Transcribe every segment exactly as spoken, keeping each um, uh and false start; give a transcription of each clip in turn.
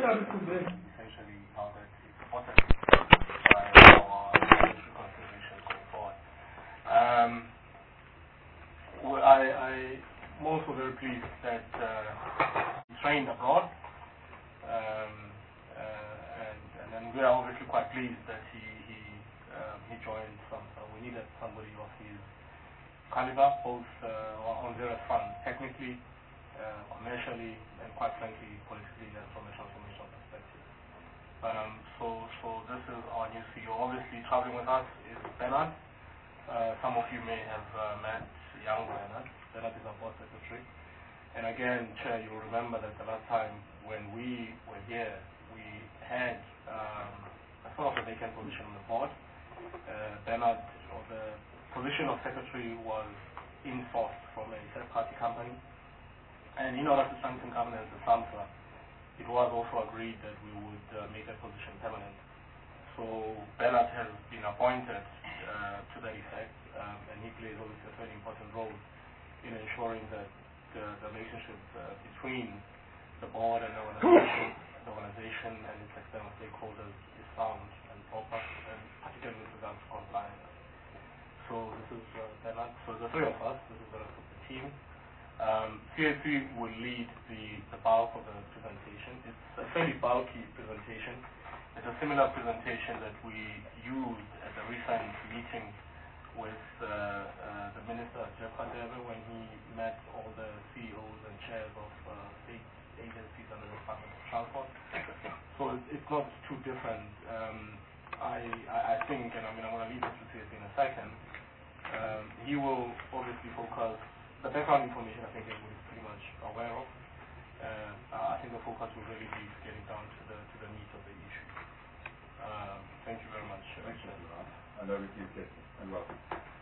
essentially how that is supported by our military considerations going forward. Um, well, I, I'm also very pleased that uh, he trained abroad, um, uh, and, and then we are obviously quite pleased that he he, um, he joined some. Uh, we needed somebody of his caliber, both uh, on various fronts, technically, uh, commercially, and quite frankly, politically, and from a transformational perspective. Um, so, so this is our new C E O. Obviously, traveling with us is Bernard. Uh, some of you may have uh, met young Bernard. Bernard is our board secretary. And again, Chair, you'll remember that the last time when we were here, we had um, a sort of a vacant position on the board. Uh, Bernard, or the position of secretary, was in-sourced from a third-party company. And in order to strengthen governance at SAMSA, it was also agreed that we would uh, make that position permanent. So Bernard has been appointed uh, to that effect, um, and he plays obviously a very important role in ensuring that the, the relationship uh, between the board and the organization, the organization and its external stakeholders is sound and proper, and particularly with regards to compliance. So this is uh, Bernard. So the three of us, this is the rest of the team. Um, C A C will lead the, the bulk of the presentation. It's a fairly bulky presentation. It's a similar presentation that we used at the recent meeting with uh, uh, the Minister, Jeff Kandebe, when he met all the C E Os and chairs of uh, state agencies under the Department of Transport. So it's, it's not too different. Um, I, I, I think, and I mean, I'm going to leave it to C A C in a second, um, he will obviously focus. The background information, I think, everyone is pretty much aware of. Uh, I think the focus will really be getting down to the to the meat of the issue. Um, thank you very much. Thank you, Laurent. And over to you, Jason, and welcome.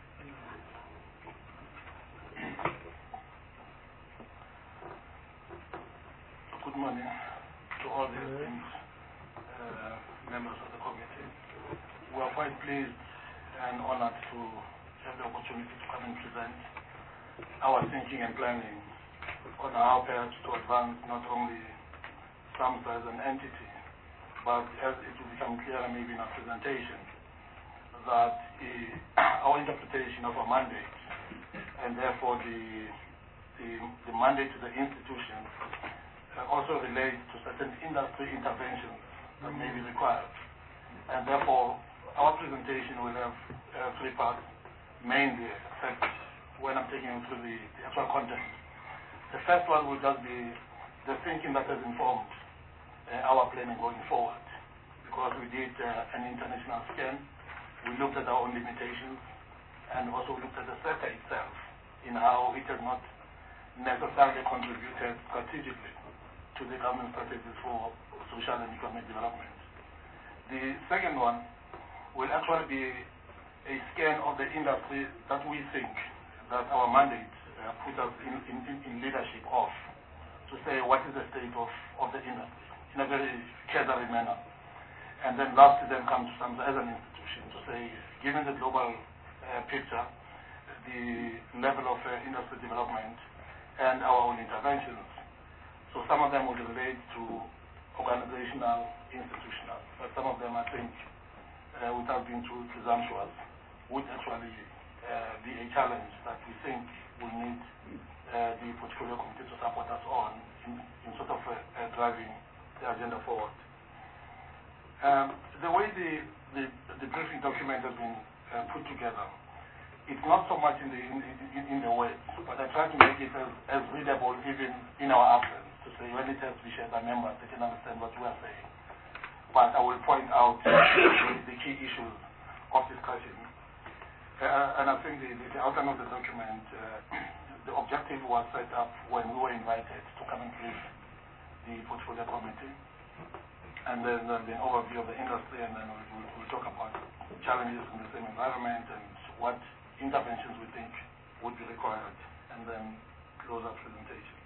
Good morning to all the esteemed uh, members of the committee. We are quite pleased and honored to have the opportunity to come and present our thinking and planning on how perhaps to advance not only SAMSA as an entity, but as it will become clearer maybe in our presentation, that uh, our interpretation of our mandate, and therefore the, the, the mandate to the institution, uh, also relates to certain industry interventions that may be required. And therefore, our presentation will have uh, three parts, mainly, except when I'm taking you through the, the actual content. The first one will just be the thinking that has informed uh, our planning going forward, because we did uh, an international scan, we looked at our own limitations, and also looked at the sector itself in how it has not necessarily contributed strategically to the government strategies for social and economic development. The second one will actually be a scan of the industry that we think that our mandate uh, put us in, in, in leadership of, to say what is the state of, of the industry in a very cursory manner. And then lastly then come to SAMSA as an institution to say, given the global uh, picture, the level of uh, industry development and our own interventions. So some of them will relate to organizational, institutional, but some of them I think, uh, without being too presumptuous, would actually Uh, be a challenge that we think we need uh, the portfolio committee to support us on in, in sort of uh, uh, driving the agenda forward. Um, the way the, the, the briefing document has been uh, put together, it's not so much in the, in, in, in the words, but I try to make it as, as readable even in our absence, to say when it has to be shared by members, they can understand what we are saying. But I will point out the, the key issues of discussion. Uh, and I think the, the, the outcome of the document, uh, the objective was set up when we were invited to come and brief the portfolio committee, and then uh, the overview of the industry, and then we'll, we'll talk about challenges in the same environment and what interventions we think would be required, and then close our presentation.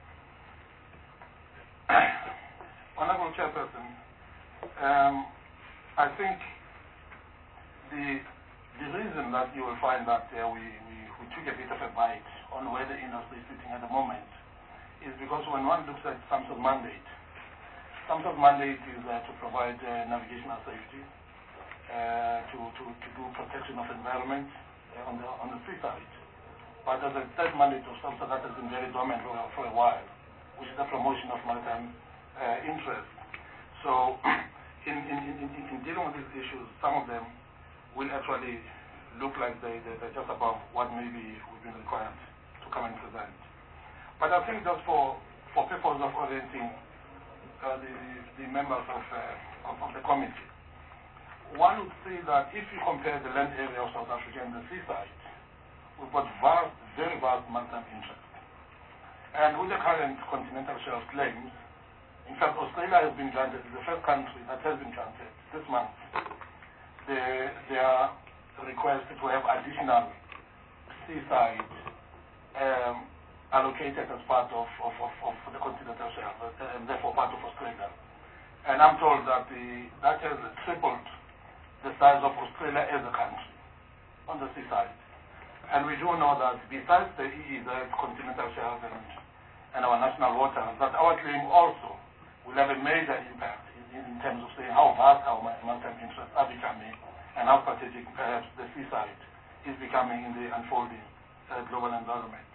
Honorable Chairperson, um, I think the The reason that you will find that uh, we, we, we took a bit of a bite on where the industry is sitting at the moment is because when one looks at SAMSA's mandate, SAMSA's mandate is uh, to provide uh, navigational safety, uh, to, to, to do protection of environment uh, on the on the seaside. But there's a third mandate of SAMSA that has been very dormant for, for a while, which is the promotion of maritime uh, interest. So in, in, in, in dealing with these issues, some of them will actually look like they, they, they're just above what maybe we've been required to come and present. But I think just for, for purpose of orienting uh, the, the members of, uh, of, of the committee, one would say that if you compare the land area of South Africa and the seaside, we've got vast, very vast maritime interest. And with the current continental shelf claims, in fact, Australia has been granted, the first country that has been granted this month, they, they are requested to have additional seaside um, allocated as part of, of, of, of the continental shelf, and therefore part of Australia. And I'm told that the, that has tripled the size of Australia as a country on the seaside. And we do know that besides the E E Z, continental shelf, and, and our national waters, that our claim also will have a major impact in, in terms of saying how vast our maritime interests are becoming and how strategic perhaps the seaside is becoming in the unfolding uh, global environment.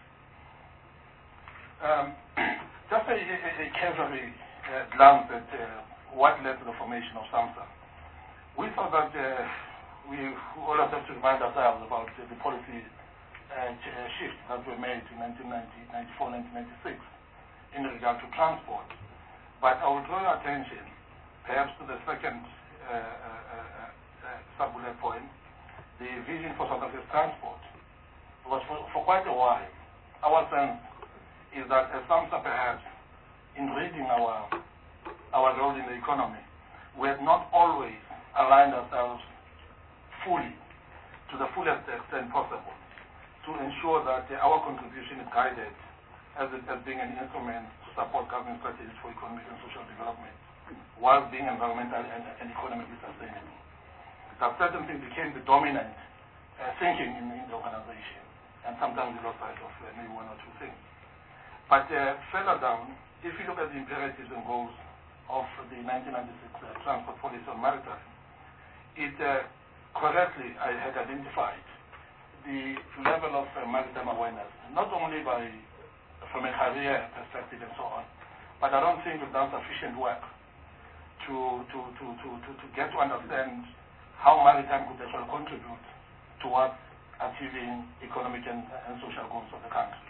Um, just a, a, a cursory uh, glance at uh, what led to the formation of SAMSA. We thought that uh, we always have to remind ourselves about uh, the policy uh, ch uh, shifts that were made in nineteen ninety-four, nineteen ninety-six in regard to transport. But I will draw your attention perhaps to the second uh, uh, uh, uh, sub-bullet point, the vision for South Africa's transport. Because for, for quite a while, our sense is that as SAMSA perhaps, in reading our, our role in the economy, we have not always aligned ourselves fully, to the fullest extent possible, to ensure that uh, our contribution is guided as, it, as being an instrument to support government strategies for economic and social development, while being environmental and, and economically sustainable. That certain things became the dominant uh, thinking in, in the organization, and sometimes we lost sight of uh, maybe one or two things. But uh, further down, if you look at the imperatives and goals of the nineteen ninety-six uh, Transport Policy on Maritime, it uh, correctly I had identified the level of uh, maritime awareness, not only by from a career perspective and so on, but I don't think we've done sufficient work to, to, to, to, to, to get to understand how maritime could actually contribute towards achieving economic and, and social goals of the country.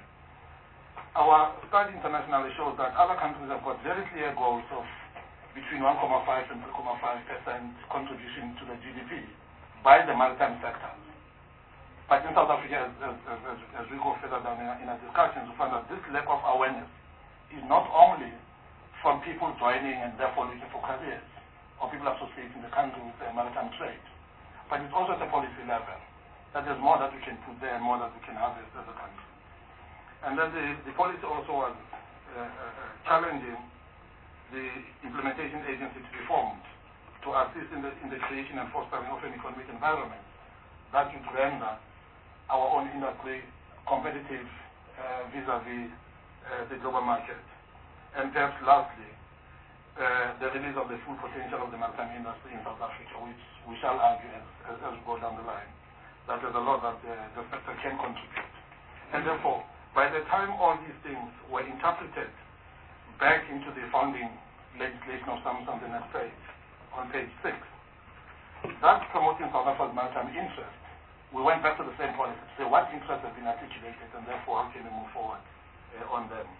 Our study internationally shows that other countries have got very clear goals of between one point five and three point five percent contribution to the G D P by the maritime sector. But in South Africa, as, as, as, as we go further down in, in our discussions, we find that this lack of awareness is not only from people joining and therefore looking for careers, or people associating the country with the maritime trade, but it's also at the policy level, that there's more that we can put there and more that we can harvest as a country. And then the, the policy also was uh, uh, challenging the implementation agency to be formed to assist in the, in the creation and fostering of an economic environment that would render our own industry competitive uh, vis-a-vis uh, the global market. And perhaps lastly, uh, the release of the full potential of the maritime industry in South Africa, which we shall argue as, as, as we go down the line, that there's a lot that uh, the sector can contribute. And therefore, by the time all these things were interpreted back into the founding legislation of SAMSA and the next page, on page six, that's promoting South Africa's maritime interest. We went back to the same policy to say what interests have been articulated and therefore how can we move forward uh, on them.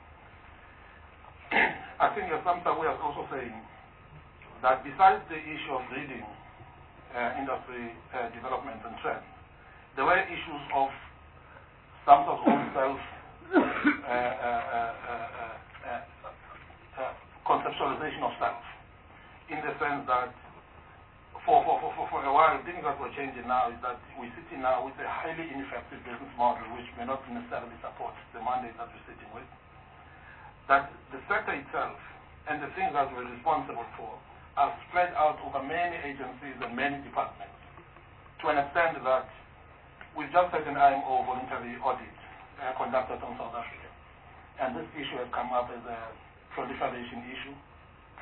I think as SAMSA we are also saying that besides the issue of leading uh, industry uh, development and trends, there were issues of SAMSA's own self uh, uh, uh, uh, uh, uh, conceptualization of self, in the sense that for, for, for, for a while things that were changing now is that we're sitting now with a highly ineffective business model which may not necessarily support the mandate that we're sitting with. That the sector itself and the things that we're responsible for are spread out over many agencies and many departments, to an extent that we've just had an I M O voluntary audit uh, conducted on South Africa. And this issue has come up as a proliferation issue,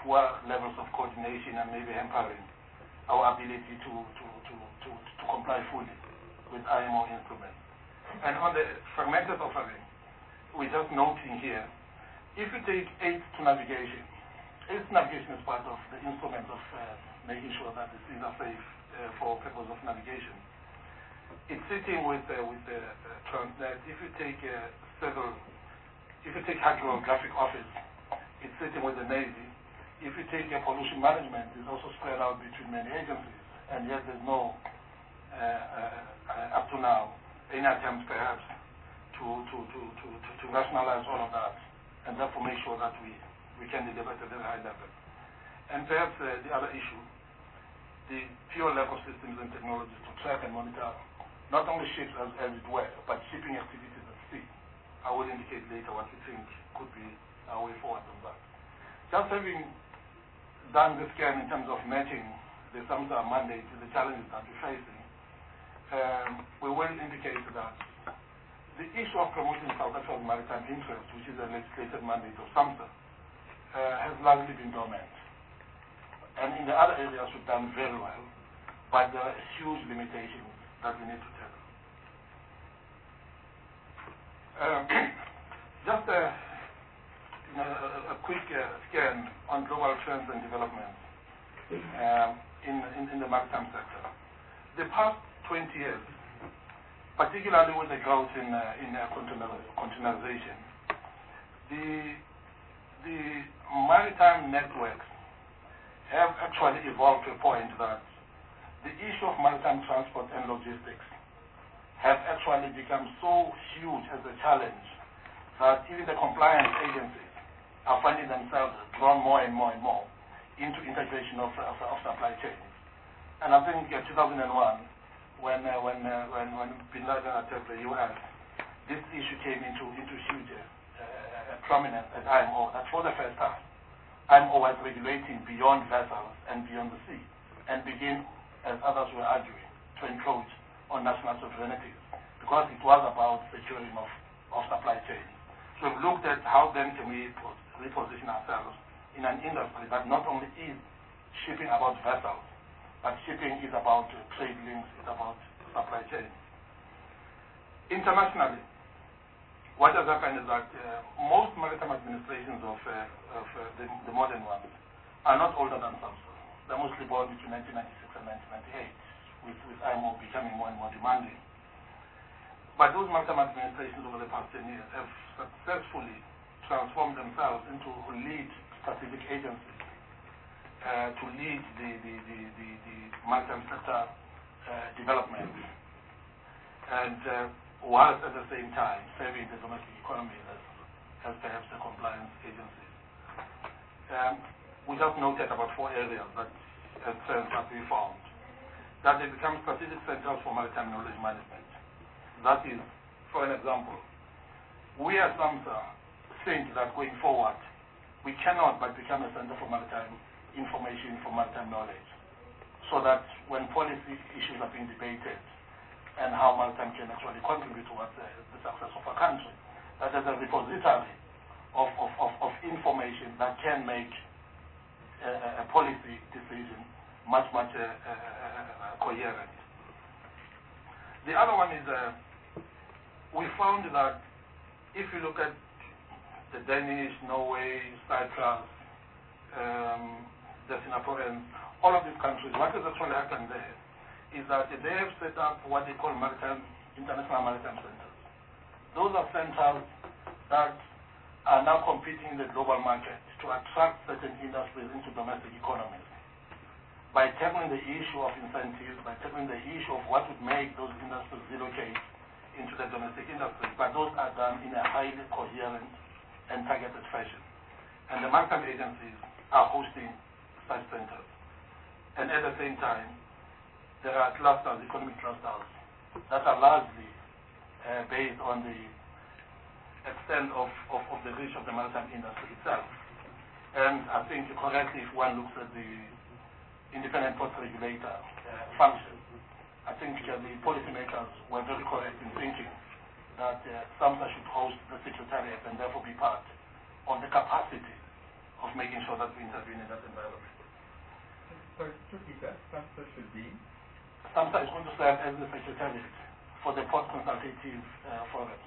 poor levels of coordination and maybe hampering our ability to, to, to, to, to comply fully with I M O instruments. And on the fragmented offering, we're just noting here, if you take AIDS to navigation, AIDS navigation is part of the instrument of uh, making sure that the seas are safe uh, for purpose of navigation. It's sitting with uh, with the uh, Transnet. If you take uh, several, if you take hydrographic office, it's sitting with the Navy. If you take uh, pollution management, it's also spread out between many agencies, and yet there's no uh, uh, uh, up to now any attempt perhaps to to, to, to, to to rationalize all of that, and therefore make sure that we we can deliver at a very high level. And perhaps uh, the other issue, the pure lack of systems and technologies to track and monitor not only ships as, as it were, but shipping activities at sea. I will indicate later what we think could be our way forward on that. Just having done the scan in terms of matching the SAMHSA mandate to the challenges that we're facing, um, we will indicate that the issue of promoting South Africa's maritime interest, which is a legislated mandate of SAMHSA, uh, has largely been dormant. And in the other areas we've done very well, but there are huge limitations that we need to tackle. Um, just a, you know, a, a quick uh, scan on global trends and developments um, in, in, in the maritime sector. The past twenty years, particularly with the growth in, uh, in uh, containerization, the, the maritime networks have actually evolved to a point that the issue of maritime transport and logistics have actually become so huge as a challenge that even the compliance agencies are finding themselves drawn more and more and more into integration of, of, of supply chains. And I think in two thousand one, when, uh, when, uh, when, when Bin Laden attacked the U S, this issue came into, into huge uh, prominence at I M O, that for the first time, I M O was regulating beyond vessels and beyond the sea, and begin, as others were arguing, to encroach on national sovereignty, because it was about securing of, of supply chains. So we've looked at how then can we reposition ourselves in an industry that not only is shipping about vessels, but shipping is about uh, trade links, it's about supply chains. Internationally, what has happened is that uh, most maritime administrations of, uh, of uh, the, the modern ones are not older than SAMHSA. They're mostly born between nineteen ninety-six and nineteen ninety-eight, with, with I M O becoming more and more demanding. But those maritime administrations over the past ten years have successfully transformed themselves into lead strategic agencies uh, to lead the, the, the, the, the maritime sector uh, development, and uh, whilst at the same time serving the domestic economy as, as perhaps the compliance agencies. Um, we just noted about four areas that as trends that we found, that they become strategic centers for maritime knowledge management. That is, for an example, we at SAMHSA think that going forward, we cannot but become a center for maritime information, for maritime knowledge, so that when policy issues are being debated and how maritime can actually contribute towards the, the success of a country, that there's a repository of, of, of, of information that can make a, a policy decision much, much uh, uh, uh, coherent. The other one is, uh, we found that if you look at the Danish, Norway, Cyprus, um, the Singaporeans, all of these countries, what has actually happened there is that they have set up what they call maritime, international maritime centers. Those are centers that are now competing in the global market to attract certain industries into domestic economies by tackling the issue of incentives, by tackling the issue of what would make those industries relocate into the domestic industry. But those are done in a highly coherent and targeted fashion. And the maritime agencies are hosting such centers. And at the same time, there are clusters, economic clusters, that are largely uh, based on the extent of, of, of the reach of the maritime industry itself. And I think correctly, if one looks at the independent port regulator uh, function, I think uh, the policymakers were very correct in thinking that uh, SAMHSA should host the secretariat and therefore be part of the capacity of making making sure that we intervene in that environment. So, to repeat that, SAMHSA should be? SAMHSA is going to serve as the secretariat for the post-consultative uh, forums.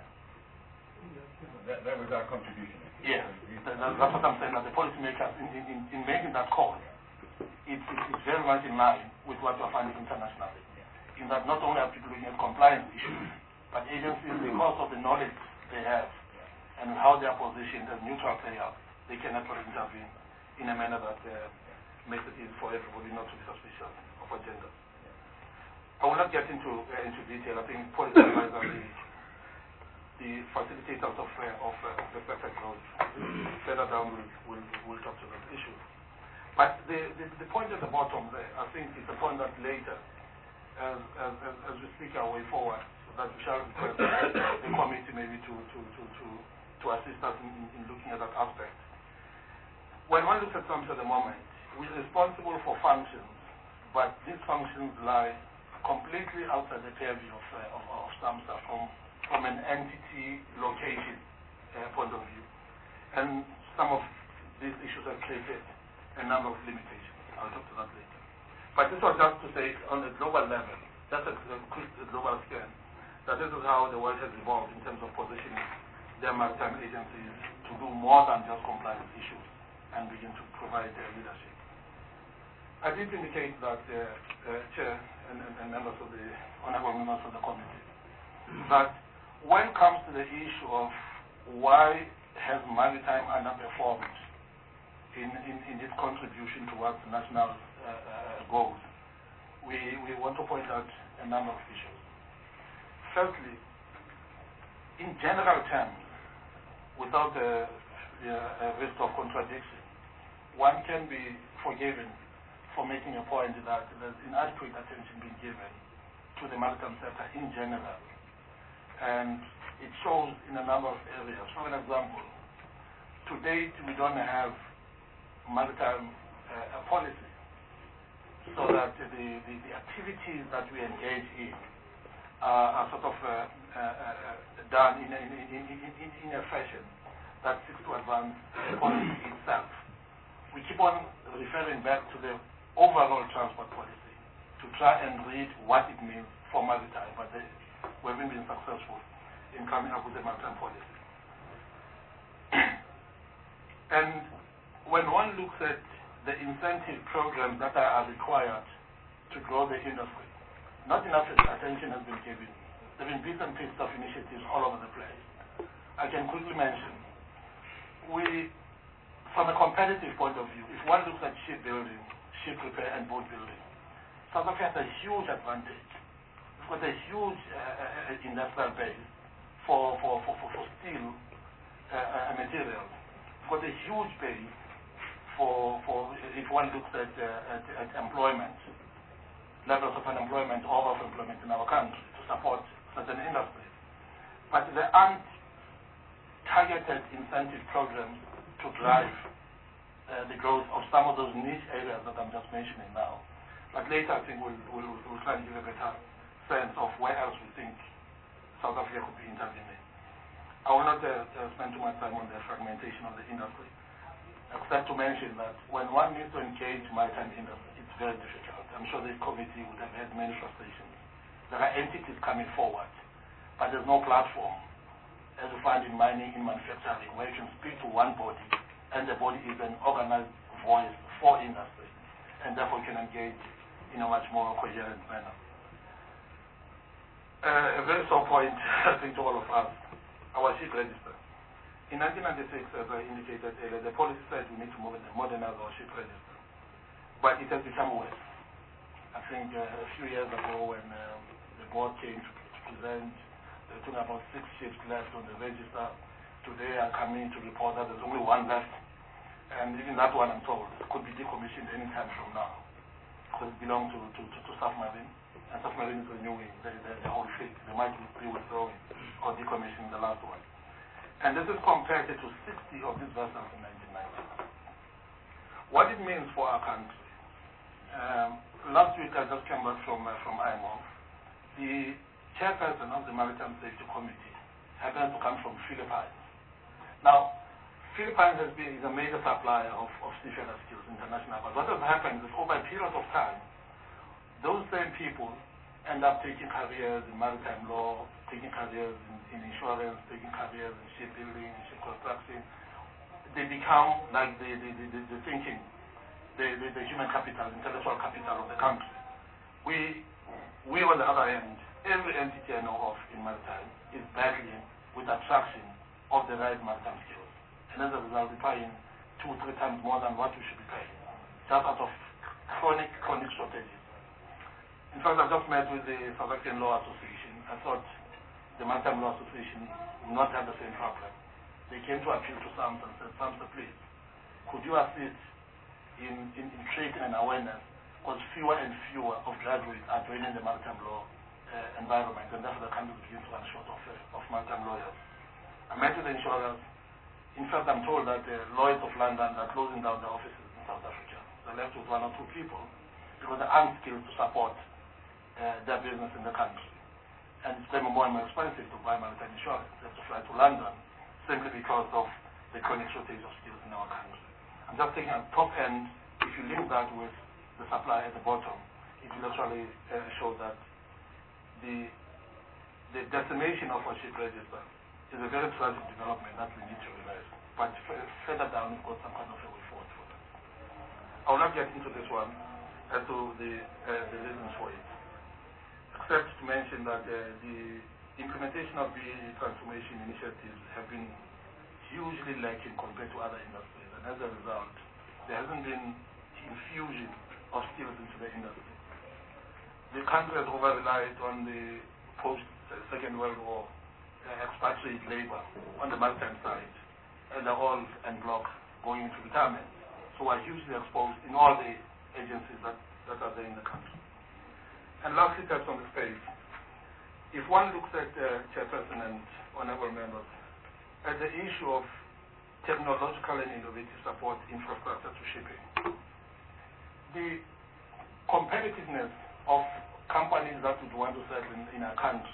That, that was our contribution. Yes, that, that's what I'm saying, that the policymakers, in, in, in making that call, it's, it's very much in line with what we're finding internationally. In that not only are people looking at compliance issues, but agencies, because of the knowledge they have and how they are positioned as neutral players, they can actually intervene in a manner that uh, makes it easy for everybody not to be suspicious of agenda. I will not get into uh, into detail. I think policy advisors, the, the facilitators of uh, of uh, the perfect growth further down will will will talk to those issues. But the, the the point at the bottom there, I think, is a point that later, as as as, as we speak our way forward, that we shall request the committee maybe to to to to, to assist us in, in looking at that aspect. When one looks at SAMHSA at the moment, we're responsible for functions, but these functions lie completely outside the purview of, uh, of, of SAMHSA from, from an entity location uh, point of view. And some of these issues have created a number of limitations. I'll talk to that later. But this was just to say, on a global level, just a, a quick global scan, that this is how the world has evolved in terms of positioning their maritime agencies to do more than just compliance issues and begin to provide their leadership. I did indicate that the uh, uh, Chair and, and, and members of the honorable members of the committee, that when it comes to the issue of why has maritime underperformed in, in, in its contribution towards national uh, uh, goals, we, we want to point out a number of issues. Firstly, in general terms, without a, a risk of contradiction, one can be forgiven for making a point that there's inadequate attention being given to the maritime sector in general. And it shows in a number of areas. For an example, to date we don't have maritime uh, policy, so that the, the, the activities that we engage in uh, are sort of uh, uh, uh, done in a, in, in, in, in a fashion that seeks to advance the policy itself. We keep on referring back to the overall transport policy to try and read what it means for maritime, but they, we haven't been successful in coming up with a maritime policy. And when one looks at the incentive programs that are required to grow the industry, not enough attention has been given. There have been bits and pieces of initiatives all over the place. I can quickly mention, we, from a competitive point of view, if one looks at shipbuilding, ship repair and boat building, South Africa has a huge advantage. We've got a huge uh, uh, industrial base for, for, for, for, for steel uh, uh, materials. We've got a huge base for, for if one looks at, uh, at, at employment, levels of unemployment or of employment in our country to support certain industries. But there aren't targeted incentive programs to drive Uh, the growth of some of those niche areas that I'm just mentioning now. But later I think we'll, we'll, we'll try and give a better sense of where else we think South Africa could be intervening. I will not uh, uh, spend too much time on the fragmentation of the industry, except to mention that when one needs to engage maritime industry, it's very difficult. I'm sure this committee would have had many frustrations. There are entities coming forward, but there's no platform, as you find in mining, in manufacturing, where you can speak to one body, and the body is an organized voice for industry, and therefore can engage in a much more coherent manner. Uh, a very sore point, I think, to all of us, our ship register. In nineteen ninety-six, as I indicated earlier, the policy said we need to modernize our ship register, but it has become worse. I think uh, a few years ago when uh, the board came to, to present, they were talking about six ships left on the register. Today I'm coming to report that there's only one left. And even that one, I'm told, could be decommissioned any time from now. Because it belongs to, to, to, to Submarine. And Submarine is renewing the, the, the whole fleet. They might be withdrawing or decommissioning the last one. And this is compared to sixty of these vessels in nineteen ninety. What it means for our country. Um, last week I just came back from, uh, from I M O. The chairperson of the Maritime Safety Committee happens to come from Philippines. Now, Philippines has been is a major supplier of, of seafarer skills international. But what has happened is over a period of time, those same people end up taking careers in maritime law, taking careers in, in insurance, taking careers in shipbuilding, in ship construction. They become like the, the, the, the, the thinking, the, the, the human capital, intellectual capital of the country. We, we on the other hand, every entity I know of in maritime is battling with attraction of the right maritime skills. And as a result, we're paying two, three times more than what we should be paying, just out of chronic, chronic shortages. In fact, I just met with the South African Law Association. I thought the Maritime Law Association would not have the same problem. They came to appeal to SAMHSA and said, SAMHSA, please, could you assist in, in, in creating an awareness, because fewer and fewer of graduates are joining the maritime law uh, environment, and therefore the country begins to run short of, uh, of maritime lawyers. I met with the insurers. In fact, I'm told that the Lloyd's of London are closing down their offices in South Africa. They're left with one or two people because they're unskilled to support Uh, their business in the country. And it's becoming more and more expensive to buy maritime insurance. They have to fly to London simply because of the chronic shortage of skills in our country. I'm just taking a top end. If you link that with the supply at the bottom, it will actually uh, show that the the decimation of our ship register is a very tragic development that we need to realize. But f further down, we've got some kind of a way forward for that. I will not get into this one as to the, uh, the reasons for it, except to mention that uh, the implementation of the transformation initiatives have been hugely lacking compared to other industries, and as a result, there hasn't been infusion of skills into the industry. The country has over-relied on the post-Second World War uh, expatriate labor on the maritime side, and they're all en bloc going into retirement. So we're hugely exposed in all the agencies that, that are there in the country. And lastly, touch on the space. If one looks at uh, Chairperson and honorable members, at the issue of technological and innovative support infrastructure to shipping, the competitiveness of companies that would want to settle in, in a country,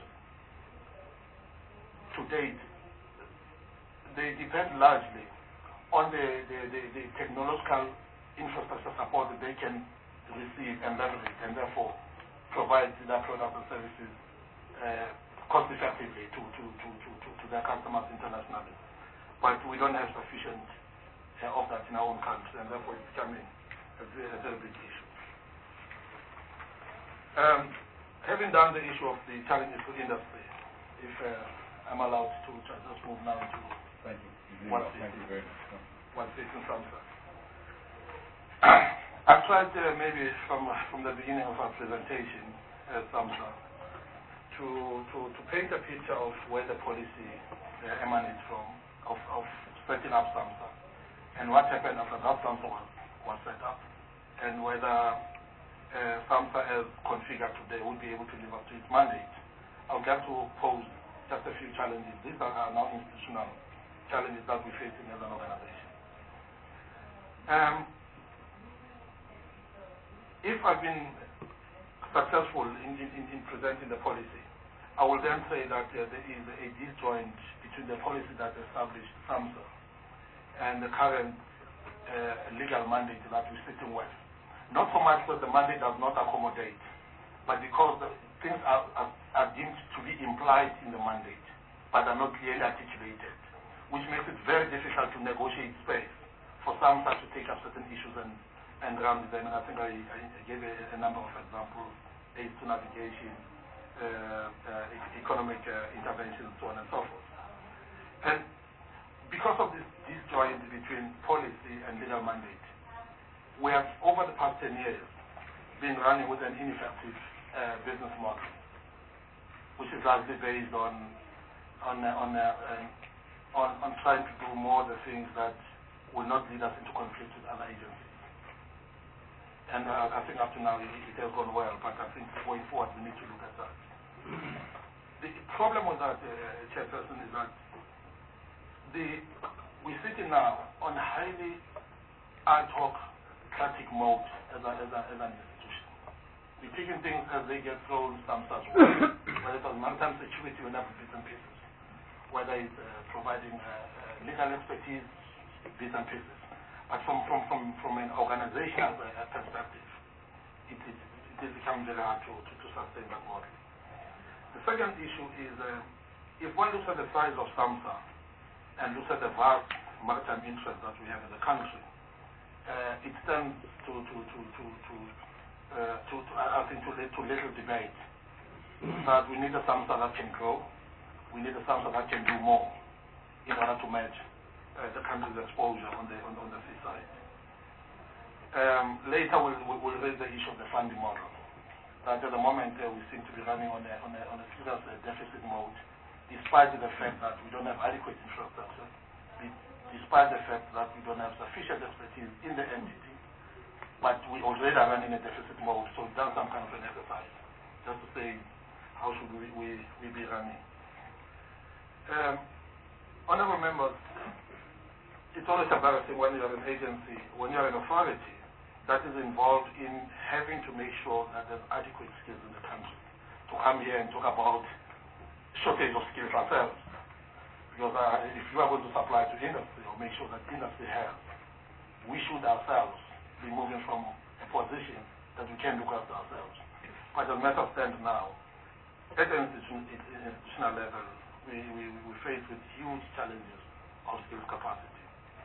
to date, they depend largely on the, the, the, the technological infrastructure support that they can receive and leverage, and therefore provide their products and services uh, cost effectively to, to, to, to, to, to their customers internationally. But we don't have sufficient uh, of that in our own country, and therefore it's becoming a very, a very big issue. Um, having done the issue of the challenges to industry, if uh, I'm allowed to just move now to Thank you. What's Thank you very much. what's it in SAMHSA. I've tried uh, maybe from from the beginning of our presentation at SAMHSA to, to, to paint a picture of where the policy uh, emanates from, of, of setting up SAMHSA, and what happened after that SAMHSA was, was set up, and whether uh, SAMHSA as configured today will be able to live up to its mandate. I would like to pose just a few challenges. These are now institutional challenges that we're facing as an organization. Um, if I've been successful in, in, in presenting the policy, I will then say that uh, there is a disjoint between the policy that established SAMHSA and the current uh, legal mandate that we're sitting with. Not so much because the mandate does not accommodate, but because the things are, are, are deemed to be implied in the mandate, but are not clearly articulated, which makes it very difficult to negotiate space for SAMHSA to take up certain issues and, and run with them. And I think I, I gave a, a number of examples, aids to navigation, uh, uh, economic uh, interventions, so on and so forth. And because of this disjoint between policy and legal mandate, we have, over the past ten years, been running with an ineffective uh, business model, which is largely based on on uh, on, uh, um, on on trying to do more the things that will not lead us into conflict with other agencies. And uh, I think up to now it, it has gone well, but I think going forward we need to look at that. The problem with that, uh, Chairperson, is that the we're sitting now on highly ad hoc static mode as, a, as, a, as an institution. We're taking things as they get thrown, some such way, whether it's on maritime security or other bits and pieces, whether it's uh, providing uh, uh, legal expertise, bits and pieces. But from, from, from, from an organizational perspective, it, it, it is becoming very hard to, to, to sustain that model. The second issue is, uh, if one looks at the size of SAMSA and looks at the vast maritime interest that we have in the country, uh, it tends to, to, to, to, to, uh, to, to I think, to, to little debate that we need a SAMSA that can grow, we need a SAMSA that can do more in order to match Uh, the country's exposure on the on, on the seaside. Um, later, we'll, we'll raise the issue of the funding model. That at the moment uh, we seem to be running on a on a, on a serious uh, deficit mode, despite the fact that we don't have adequate infrastructure, despite the fact that we don't have sufficient expertise in the entity, but we already are running a deficit mode. So we've done some kind of an exercise just to say how should we we, we be running. Um, honourable members, it's always embarrassing when you're an agency, when you're an authority that is involved in having to make sure that there's adequate skills in the country to come here and talk about shortage of skills ourselves. Because uh, if you are going to supply to industry or make sure that industry has, we should ourselves be moving from a position that we can look after ourselves. But as a matter of fact now, at an institutional level, we, we, we face with huge challenges of skills capacity.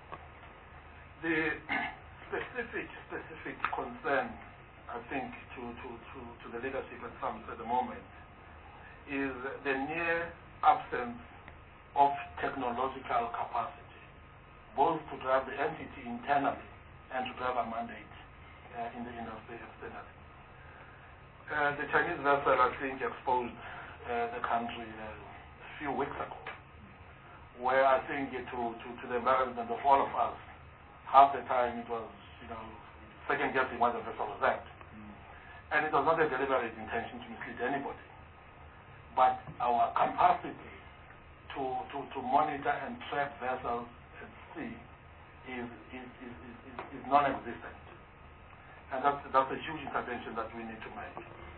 The specific specific concern, I think, to, to, to, to the leadership at SAMS at the moment is the near absence of technological capacity, both to drive the entity internally and to drive a mandate uh, in the industry externally. Uh, the Chinese vessel, I think, exposed uh, the country uh, a few weeks ago, where I think uh, to, to, to the embarrassment of all of us, half the time it was, you know, second guessing what the vessel was at. Mm. And it was not a deliberate intention to mislead anybody. But our capacity to, to, to monitor and track vessels at sea is, is, is, is, is, is non-existent. And that's, that's a huge intervention that we need to make.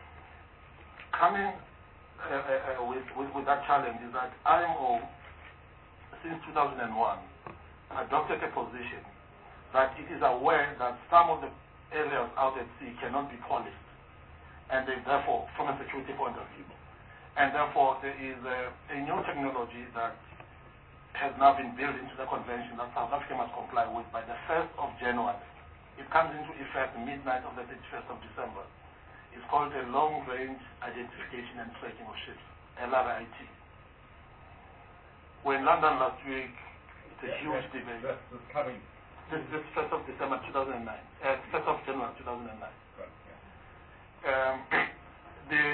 Coming uh, uh, with, with, with that challenge is that I M O, since two thousand one, adopted a position that it is aware that some of the areas out at sea cannot be policed, and they therefore, from a security point of view, and therefore there is a, a new technology that has now been built into the convention that South Africa must comply with by the first of January. It comes into effect midnight of the thirty-first of December. It's called a Long-Range Identification and Tracking of Ships, L R I T. We're in London last week. It's a huge that's, debate. That's, that's coming. This is first of December two thousand nine, uh, first of January two thousand nine. Right, yeah. Um, the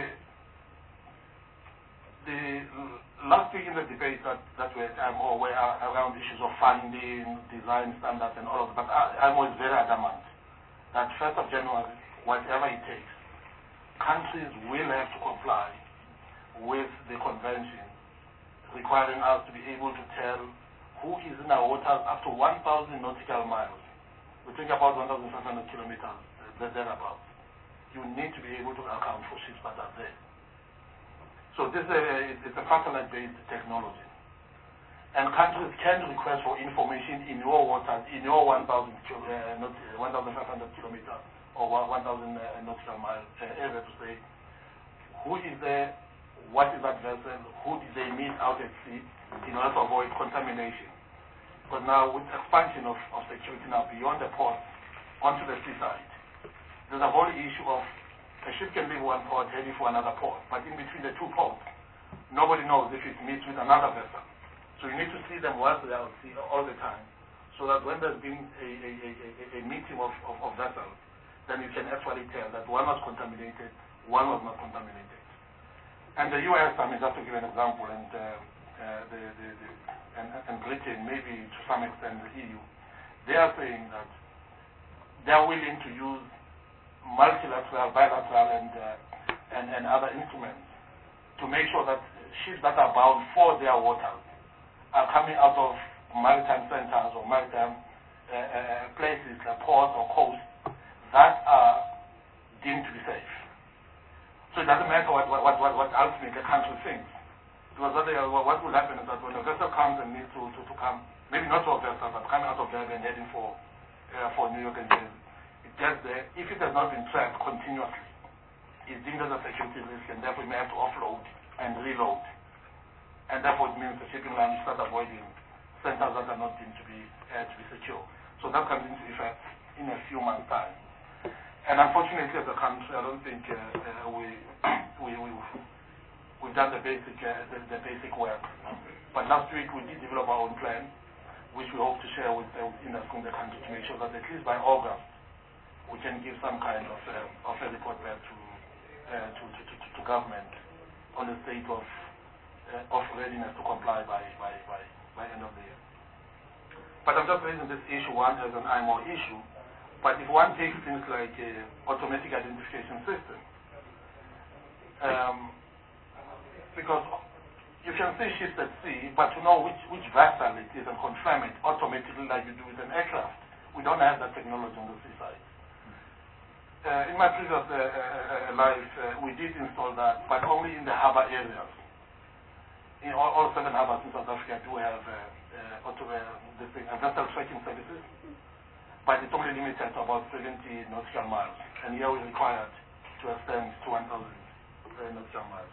the last week in the debate that, that we um, or were around issues of funding, design standards, and all of that, but I, I was very adamant that first of January, whatever it takes, countries will have to comply with the convention, requiring us to be able to tell who is in our waters up to one thousand nautical miles. We think about one thousand five hundred kilometers, thereabouts. You need to be able to account for ships that are there. So this is a, it's a satellite-based technology. And countries can request for information in your waters, in your one thousand five hundred kilometers or one thousand uh, nautical miles uh, area to say who is there, what is that vessel, who did they meet out at sea, in order to avoid contamination. But now with expansion of, of security now beyond the port onto the seaside, there's a whole issue of a ship can leave one port heading for another port, but in between the two ports, nobody knows if it meets with another vessel. So you need to see them whilst they are at sea all the time, so that when there's been a, a, a, a meeting of, of, of vessels, then you can actually tell that one was contaminated, one was not contaminated. And the U S, I mean, just to give an example, and uh, uh, the, the, the, and, and Britain, maybe to some extent the E U, they are saying that they are willing to use multilateral, bilateral, and, uh, and, and other instruments to make sure that ships that are bound for their waters are coming out of maritime centers or maritime uh, uh, places like ports or coasts that are deemed to be safe. So it doesn't matter what, what, what, what ultimately the country thinks. Because what, they, what will happen is that when a vessel comes and needs to, to, to come maybe not to Augusta, but coming out of Durban and heading for, uh, for New York and Jersey. It gets there. If it has not been tracked continuously, it's deemed as a security risk, and therefore you may have to offload and reload. And therefore it means the shipping line start avoiding centers that are not deemed to be, uh, to be secure. So that comes into effect in a few months' time. And unfortunately, as a country, I don't think uh, uh, we, we, we, we've done the basic, uh, the, the basic work. But last week we did develop our own plan, which we hope to share with, uh, with industry in the country to make sure that at least by August, we can give some kind of, uh, of a report back to, uh, to, to, to, to government on the state of, uh, of readiness to comply by, by, by, by end of the year. But I'm just raising this issue, one, as an I M O issue. But if one takes things like uh, automatic identification system, um, because you can see ships at sea, but to know which, which vessel it is and confirm it automatically like you do with an aircraft, we don't have that technology on the seaside. Uh, in my previous uh, uh, life, uh, we did install that, but only in the harbour areas. In all, all seven harbours in South Africa do have uh, uh, auto, uh, this thing, uh, vessel tracking services, but it's only limited to about seventy nautical miles, and here we're required to extend to one thousand uh, nautical miles.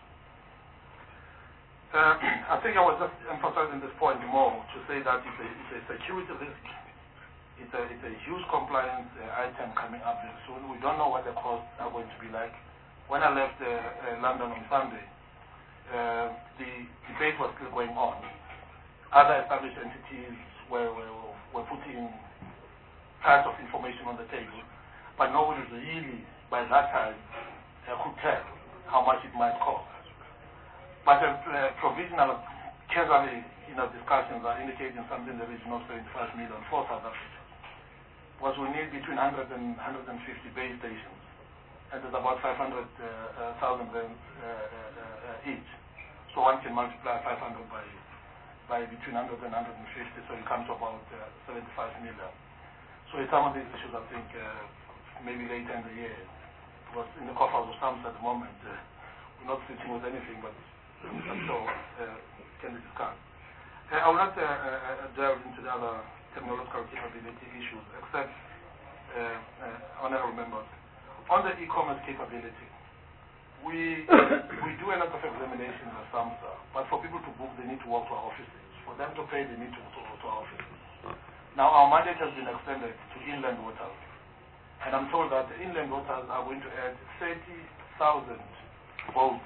Uh, I think I was just emphasizing this point more to say that it's a, it's a security risk. It's a, it's a huge compliance uh, item coming up very soon. We don't know what the costs are going to be like. When I left uh, uh, London on Sunday, uh, the debate was still going on. Other established entities were, were, were putting types of information on the table, but nobody really, by that time, uh, could tell how much it might cost. But the uh, provisional, casually, you know, discussions are indicating something in the region of seventy-five million for South Africa. Was we need between one hundred and one hundred fifty base stations, and there's about five hundred thousand uh, uh, uh, uh, each. So one can multiply five hundred by, by between one hundred and one hundred fifty, so you come to about uh, seventy-five million. So in some of these issues, I think uh, maybe later in the year, because in the coffers of SAMHSA at the moment, uh, we're not sitting with anything, but I'm sure uh, can be discussed. Uh, I will not uh, uh, delve into the other technological capability issues, except, uh, uh, honorable members, on the e-commerce capability, we we do a lot of examinations at SAMHSA, but for people to book, they need to walk to our offices. For them to pay, they need to go to, to our offices. Now, our mandate has been extended to inland waters, and I'm told that the inland waters are going to add thirty thousand boats.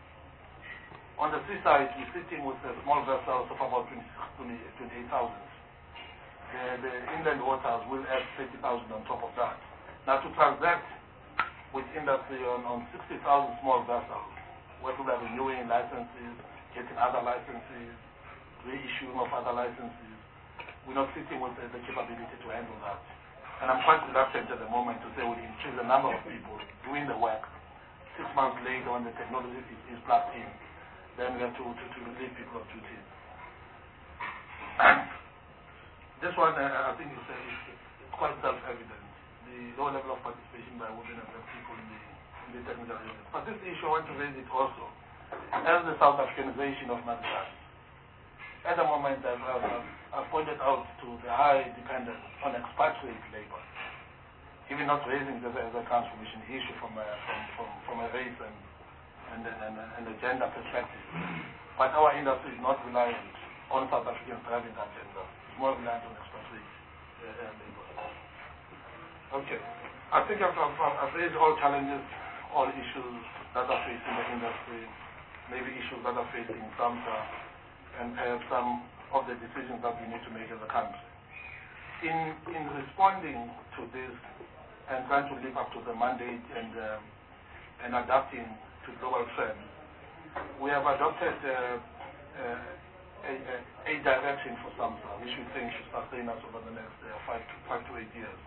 On the seaside, we're sitting with a small vessels of about twenty-eight thousand. The, the inland waters will add thirty thousand on top of that. Now, to transact with industry on, on sixty thousand small vessels, where people are renewing licenses, getting other licenses, reissuing of other licenses, we're not sitting with the, the capability to handle that. And I'm quite reluctant at the moment to say we increase the number of people doing the work. Six months later, when the technology is, is plugged in, then we have to, to, to relieve people of duties. This one, uh, I think, is, uh, is quite self-evident. The low level of participation by women and black people in the, in the technical areas. But this issue, I want to raise it also as the South Africanization of maritime. At the moment, I've, I've, I've pointed out to the high dependence on expatriate labor, even not raising this as a transformation issue from a, from, from, from a race and, and, and, and a gender perspective. But our industry is not reliant on South Africans driving that agenda. It's more reliant on expatriate uh, labor. Okay. I think I've, I've, I've raised all challenges, all issues that are facing the industry, maybe issues that are facing SAMHSA, and perhaps some of the decisions that we need to make as a country. In, in responding to this and trying to live up to the mandate and, um, and adapting to global trends, we have adopted uh, uh, a, a, a direction for SAMHSA, which we think should sustain us over the next uh, five, to, five to eight years.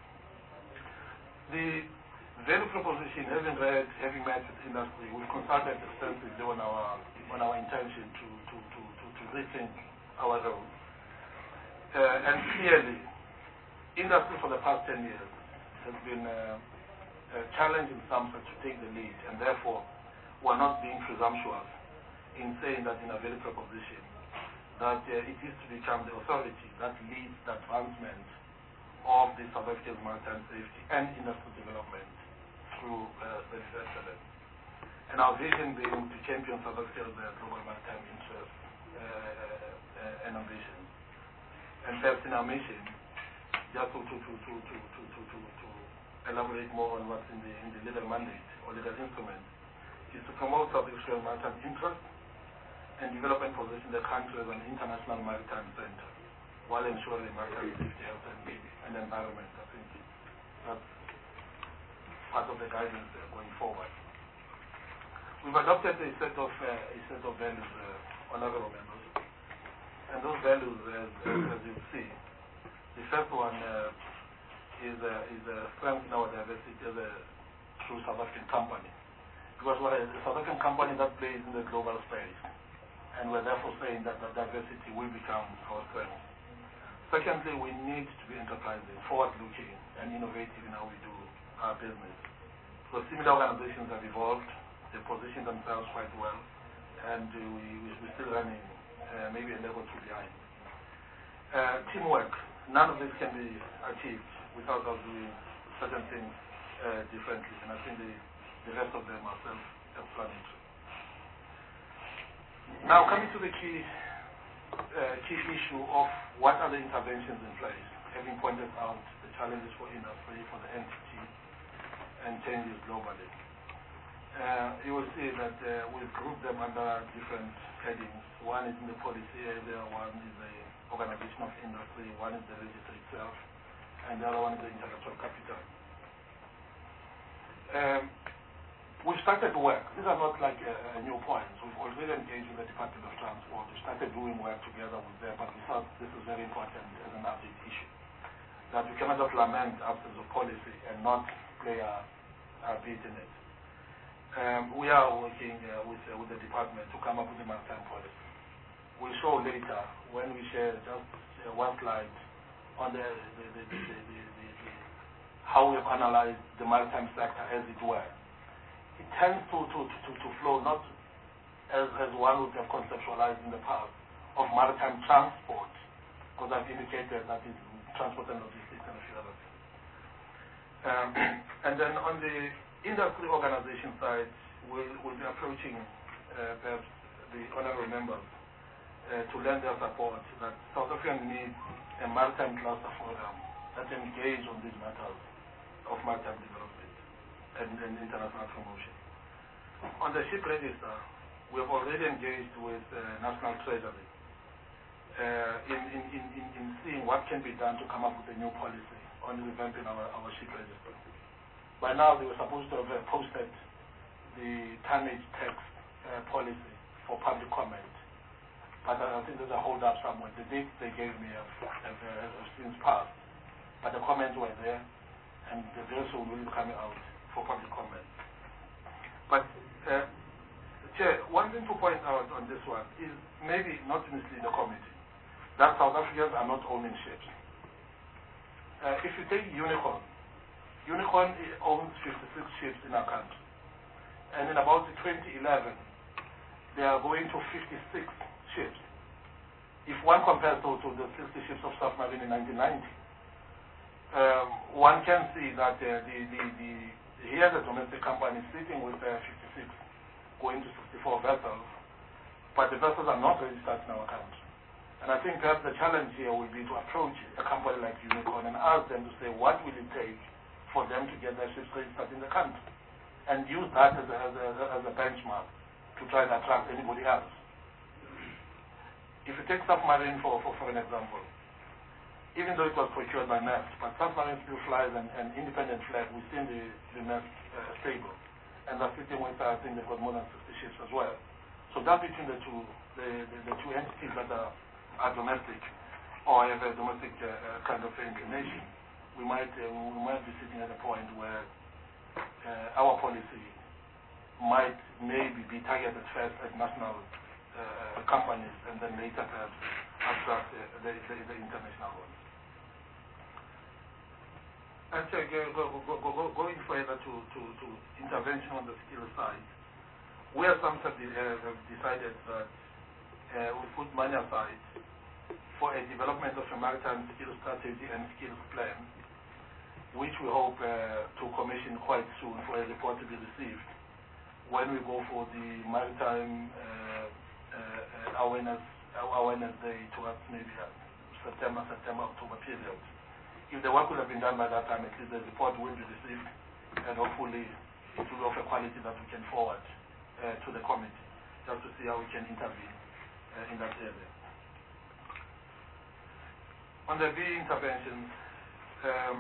The value proposition, having read, having met with industry, we've consulted extensively on our on our intention to to to to, to rethink our role. Uh, and clearly, industry for the past ten years has been uh, uh, challenging SAMHSA to take the lead, and therefore we're not being presumptuous in saying that in a value proposition that uh, it is to become the authority that leads the advancement of the South African maritime safety and industrial development through uh, service excellence. And our vision being to champion South Africa's uh, global maritime interests uh, uh, and ambitions. And perhaps in our mission, just to, to, to, to, to, to, to, to, to elaborate more on what's in the, in the legal mandate or legal instrument, is to promote South African maritime interests and develop and position the country as an international maritime center while ensuring maritime safety, health, and, and environment. I think that's part of the guidance uh, going forward. We've adopted a set of uh, a set of values, uh, honorable members, and those values, as, as you see, the first one uh, is uh, is uh, strengthening our diversity as a true South African company, because we're a South African company that plays in the global space, and we're therefore saying that the diversity will become our strength. Secondly, we need to be enterprising, forward-looking, and innovative in how we do our business. So similar organizations have evolved. They position themselves quite well, and uh, we, we're still running uh, maybe a level two behind. Uh, teamwork. None of this can be achieved without us doing certain things uh, differently, and I think the, the rest of them are self-explanatory. Now, coming to the key, uh, key issue of what are the interventions in place, having pointed out the challenges for industry, for the entity, and changes globally. Uh, you will see that uh, we've grouped them under different headings. One is in the policy area, one is the organization of industry, one is the register itself, and the other one is the intellectual capital. Um, we've started work. These are not like uh, new points. We've already engaged with the Department of Transport. We started doing work together with them, but we thought this is very important as an update issue. That we cannot just lament absence of policy and not play a, a bit in it. Um, we are working uh, with, uh, with the department to come up with a maritime policy. We'll show later when we share just uh, one slide on the, the, the, the, the, the, the, the how we've analyzed the maritime sector as it were. It tends to, to, to, to flow not as, as one would have conceptualized in the past of maritime transport, because I've indicated that it's transport and logistics and a few other things. Um, and then on the industry organization side, we'll, we'll be approaching uh, perhaps the honorable members uh, to lend their support that South Africa needs a maritime cluster forum that engage on these matters of maritime development and, and international promotion. On the ship register, we have already engaged with uh, National Treasury uh, in, in, in, in seeing what can be done to come up with a new policy on revamping our, our ship register. By now, they were supposed to have uh, posted the tonnage tax uh, policy for public comment. But uh, I think there's a hold up somewhere. The dates they gave me have, have, uh, have since passed. But the comments were there, and the very soon will be coming out for public comment. But, uh, Chair, one thing to point out on this one is maybe not to mislead the committee, that South Africans are not owning ships. Uh, if you take Unicorn, Unicorn owns fifty-six ships in our country. And in about twenty eleven, they are going to fifty-six ships. If one compares to, to the sixty ships of submarine in nineteen ninety, um, one can see that uh, the, the, the, here the domestic company is sitting with uh, fifty-six, going to sixty-four vessels, but the vessels are not registered in our country. And I think perhaps the challenge here will be to approach a company like Unicorn and ask them to say, what will it take for them to get their ships registered in the country, and use that as a, as a, as a benchmark to try and attract anybody else. If you take submarine for, for, for an example, even though it was procured by Maersk, but submarine still flies an, an independent flag within the, the Maersk uh, stable, and they're sitting with, I think they've got more than sixty ships as well. So that between the two, the, the, the two entities that are, are domestic, or have a domestic uh, uh, kind of inclination, we might uh, we might be sitting at a point where uh, our policy might maybe be targeted first at national uh, companies and then later perhaps attract uh, the, the, the international ones. And so go, go, go, go, going further to, to, to intervention on the skill side, where some have, de uh, have decided that uh, we put money aside for a development of a maritime skills strategy and skills plan, which we hope uh, to commission quite soon for a report to be received when we go for the maritime uh, uh, awareness awareness day towards maybe uh, September, September, October period. If the work would have been done by that time, at least the report will be received, and hopefully it will be of a quality that we can forward uh, to the committee, just to see how we can intervene uh, in that area. On the B interventions, um,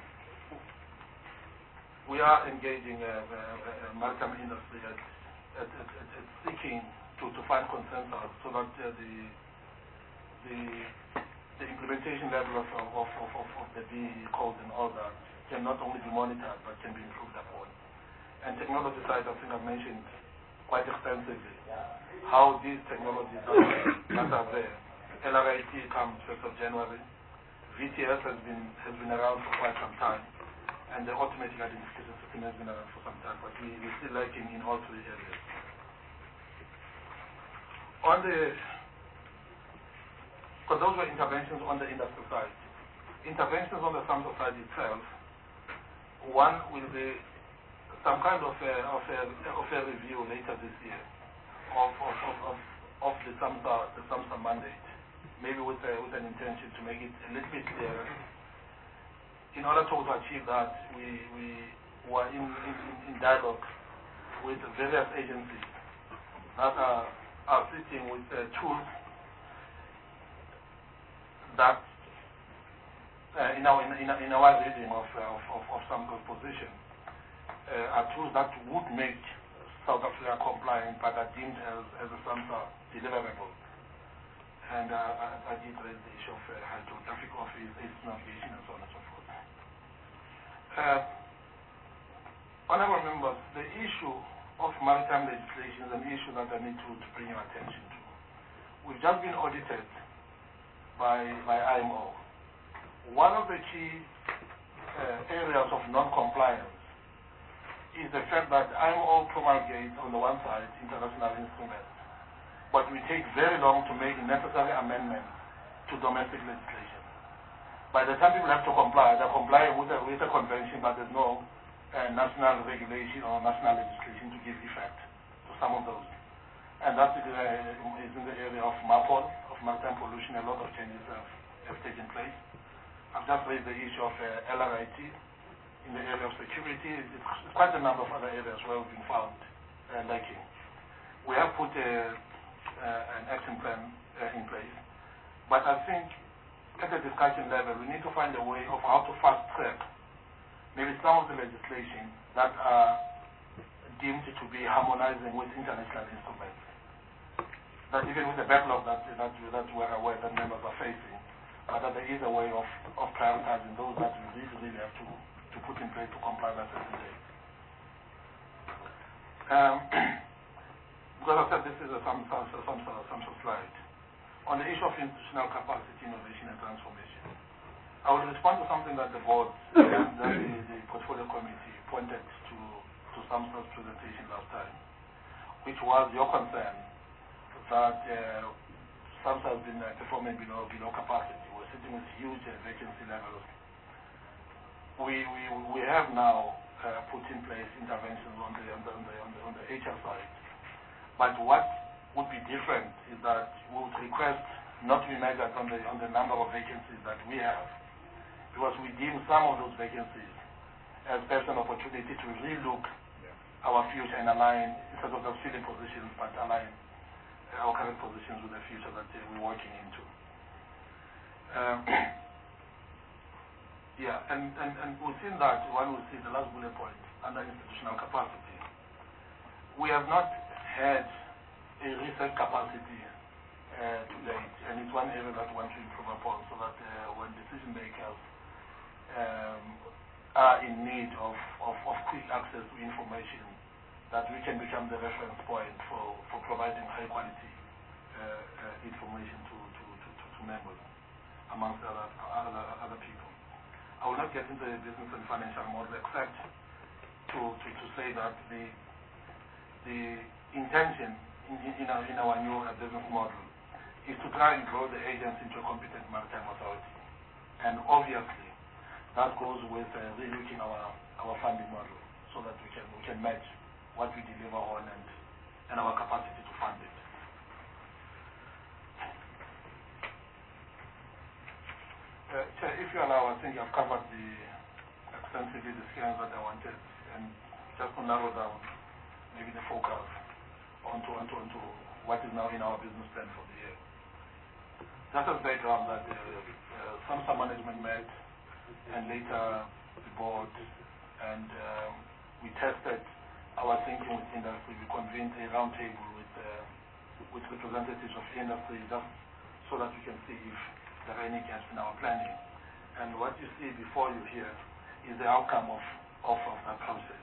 we are engaging uh, uh, uh, maritime industry at, at, at, at, at seeking to, to find consensus so that uh, the, the the implementation level of, of, of, of, of the B code and all that can not only be monitored but can be improved upon. And technology side, I think I've mentioned quite extensively how these technologies are, that are there. L R I T comes first of January. V T S has been has been around for quite some time, and the automatic identification system has been around for some time, but we, we're still lacking in all three areas. On the, because those were interventions on the industrial side. Interventions on the SAMSA side itself, one will be some kind of a, of a, of a review later this year of, of, of, of, of the SAMSA, the SAMSA mandate, maybe with, a, with an intention to make it a little bit clearer. In order to achieve that, we, we were in, in, in dialogue with various agencies that are, are sitting with uh, tools that, uh, in, our, in, in, in our reading of, uh, of, of, of some position, uh, are tools that would make South Africa compliant but are deemed as, as a SAMSA deliverable. And uh, I, I did raise the issue of uh, hydrographic office, its navigation, and so on and so forth. Uh, honorable members, the issue of maritime legislation is an issue that I need to, to bring your attention to. We've just been audited by, by I M O. One of the key uh, areas of non-compliance is the fact that I M O promulgates, on the one side, international instruments, but we take very long to make necessary amendments to domestic legislation. By the time people have to comply, they're complying with a, with a convention, but there's no uh, national regulation or national legislation to give effect to some of those. And that is, uh, is in the area of MAPOL, of maritime pollution. A lot of changes have, have taken place. I've just raised the issue of uh, L R I T in the area of security. It's, it's quite a number of other areas where we've been found uh, lacking. We have put a, uh, an action plan uh, in place, but I think at the discussion level, we need to find a way of how to fast track maybe some of the legislation that are deemed to be harmonizing with international instruments. That even with the backlog that, that, that we're aware that members are facing, but that there is a way of, of prioritizing those that we really, really have to, to put in place to comply with certain dates. Um, because I said this is a some, some, some, some, some slide. On the issue of institutional capacity, innovation, and transformation, I will respond to something that the board, that the, the portfolio committee pointed to, to SAMSA's presentation last time, which was your concern that uh, SAMSA has been uh, performing below, below capacity. We're sitting with huge uh, vacancy levels. We, we, we have now uh, put in place interventions on the, on the, on the, on the, on the H R side. But what would be different is that we would request not to be measured on the, on the number of vacancies that we have, because we deem some of those vacancies as best an opportunity to relook yeah. our future and align, instead of those filling positions, but align our current positions with the future that uh, we're working into. Um, yeah, and, and, and within that, one will see the last bullet point, under institutional capacity. We have not had a research capacity uh, to date, and it's one area that we want to improve upon, so that uh, when decision makers um, are in need of, of, of quick access to information, that we can become the reference point for, for providing high quality uh, uh, information to, to, to, to, to members, amongst other, other, other people. I will not get into the business and financial model, except to, to, to say that the, the intention in, in, our, in our new uh, business model is to try and grow the agency into a competent maritime authority. And obviously, that goes with uh, relooking our, our funding model so that we can, we can match what we deliver on and, and our capacity to fund it. Uh, Chair, if you allow, I think I've covered the extensively the schemes that I wanted, and just to narrow down maybe the focus onto, onto, onto what is now in our business plan for the year. Just as background that uh, uh, SAMSA management met, and later the board, and um, we tested our thinking with industry. We convened a roundtable with uh, with representatives of industry, just so that we can see if there are any gaps in our planning. And what you see before you here is the outcome of, of, of that process.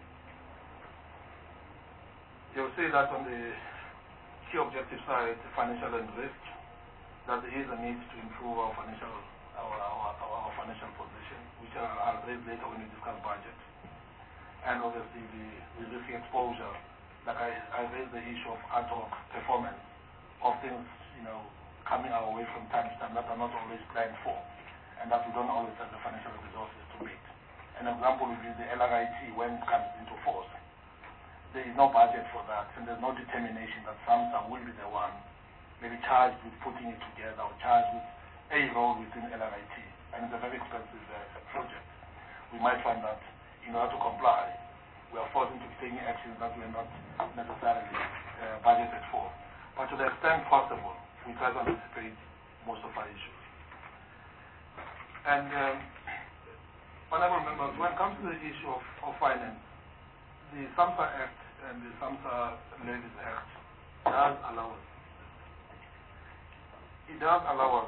You'll see that on the key objective side, financial and risk, that there is a need to improve our financial our, our, our financial position, which I'll, I'll raise later when we discuss budget. And obviously the, the risk exposure, like I, I raised the issue of ad hoc performance of things, you know, coming our way from time to time that are not always planned for, and that we don't always have the financial resources to meet. An example would be the L R I T when it comes into force. There is no budget for that, and there's no determination that SAMSA will be the one maybe charged with putting it together or charged with a role within L R I T, and it's a very expensive uh, project. We might find that in order to comply, we are forced into taking actions that we are not necessarily uh, budgeted for. But to the extent possible, we try to anticipate most of our issues. And um, honorable members, when it comes to the issue of, of finance, the SAMSA Act and the SAMSA Levies Act does allow us. It does allow us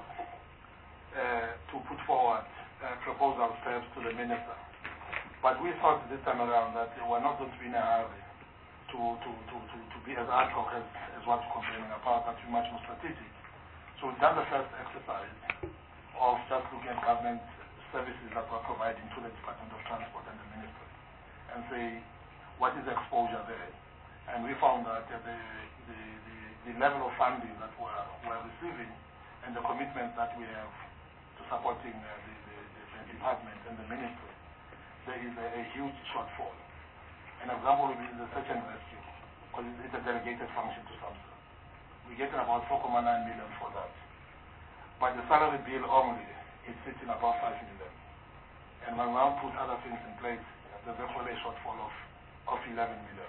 uh, to put forward uh, proposals perhaps to the minister. But we thought this time around that we're not going to be in a hurry to, to, to, to, to be as ad hoc as, as what we're complaining about, but to be much more strategic. So we've done the first exercise of just looking at government services that we're providing to the Department of Transport and the Ministry and say, what is the exposure there? And we found that uh, the, the, the, the level of funding that we're, we're receiving and the commitment that we have to supporting uh, the, the, the, the department and the ministry, there is a, a huge shortfall. An example would be the search and rescue, because it's a delegated function to SAMSA. We get about four point nine million for that. But the salary bill only is sitting about five million. And when we now put other things in place, there's actually a shortfall of, of eleven million.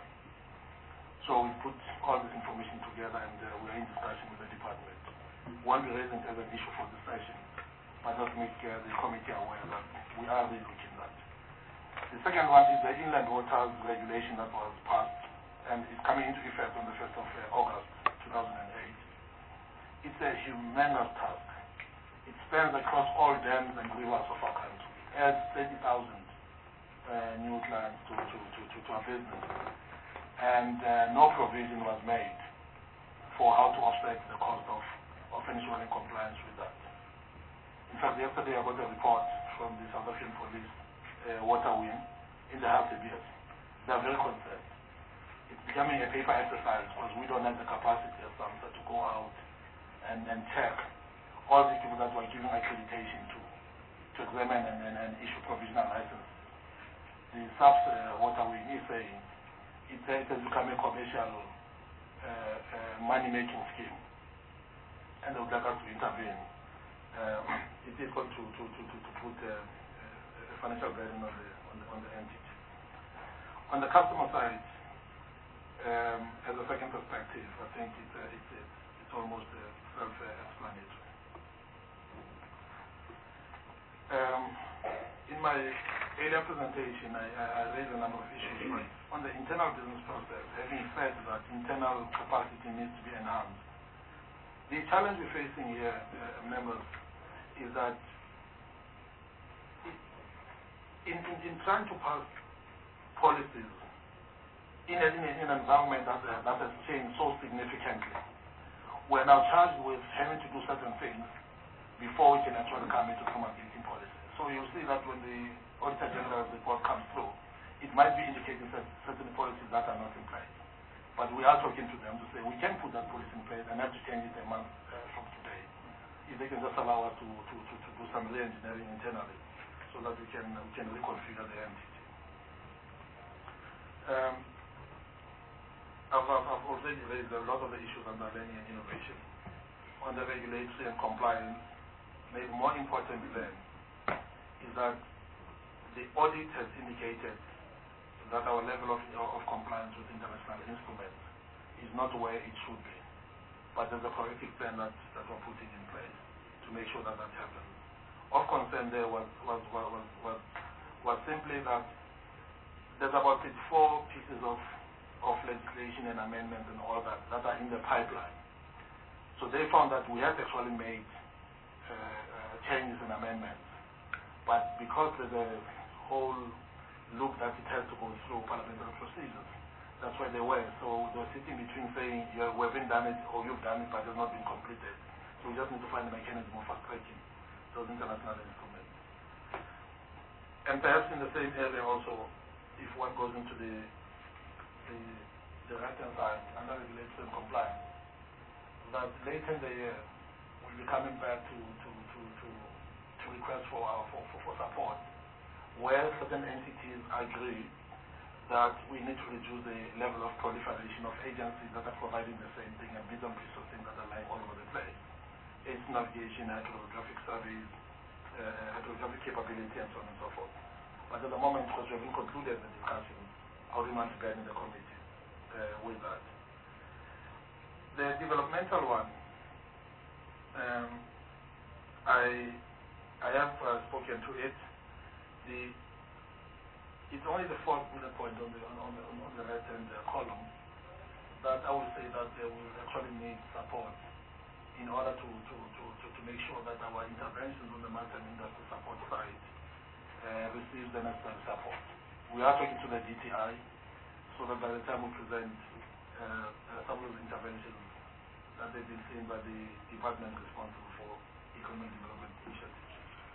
So we put all this information together and uh, we're in discussion with the department. We won't be raising it as an issue for this session, but just make uh, the committee aware that we are really looking at that. The second one is the Inland Waters regulation that was passed and is coming into effect on the first of August two thousand eight. It's a humongous task. It spans across all dams and rivers of our country. It adds thirty thousand uh, new clients to, to, to, to, to our business. And uh, no provision was made for how to offset the cost of, of ensuring compliance with that. In fact, yesterday I got a report from the South African Police uh, water wing in the H B S. They are very concerned. It's becoming a paper exercise because we don't have the capacity as SAMSA to go out and, and check all the people that we're giving accreditation to, to examine and, and, and issue provisional licenses. The S A P S uh, water wing is saying it, uh, it has become a commercial uh, uh, money-making scheme, and they would like us to intervene. Um, it is going to, to, to, to, to put uh, a financial burden on the, on the, on the entity. On the customer side, um, as a second perspective, I think it's, uh, it's, it's, it's almost uh, self-explanatory. Um, in my earlier presentation, I, I, I raised a number of issues, but on the internal business process, having said that internal capacity needs to be enhanced. The challenge we're facing here, uh, members, is that in, in, in trying to pass policies in, a, in, a, in an environment that, uh, that has changed so significantly, we're now charged with having to do certain things before we can actually come into promulgating policies. So you'll see that when the Auditor General's report comes through, it might be indicating that certain policies that are not in place. But we are talking to them to say we can put that policy in place and have to change it a month uh, from if they can just allow us to, to, to, to do some re-engineering internally so that we can, we can reconfigure the entity. Um, I've, I've, I've already raised a lot of the issues on learning and innovation, on the regulatory and compliance. Maybe more important then is that the audit has indicated that our level of, of compliance with international instruments is not where it should be. But there's a corrective plan that, that we're putting in place to make sure that that happens. Of concern there was, was, was, was, was simply that there's about four pieces of, of legislation and amendments and all that that are in the pipeline. So they found that we had actually made uh, uh, changes and amendments. But because there's a whole loop that it has to go through parliamentary procedures, that's where they were. So they were sitting between saying, yeah, we haven't done it or you've done it but it's not been completed. So we just need to find a mechanism of fast-tracking those international instruments. And perhaps in the same area also, if one goes into the the, the right-hand side, under regulation and compliance, that later in the year we'll be coming back to to to to, to request for our for, for, for support, where certain entities agree that we need to reduce the level of proliferation of agencies that are providing the same thing and bits and pieces of things that are lying all over the place. It's navigation, hydrographic service, uh, hydrographic capability, and so on and so forth. But at the moment, because we haven't concluded the discussion, I wouldn't want to get in the committee uh, with that. The developmental one, um, I I have uh, spoken to it. The it's only the fourth bullet point on the on the on the right hand uh, column that I will say that they will actually need support in order to to, to, to, to make sure that our interventions on the maritime industry support side uh, receive the necessary support. We are talking to the D T I so that by the time we present uh, uh, some of the interventions that they've been seen by the department responsible for economic development initiatives.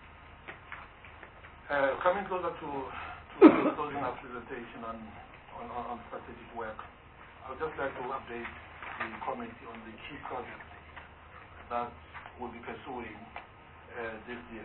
Uh, coming closer to, to closing our presentation on, on, on strategic work, I would just like to update the committee on the key projects that we'll be pursuing uh, this year.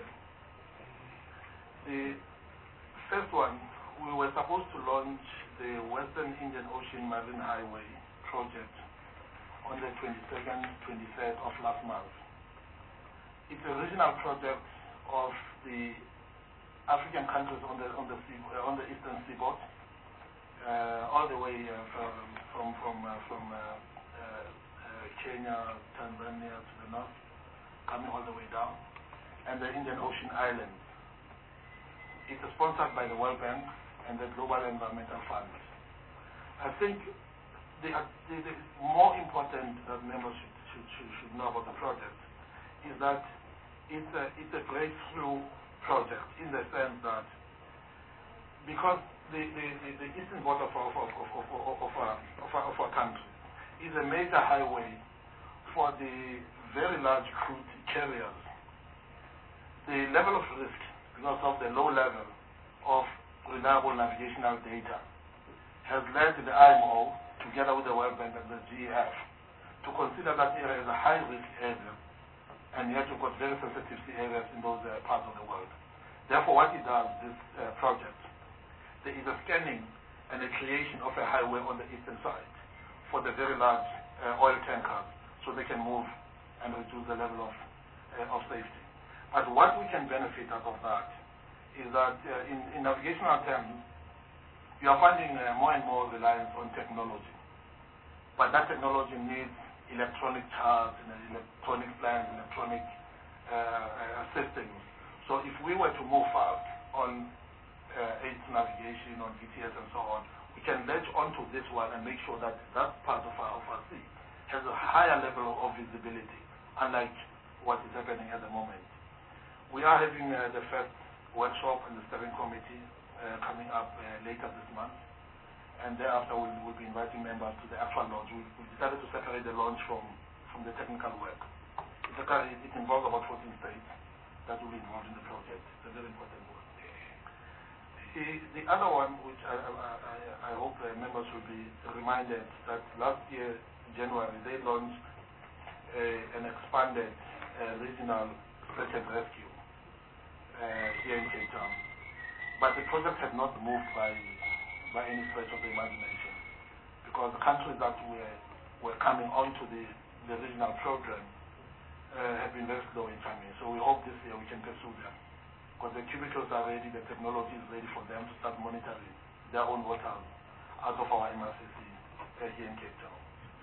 The first one, we were supposed to launch the Western Indian Ocean Marine Highway project on the twenty-second, twenty-third of last month. It's a regional project of the African countries on the on the sea, uh, on the eastern seaboard, uh, all the way uh, from from from uh, from uh, uh, uh, Kenya, Tanzania to the north, coming all the way down, and the Indian Ocean Islands. It's sponsored by the World Bank and the Global Environmental Fund. I think the, the, the more important that members should, should, should, should know about the project is that it's a, it's a breakthrough project in the sense that because the, the, the, the eastern border of our, of, of, of, of, of, our, of, our, of our country is a major highway for the very large crude carriers. The level of risk because of the low level of reliable navigational data has led the I M O, together with the World Bank and the G E F, to consider that area as a high-risk area, and yet you've got very sensitive sea areas in those uh, parts of the world. Therefore, what it does, this uh, project, there is a scanning and a creation of a highway on the eastern side for the very large uh, oil tankers, so they can move and reduce the level of, uh, of safety. But what we can benefit out of that is that uh, in, in navigational terms, we are finding uh, more and more reliance on technology. But that technology needs electronic charts and electronic plans, electronic uh, uh, systems. So if we were to move fast on uh, A I T navigation, on G P S and so on, we can latch onto this one and make sure that that part of our, of our sea has a higher level of visibility, unlike what is happening at the moment. We are having uh, the first workshop in the steering committee uh, coming up uh, later this month, and thereafter we'll, we'll be inviting members to the actual launch. We, we decided to separate the launch from, from the technical work. It's a, it involves about fourteen states that will be involved in the project. It's a very important one. The, the other one, which I, I, I, I hope uh, members will be reminded that last year, January, they launched a, an expanded uh, regional search and rescue uh, here in Cape Town. But the project had not moved by by any stretch of the imagination, because the countries that were were coming onto the, the regional program uh, have been very slow in coming. So we hope this year we can pursue them, because the cubicles are ready, the technology is ready for them to start monitoring their own waters out of our M R C C uh, here in Cape Town.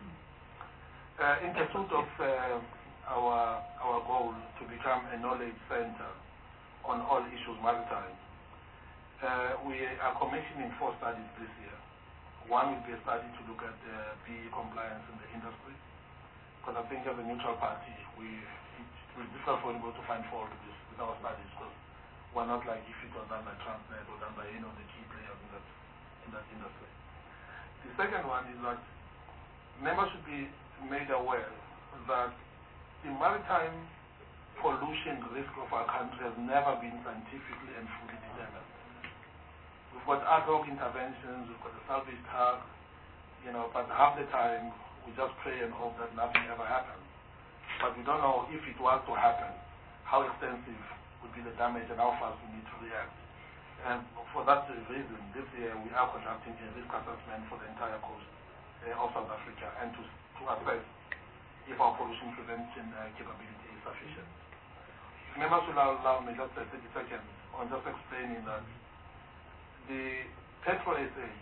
Uh, in pursuit of uh, our our goal to become a knowledge center on all issues maritime, Uh, we are commissioning four studies this year. One will be a study to look at uh, P E compliance in the industry, because I think as a neutral party, we it will be difficult for anybody to find fault with, this, with our studies, because we're not like if it was done by Transnet or done by any of the key players in that in that industry. The second one is that members should be made aware that the maritime pollution risk of our country has never been scientifically and fully determined. We've got ad hoc interventions, we've got the salvage tug, you know, but half the time we just pray and hope that nothing ever happens. But we don't know if it was to happen, how extensive would be the damage and how fast we need to react. And for that reason, this year we are conducting a risk assessment for the entire coast uh, of South Africa, and to, to assess if our pollution prevention uh, capability is sufficient. Members will allow me just uh, thirty seconds on just explaining that the Petro S A,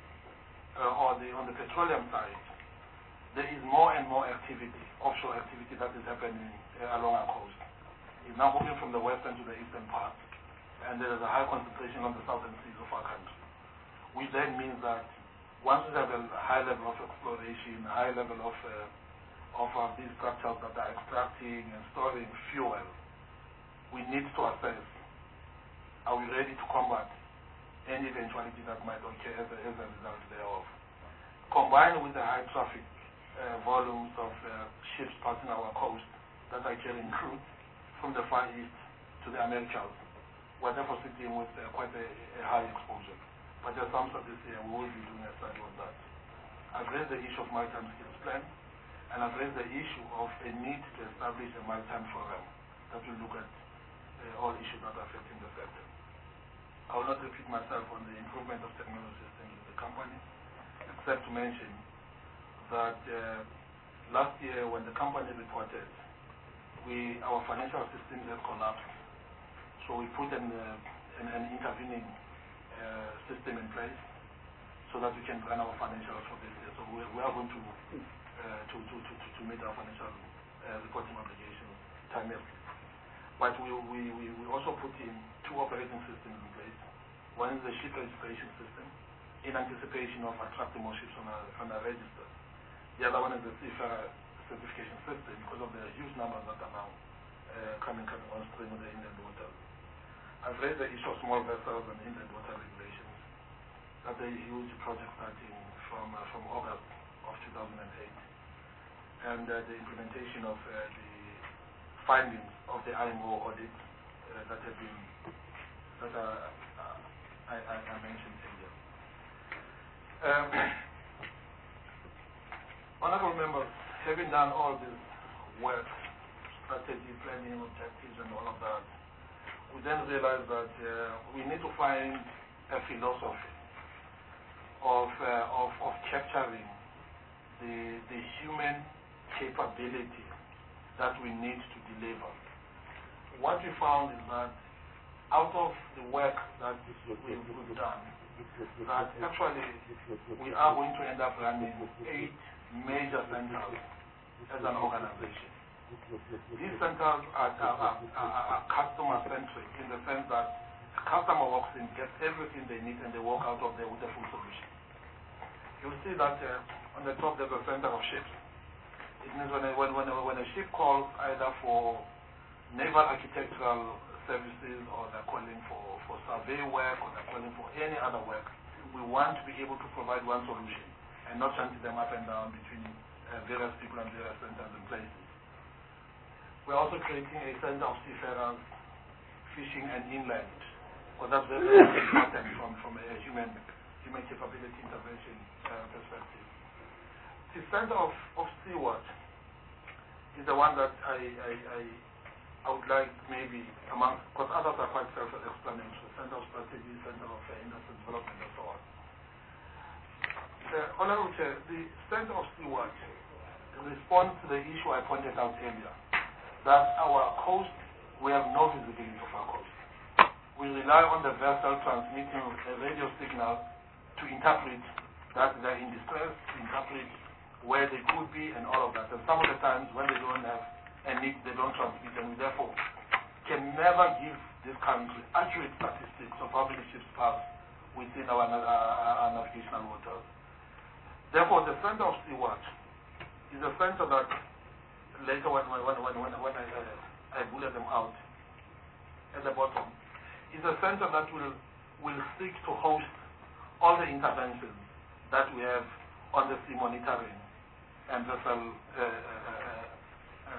uh, or the, on the petroleum side, there is more and more activity, offshore activity that is happening uh, along our coast. It's now moving from the western to the eastern part, and there is a high concentration on the southern seas of our country, which then means that once we have a high level of exploration, a high level of, uh, of uh, these structures that are extracting and storing fuel, we need to assess, are we ready to combat any eventuality that might occur as a, as a result thereof. Combined with the high traffic uh, volumes of uh, ships passing our coast that are carrying crude from the Far East to the Americas, we're therefore sitting with uh, quite a, a high exposure. But there's some of this year we will be doing a study on that. I've raised the issue of maritime skills plan, and I've raised the issue of a need to establish a maritime forum that will look at uh, all issues that are affecting the sector. I will not repeat myself on the improvement of technology systems in the company, except to mention that uh, last year when the company reported, we our financial systems had collapsed. So we put an, uh, an, an intervening uh, system in place so that we can run our financials for this year. So we, we are going to, uh, to, to, to, to meet our financial uh, reporting obligations timely. But we, we, we, we also put in two operating systems in place. One is the ship registration system, in anticipation of attracting more ships on our, on our register. The other one is the seafarer certification system, because of the huge numbers that are now uh, coming, coming on stream with the inland waters. I've raised the issue of small vessels and inland water regulations. That's a huge project starting from, uh, from August of two thousand eight. And uh, the implementation of uh, the findings of the I M O audit uh, that have been, that are, uh, I, I, I mentioned earlier. Um, honorable members, having done all this work, strategy, planning, objectives, and all of that, we then realized that uh, we need to find a philosophy of, uh, of, of capturing the, the human capability that we need to deliver. What we found is that out of the work that we've, we've done, that actually we are going to end up running eight major centers as an organization. These centers are, are, are, are, are customer-centric in the sense that the customer walks in, gets everything they need, and they walk out of there with a full solution. You'll see that uh, on the top there's a center of ships. It means when a, when, when, a, when a ship calls either for naval architectural services, or they're calling for, for survey work, or they're calling for any other work, we want to be able to provide one solution and not shunting them up and down between uh, various people and various centers and places. We're also creating a center of seafarers, fishing and inland, because that's very, very important from, from a human, human capability intervention uh, perspective. The center of, of Seaward is the one that I, I, I, I would like maybe among, because others are quite self-explanatory, Center of Strategy, Center of uh, Industry Development, and so on. Uh, Honorable Chair, the Center of Steward responds to the issue I pointed out earlier, that our coast, we have no visibility of our coast. We rely on the vessel transmitting a radio signal to interpret that they're in distress, to interpret where they could be and all of that. And some of the times when they don't have a need, they don't transmit, and we therefore can never give this country accurate statistics of how many ships pass within our, uh, our navigational waters. Therefore, the Center of Sea Watch is a center that later when, when, when, when, when I, uh, I bullet them out at the bottom, is a center that will, will seek to host all the interventions that we have on the sea monitoring and vessel uh, uh, uh,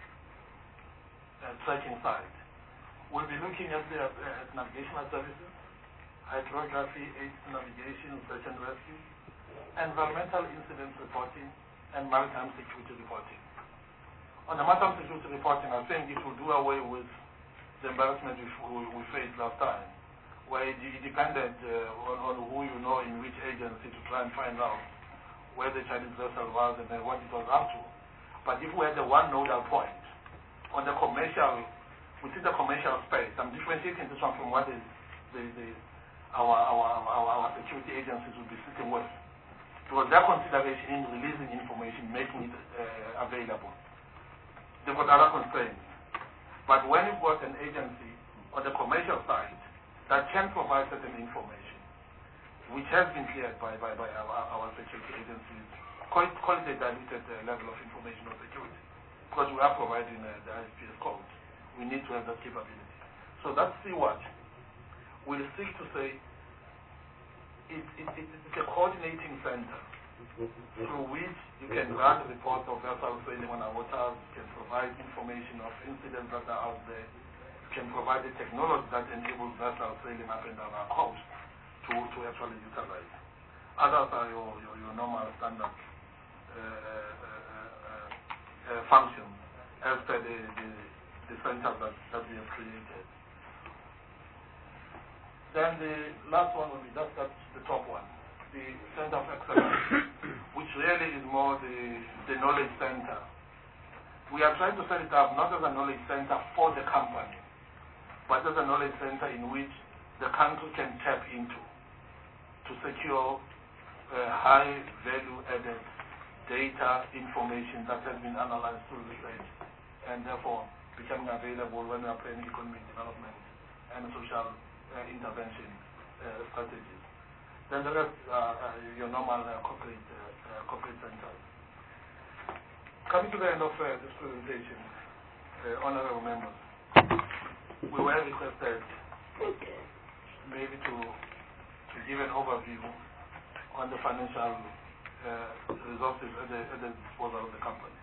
uh, tracking side. We'll be looking at the uh, at navigational services, hydrography, aid to navigation, search and rescue, environmental incident reporting, and maritime security reporting. On the maritime security reporting, I think it will do away with the embarrassment we, we, we faced last time, where it, it depended uh, on, on who you know in which agency to try and find out where the Chinese vessel was and then what it was up to. But if we had the one nodal point on the commercial, within the commercial space, I'm differentiating this one from what is the, the, our, our, our, our security agencies will be sitting with. Because their consideration in releasing information, making it uh, available. They've got other constraints. But when you've got an agency on the commercial side that can provide certain information, which has been cleared by, by, by our, our security agencies, call it, call it a diluted uh, level of information on security, because we are providing uh, the I S P S code. We need to have that capability. So that Sea Watch will seek to say, It, it, it, it's a coordinating center through which you can run reports of vessels sailing on our waters, you can provide information of incidents that are out there, you can provide the technology that enables vessels sailing up and down our coast to, to actually utilize. Others are your, your, your normal standard uh, uh, uh, uh, functions as per the, the, the center that, that we have created. Then the last one will be, that's, that's the top one, the Center of Excellence, which really is more the, the knowledge center. We are trying to set it up not as a knowledge center for the company, but as a knowledge center in which the country can tap into to secure uh, high value added data information that has been analyzed through research and therefore becoming available when we are planning economic development and social Uh, intervention uh, strategies. Then the rest are uh, your normal uh, corporate uh, uh, corporate centers. Coming to the end of uh, this presentation, uh, honorable members, we were requested maybe to to give an overview on the financial uh, resources at the, at the disposal of the company.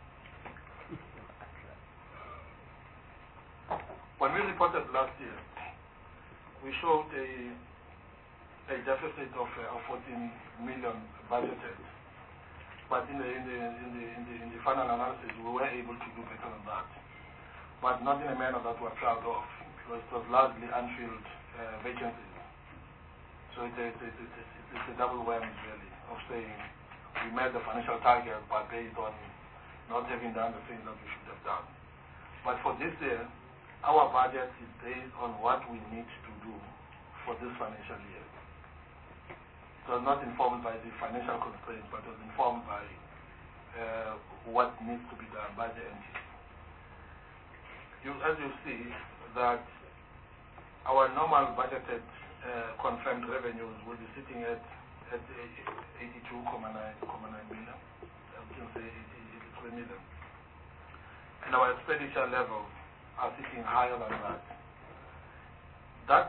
When we reported last year, we showed a, a deficit of, uh, of fourteen million budgeted, but in the, in, the, in, the, in, the, in the final analysis we were able to do better than that, but not in a manner that we're proud of, because it was largely unfilled uh, vacancies. So it, it, it, it, it, it's a double whammy really of saying we met the financial target but based on not having done the things that we should have done. But for this year, our budget is based on what we need to do for this financial year. It was not informed by the financial constraints, but it was informed by uh, what needs to be done by the N T C. You, as you see, that our normal budgeted uh, confirmed revenues will be sitting at, at eighty-two point nine million. I can say eighty-three million. And our expenditure levels are sitting higher than that. That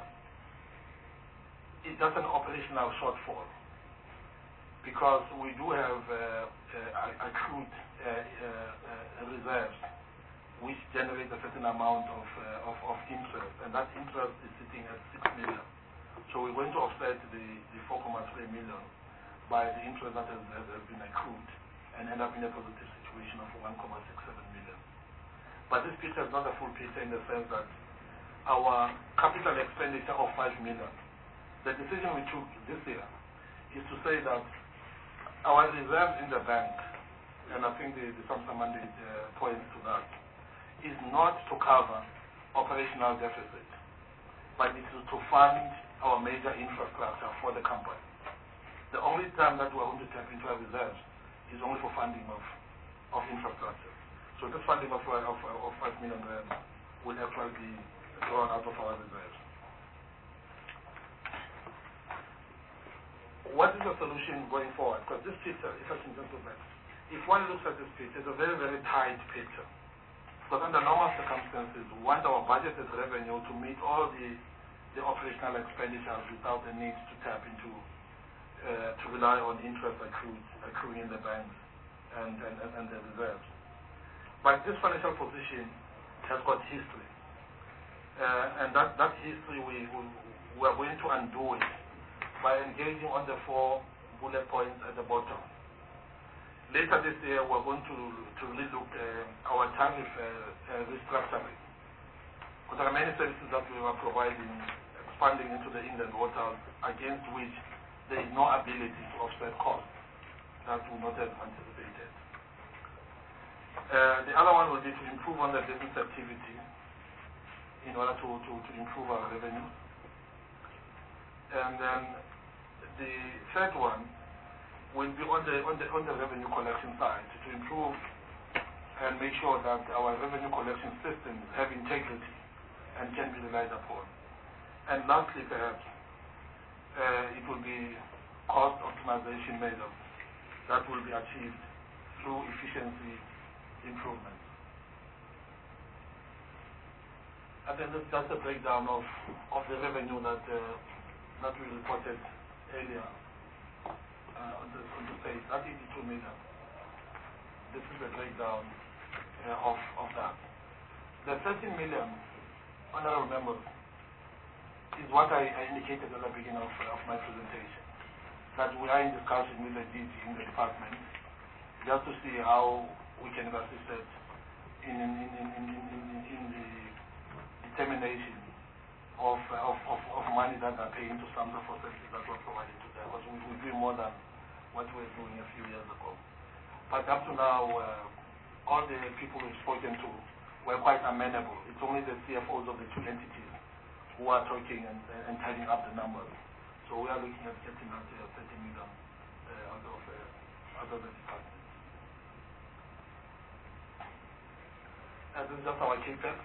is just an operational shortfall, because we do have uh, uh, accrued uh, uh, reserves which generate a certain amount of, uh, of, of interest, and that interest is sitting at six million. So we're going to offset the, the four point three million by the interest that has, has been accrued and end up in a positive situation of one point six seven million. But this picture is not a full picture in the sense that our capital expenditure of five million, the decision we took this year is to say that our reserves in the bank, and I think the, the Samsa mandate uh, points to that, is not to cover operational deficit, but it is to fund our major infrastructure for the company. The only time that we are going to tap into our reserves is only for funding of, of infrastructure. So this funding of, of, of five million rand will actually be drawn out of our reserves. What is the solution going forward? Because this picture, if I can just go back, if one looks at this picture, it's a very, very tight picture. Because under normal circumstances, we want our budgeted revenue to meet all the, the operational expenditures without the need to tap into, uh, to rely on interest accrued, accruing in the banks and, and, and the reserves. But this financial position has got history. Uh, and that, that history, we, we, we are going to undo it by engaging on the four bullet points at the bottom. Later this year, we're going to, to relook uh, our tariff uh, uh, restructuring. Because there are many services that we are providing, expanding into the inland waters, against which there is no ability to offset costs that we not have anticipated. Uh, the other one will be to improve on the business activity in order to, to, to improve our revenue. And then the third one will be on the, on the, on the revenue collection side to improve and make sure that our revenue collection systems have integrity and can be relied upon. And lastly, perhaps, uh, it will be cost optimization measures that will be achieved through efficiency improvements. I think that's, that's a breakdown of, of the revenue that, uh, that we reported earlier uh, on, the, on the page, that eighty-two million. This is the breakdown uh, of, of that. The thirteen million, honorable members, is what I, I indicated at the beginning of, of my presentation, that we are in discussion with the D G in the department just to see how we can assist it in, in, in, in, in, in, in the determination of, of, of, of money that are paying to SAMSA for services that were provided to them, because we, we do more than what we were doing a few years ago. But up to now, uh, all the people we've spoken to were quite amenable. It's only the C F Os of the two entities who are talking and, and tallying up the numbers. So we are looking at getting that uh, thirty million uh, out of uh, out of the department. And this is just our CAPEX.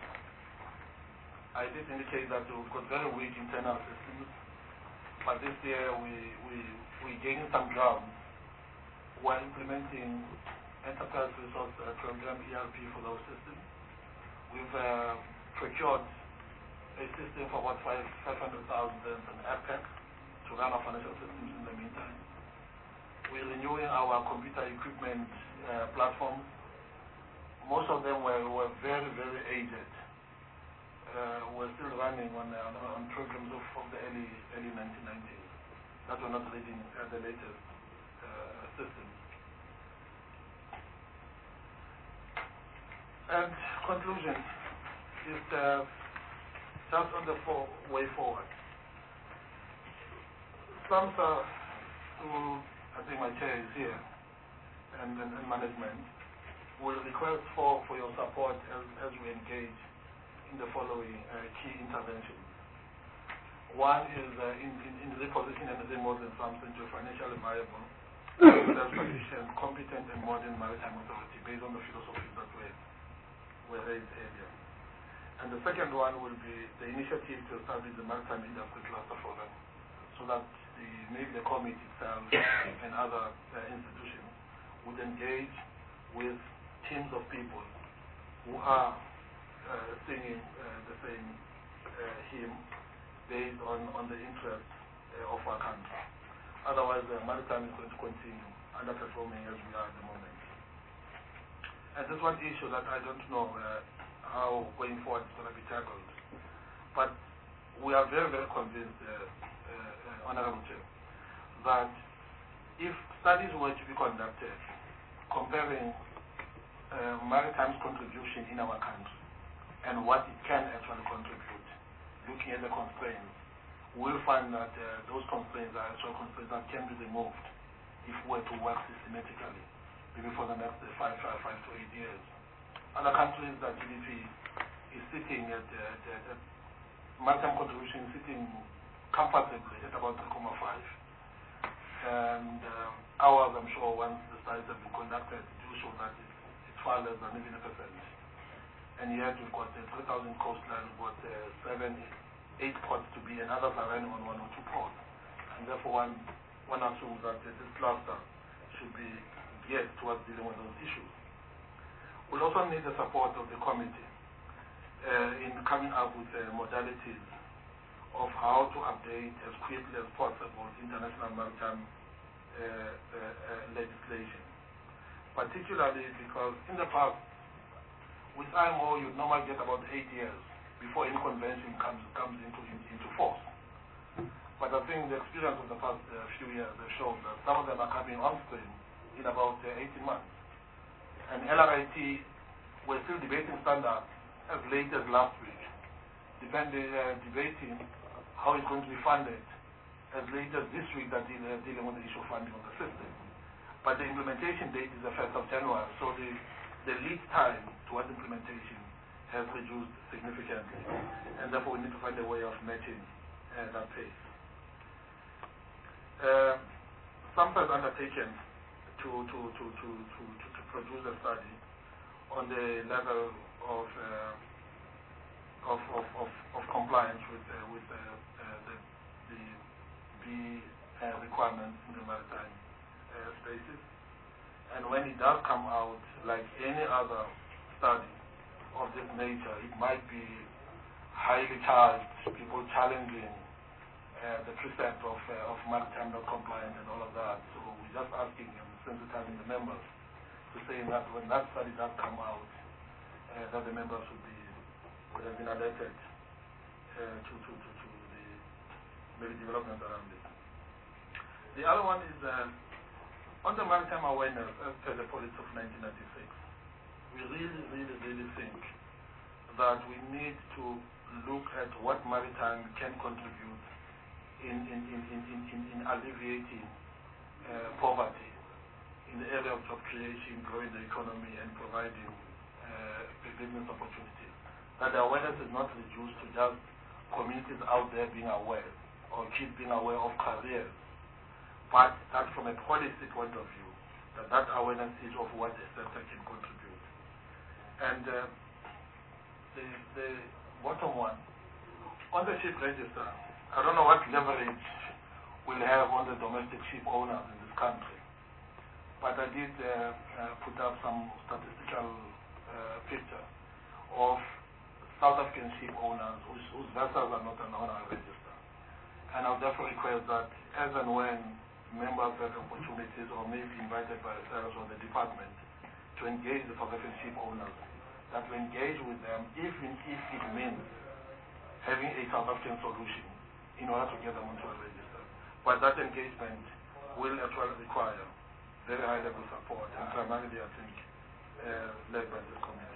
I did indicate that we've got very weak internal systems, but this year we we we gained some ground while implementing enterprise resource uh, program E R P for those systems. We've uh, procured a system for about five five hundred thousand and an APEC to run our financial systems in the meantime. We're renewing our computer equipment uh, platforms. Most of them were, were very, very aged. Uh, we're still running on, on, on programs of, of the early early nineteen nineties that were not reading uh, the latest uh, systems. And conclusion is uh, just on the for way forward. SAMSA, who I think my chair is here, and, and, and management, will request for, for your support as, as we engage in the following uh, key interventions. One is uh, in, in, in repositioning and remodeling SAMSA into a financially viable, self-sufficient, competent and modern maritime authority based on the philosophies that were, were raised earlier. And the second one will be the initiative to establish the Maritime Industry Cluster Forum, so that the, maybe the committee itself and other uh, institutions would engage with teams of people who are uh, singing uh, the same uh, hymn based on, on the interests uh, of our country. Otherwise, the maritime is going to continue underperforming as we are at the moment. And this one issue that I don't know uh, how going forward is going to be tackled. But we are very, very convinced, uh, uh, Honorable Chair, that if studies were to be conducted comparing uh, maritime's contribution in our country and what it can actually contribute, looking at the constraints, we'll find that uh, those constraints are actual constraints that can be removed if we were to work systematically, maybe for the next uh, five, five, five to eight years. Other countries that G D P is sitting at, uh, at, at, at maritime contribution is sitting comfortably at about three point five. And um, ours, I'm sure, once the studies have been conducted, do show that it's, it's far less than even a percent. And yet we've got uh, three thousand coastlines, we've got uh, seven, eight ports to be, and others are running on one or two ports. And therefore one, one assumes that uh, this cluster should be geared towards dealing with those issues. We'll also need the support of the committee uh, in coming up with uh, modalities of how to update as quickly as possible international maritime uh, uh, uh, legislation. Particularly because in the past, with I M O, you normally get about eight years before any convention comes comes into into force. But I think the experience of the past uh, few years has shown that some of them are coming on stream in about uh, eighteen months. And L R I T, we're still debating standards as late as last week, depending, uh, debating how it's going to be funded as late as this week that deal, uh, dealing with the issue of funding of the system. But the implementation date is the first of January, so the, the lead time towards implementation has reduced significantly, and therefore we need to find a way of matching uh, that pace. Uh, some has undertaken to, to, to, to, to, to, to produce a study on the level of, uh, of, of, of, of compliance with, uh, with uh, uh, the, the B uh, requirements in the maritime uh, spaces. And when it does come out, like any other study of this nature, it might be highly charged, people challenging uh, the precept of, uh, of maritime not compliance and all of that. So we're just asking and sensitizing the members to say that when that study does come out, uh, that the members would be could have been alerted uh, to, to, to, to the maybe developments around it. The other one is uh, on the maritime awareness as per the policy of nineteen ninety-six. We really, really, really think that we need to look at what maritime can contribute in, in, in, in, in, in, in alleviating uh, poverty in the area of job creation, growing the economy, and providing uh, business opportunities. That the awareness is not reduced to just communities out there being aware or kids being aware of careers, but that from a policy point of view, that that awareness is of what a sector can contribute. And uh, the, the bottom one, on the ship register, I don't know what leverage we'll have on the domestic ship owners in this country, but I did uh, uh, put up some statistical uh, picture of South African ship owners whose, whose vessels are not on our register. And I'll therefore request that as and when members have opportunities or may be invited by ourselves or the department to engage the South African ship owners, that we engage with them even if it means having a South African solution in order to get them onto a register. But that engagement will actually require very high level support, and primarily I think uh, led by this committee.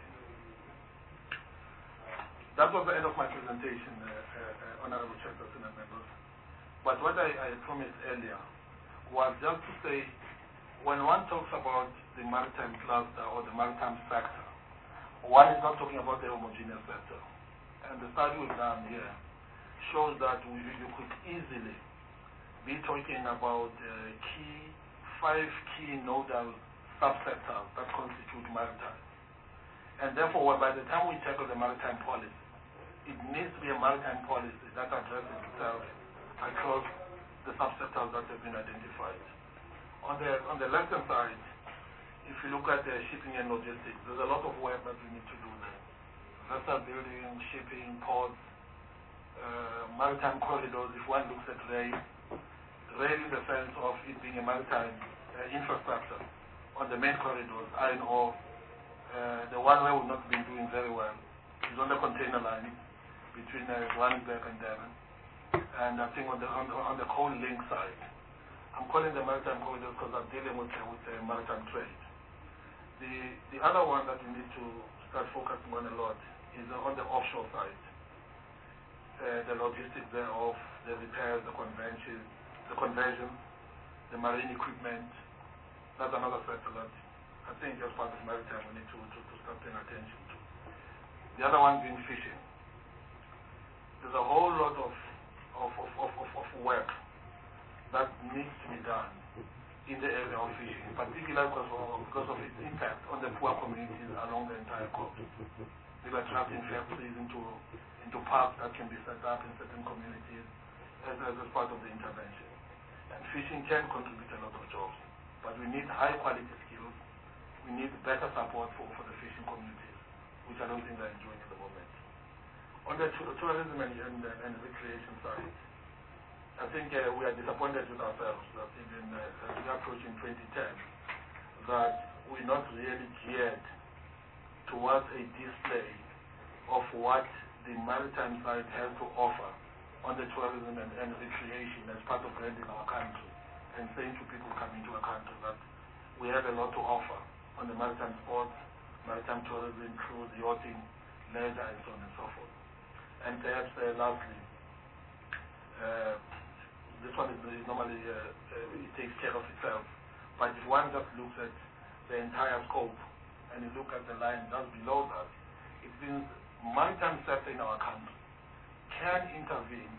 That was the end of my presentation, uh, uh, uh, Honorable Chairperson and members. But what I, I promised earlier was just to say, when one talks about the maritime cluster or the maritime sector, one is not talking about the homogeneous sector. And the study we've done here shows that we, you could easily be talking about uh, key, five key nodal subsectors that constitute maritime. And therefore, by the time we tackle the maritime policy, it needs to be a maritime policy that addresses itself across the subsectors that have been identified. On the, on the left-hand side, if you look at the shipping and logistics, there's a lot of work that we need to do there. Vessel building, shipping, ports, uh, maritime corridors, if one looks at rail, rail in the sense of it being a maritime uh, infrastructure on the main corridors, iron ore. Uh, the one where we've not been doing very well is on the container line between uh, Johannesburg and Durban. And I think on the, on the, on the coal link side, I'm calling the maritime corridors because I'm dealing with, uh, with uh, maritime trade. The, the other one that we need to start focusing on a lot is on the offshore side. Uh, the logistics thereof, the repairs, the convention, the conversion, the marine equipment. That's another sector that I think as part of maritime we need to, to, to start paying attention to. The other one being fishing. There's a whole lot of, of, of, of, of, of work that needs to be done in the area of fishing, in particular because of, because of its impact on the poor communities along the entire coast. We are attracting factories into, into parks that can be set up in certain communities as, as, as part of the intervention. And fishing can contribute a lot of jobs, but we need high quality skills. We need better support for, for the fishing communities, which I don't think they're enjoying at the moment. On the tourism and, and, and recreation side, I think uh, we are disappointed with ourselves that even uh, as we approach in twenty ten, that we're not really geared towards a display of what the maritime side has to offer on the tourism and, and recreation as part of branding our country and saying to people coming to our country that we have a lot to offer on the maritime sports, maritime tourism, cruise, yachting, leisure, and so on and so forth. And perhaps uh, lastly, uh, this one is, is normally, uh, uh, it takes care of itself, but if one just looks at the entire scope and you look at the line just below that, it means maritime sector in our country can intervene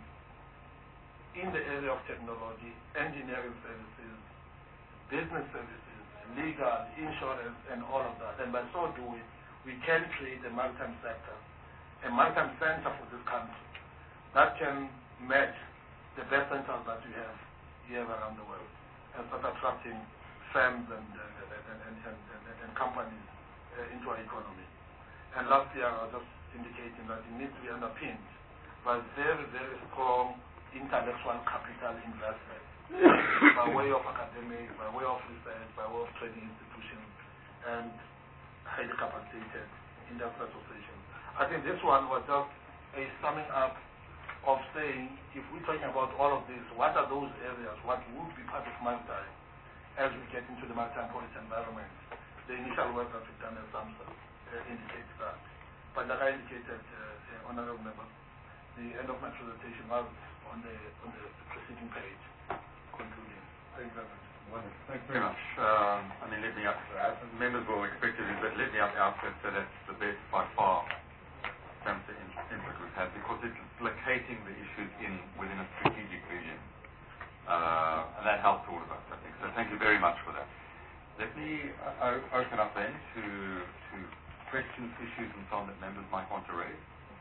in the area of technology, engineering services, business services, legal, insurance, and all of that. And by so doing, we can create a maritime sector, a maritime center for this country that can match the best centers that we have here around the world and start attracting firms and, uh, and, and, and, and, and companies uh, into our economy. And last year I was just indicating that it needs to be underpinned by very, very strong intellectual capital investment by way of academics, by way of research, by way of training institutions, and highly capacitated industrial associations. I think this one was just a summing up of saying, if we're talking about all of this, what are those areas, what would be part of maritime as we get into the maritime policy environment? The initial work that we've done at SAMHSA uh, indicates that. But like I indicated, uh, uh, Honorable Member, the end of my presentation was on the, on the preceding page, concluding. Thank you very much. Wonderful. Thanks very much. Um, I mean, let me up, uh, members will expect it, but let me up the outset say that's the best by far SAMHSA input we've had, because it's locating the issues in within a strategic vision. Uh, and that helps all of us, I think. So thank you very much for that. Let me uh, open up then to, to questions, issues, and so on that members might want to raise.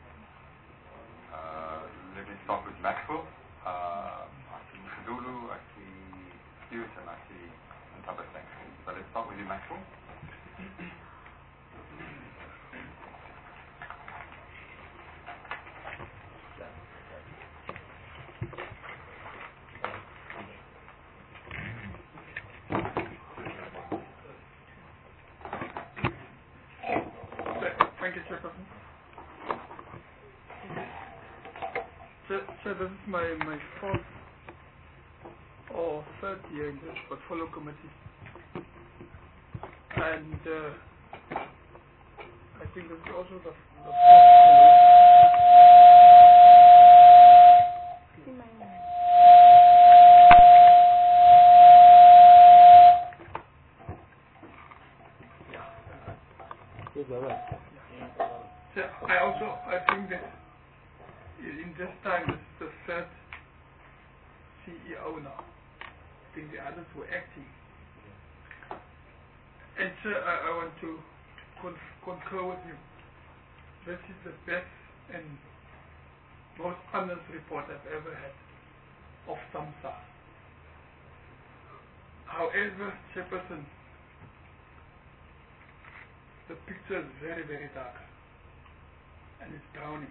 Uh, let me start with Maxwell. Uh, I see Shadulu, I see Stewart, and I see Ntabaseng. So let's start with you, Maxwell. Thank you, Chairperson. So, so this is my, my fourth or third year in the portfolio committee. And uh, I think this is also the, the fourth So I also, I think that in this time, this is the third C E O now. I think the others were acting. And so I, I want to conf concur with you. This is the best and most honest report I've ever had of SAMHSA. However, Chairperson, the picture is very, very dark. And it's drowning.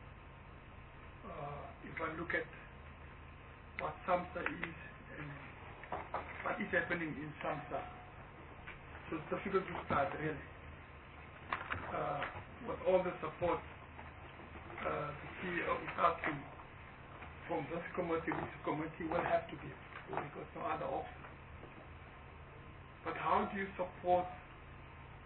Uh, if I look at what SAMHSA is and what is happening in SAMHSA, so it's difficult to start really. Uh, with all the support uh, the C E O is asking from this committee, which committee will have to give, because no other option. But how do you support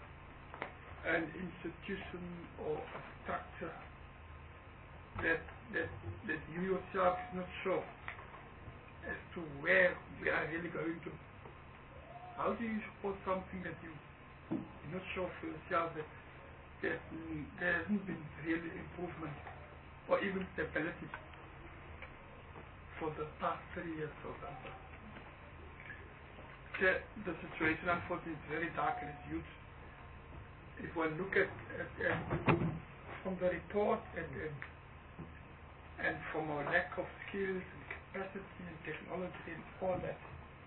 an institution or a structure that that that you yourself is not sure as to where we are really going to. How do you support something that you you're not sure for yourself that that mm, there hasn't been really improvement or even stability for the past three years, for example? The, the situation, unfortunately, is very dark and it's huge. If one look at, at, at from the report and, and and from our lack of skills and capacity and technology and all that,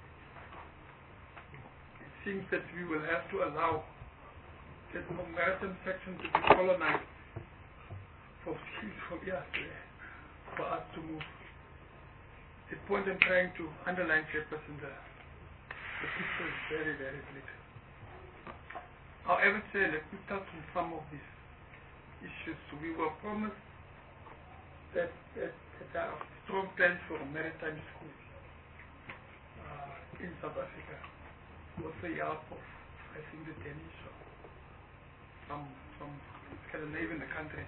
it seems that we will have to allow that maritime section to be colonized for skills from here to there, for us to move. The point I'm trying to underline, Chairperson, the, the picture is very, very bleak. However, say, let me touch on some of these issues. So we were promised that, that, that there are strong plans for a maritime school uh, in South Africa with the help of, I think, the Danish or some, some Scandinavian country.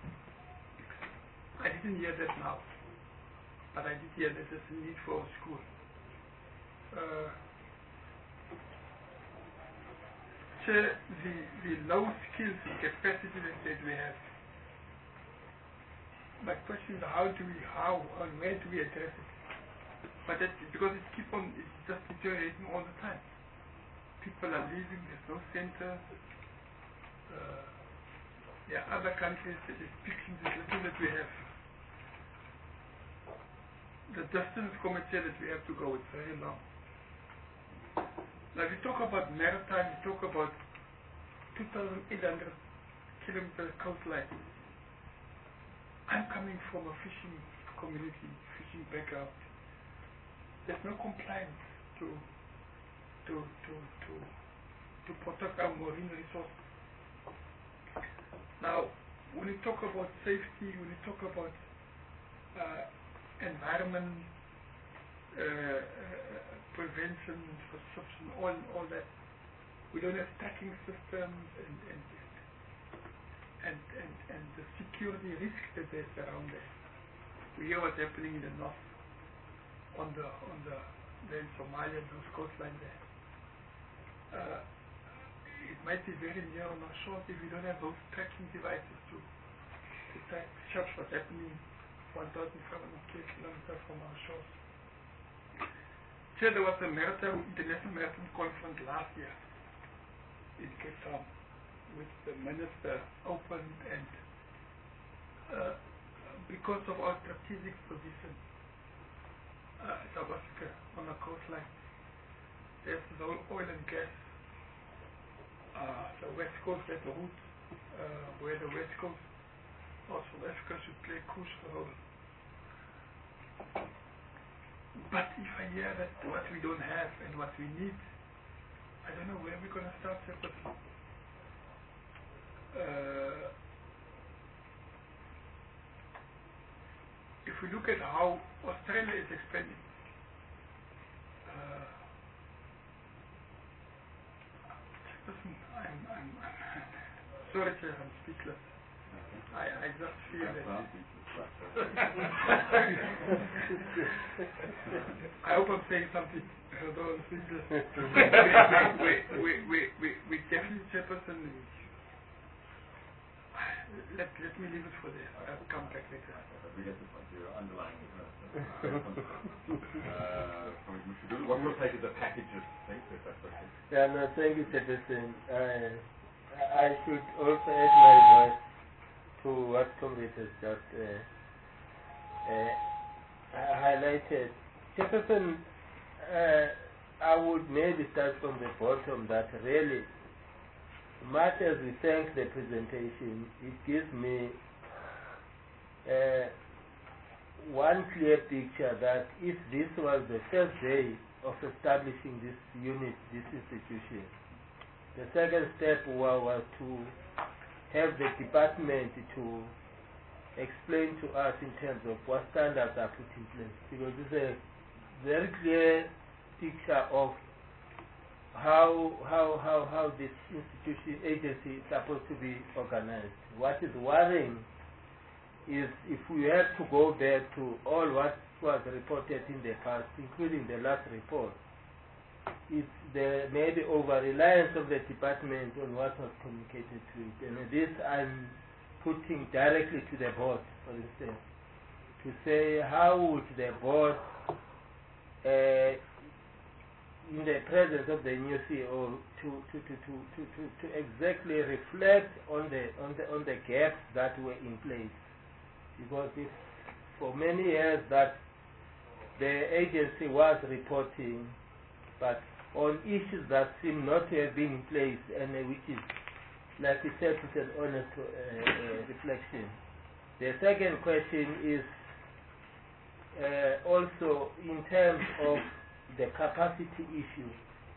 I didn't hear that now, but I did hear that there's a need for a school. Uh, the, the low skills and capacity that, that we have. My question is how do we, how and where do we address it? But that, because it keep on, it's just deteriorating all the time. People are leaving, there's no center. Uh, yeah, other countries that is picking the little that we have. The distance committee that we have to go is very long. Now, if you talk about maritime, you talk about two thousand eight hundred kilometer coastline. I'm coming from a fishing community, fishing background. There's no compliance to to to to to protect our marine resources. Now, when you talk about safety, when you talk about uh, environment, uh, uh, prevention, perception, all all that, we don't have tracking systems and and and and, and the security risk that there's around there. We hear what's happening in the north, on the on the then Somalia, those coastline there. Uh, it might be very near on our shores if we don't have those tracking devices to to track shots what's happening one thousand five hundred kilometers from our shores. So there was a maritime, international maritime conference last year in Cape Town, which the minister opened, and uh, because of our strategic position, uh, South Africa on the coastline, there's the oil and gas. Uh, the West Coast, that route uh, where the West Coast of South Africa should play a crucial role. But if I hear that what we don't have and what we need, I don't know where we're going to start separately. Uh, if we look at how Australia is expanding, uh, listen, I'm, I'm, I'm sorry, sir, I'm speechless. I, I just feel that. I hope I'm saying something. Although I'm speechless. we, we, we, we, we definitely, Chairperson, let, let me leave it for this. I'll come back later. We get the point. You're underlying it. What will take is the packages. Thank you, if that's okay. Yeah, no, thank you, Chairperson. I, I should also add my voice to what Comrade has just uh, uh, highlighted. Chairperson, uh, I would maybe start from the bottom that really, much as we thank the presentation, it gives me uh, one clear picture that if this was the first day of establishing this unit, this institution, the second step was to have the department to explain to us in terms of what standards are put in place, because it's a very clear picture of how how how how this institution agency is supposed to be organized. What is worrying is if we have to go back to all what was reported in the past, including the last report, it's the maybe over-reliance of the department on what was communicated to it. And this I'm putting directly to the board, for instance, to say how would the board, uh, in the presence of the new C E O, to, to, to, to, to, to, to exactly reflect on the, on, the, on the gaps that were in place. Because if for many years that the agency was reporting, but on issues that seem not to have been in place, and uh, which is, like we said, it's an honest uh, uh, reflection. The second question is uh, also in terms of the capacity issue.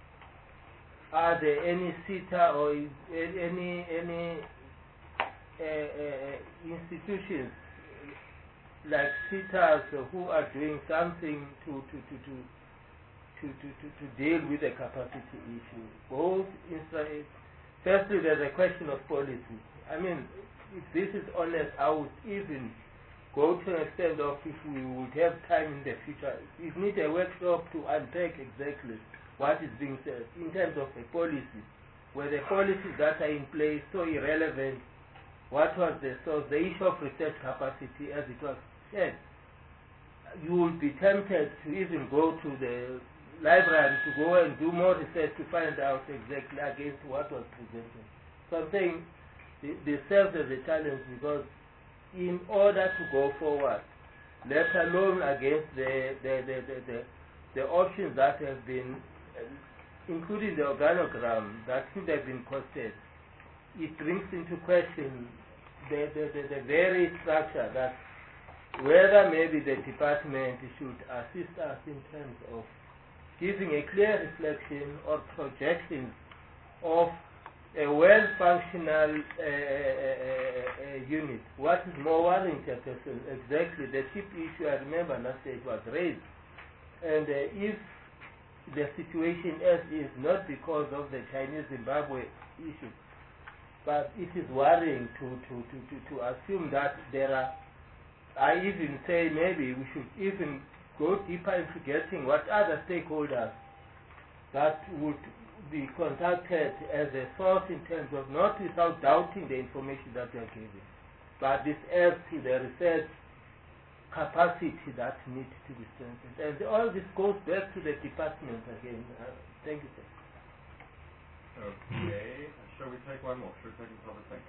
Are there any SETA or is any any uh, uh, institutions like SETAs who are doing something to to to to to to, to, to deal with the capacity issue? Both in, firstly, there's a question of policy. I mean, if this is honest, I would even go to an extent of, if we would have time in the future, we need a workshop to unpack exactly what is being said in terms of the policy, where the policies that are in place so irrelevant. What was the source? The issue of research capacity, as it was said. You will be tempted to even go to the library to go and do more research to find out exactly against what was presented. So I'm saying this serves as a challenge, because in order to go forward, let alone against the the, the, the, the, the options that have been, uh, including the organogram that should have been costed, it brings into question the, the, the, the very structure that whether maybe the department should assist us in terms of giving a clear reflection or projection of a well-functional uh, uh, uh, unit. What is more worrying, exactly the chip issue, I remember last year it was raised. And uh, if the situation as is, not because of the Chinese-Zimbabwe issue, but it is worrying to, to, to, to, to assume that there are, I even say maybe we should even go deeper into getting what other stakeholders that would be contacted as a source in terms of, not without doubting the information that they are giving, but this adds to the research capacity that needs to be strengthened. And all this goes back to the department again. Uh, thank you, sir. Okay, shall we take one more? Shall we take another thing?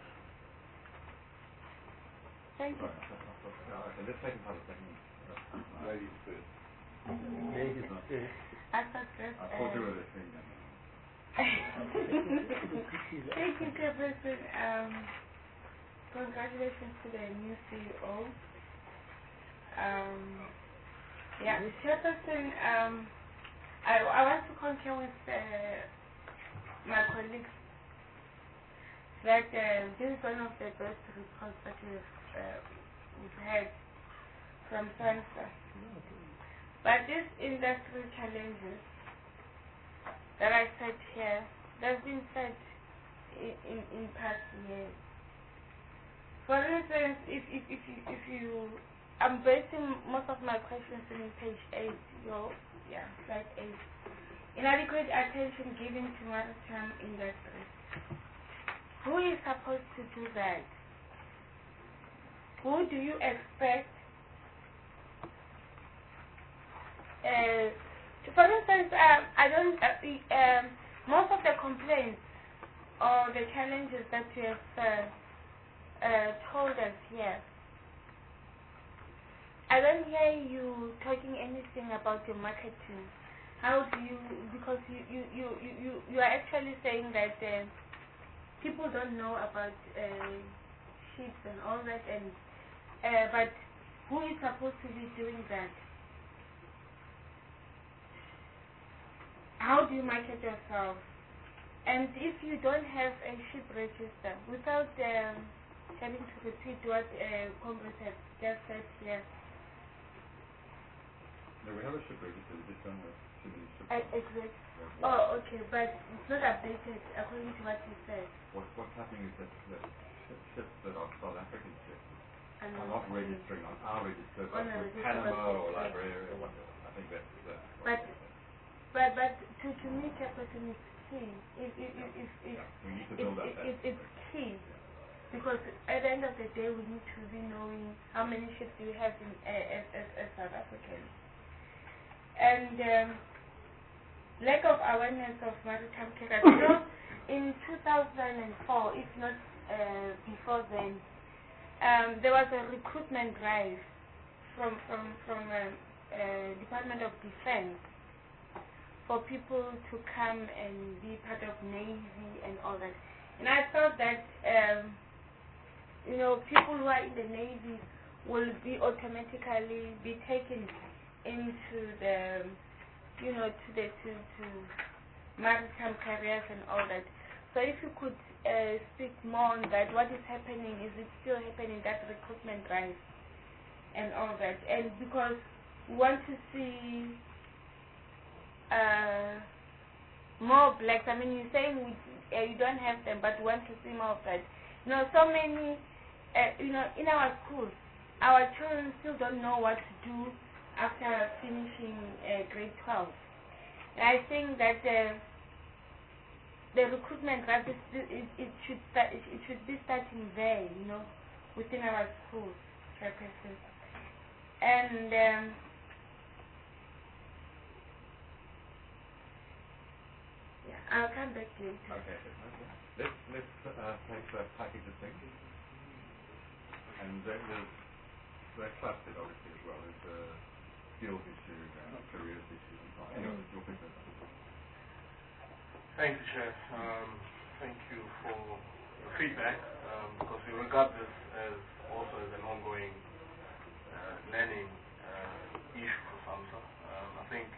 Thank you. Right, okay, let's take another thing. Ladies first. Ladies first. I thought first. I thought you were listening then. Thank you, Chairperson. Um, congratulations to the new C E O. Um, yeah, Chairperson, um, I, I want to concur with uh, my colleagues that uh, this is one of the best reports that we've, uh, we've had from SANSA. But these industry challenges that I said here, they've been said in, in, in past years. For instance, if, if, if, you, if you, I'm basing most of my questions on page eight, your, yeah, slide eight. Inadequate attention given to maritime industry. Who is supposed to do that? Who do you expect? Uh, For instance, um, I don't. Uh, the, um, most of the complaints or the challenges that you have uh, uh, told us here, I don't hear you talking anything about your marketing. How do you? Because you you you you, you, you are actually saying that uh, people don't know about uh, ships and all that, and uh, but who is supposed to be doing that? How do you market yourself? And if you don't have a ship register, without um, having to repeat what uh, Congress has just said here. No, we have a ship register, we just don't have too many ships. Uh, exactly. Yeah. Oh, okay, but it's not updated according to what you said. What, what's happening is that, that ships that are South African ships are not registering on our register, but with Panama or Liberia or whatever. I think that's, that's but, but, but to, to me, Chairperson, is key. If, if, if, if, if, yeah, we need to if, build up if, that. if it's key. Because at the end of the day, we need to be knowing how many ships do we have in, uh, as, as, as South Africans. And um, lack of awareness of maritime carriers. You know, in two thousand four, if not uh, before then, um, there was a recruitment drive from from from uh, uh, Department of Defense for people to come and be part of Navy and all that. And I thought that um, you know, people who are in the Navy will be automatically be taken into the, you know, to the to, to maritime careers and all that. So if you could uh, speak more on that, what is happening? Is it still happening, that recruitment drive and all that? And because we want to see uh, more blacks. I mean, you're saying we, uh, you don't have them, but we want to see more of that. You know, so many. Uh, you know, in our schools, our children still don't know what to do after finishing uh, grade twelve. And I think that uh, the recruitment drive, it, it, it should start, it, it should be starting there, you know, within our schools, Chairperson. And um, yeah, I'll come back later. Okay. Let's let's uh, take the package of things. And there, there's, they're clustered obviously as well. There's a skills issue and careers issue and so on. Anyway, you'll pick that up. Thank you, Chair. Um, thank you for your feedback, um, because we regard this as also as an ongoing uh, learning uh, issue for SAMHSA. Um, I think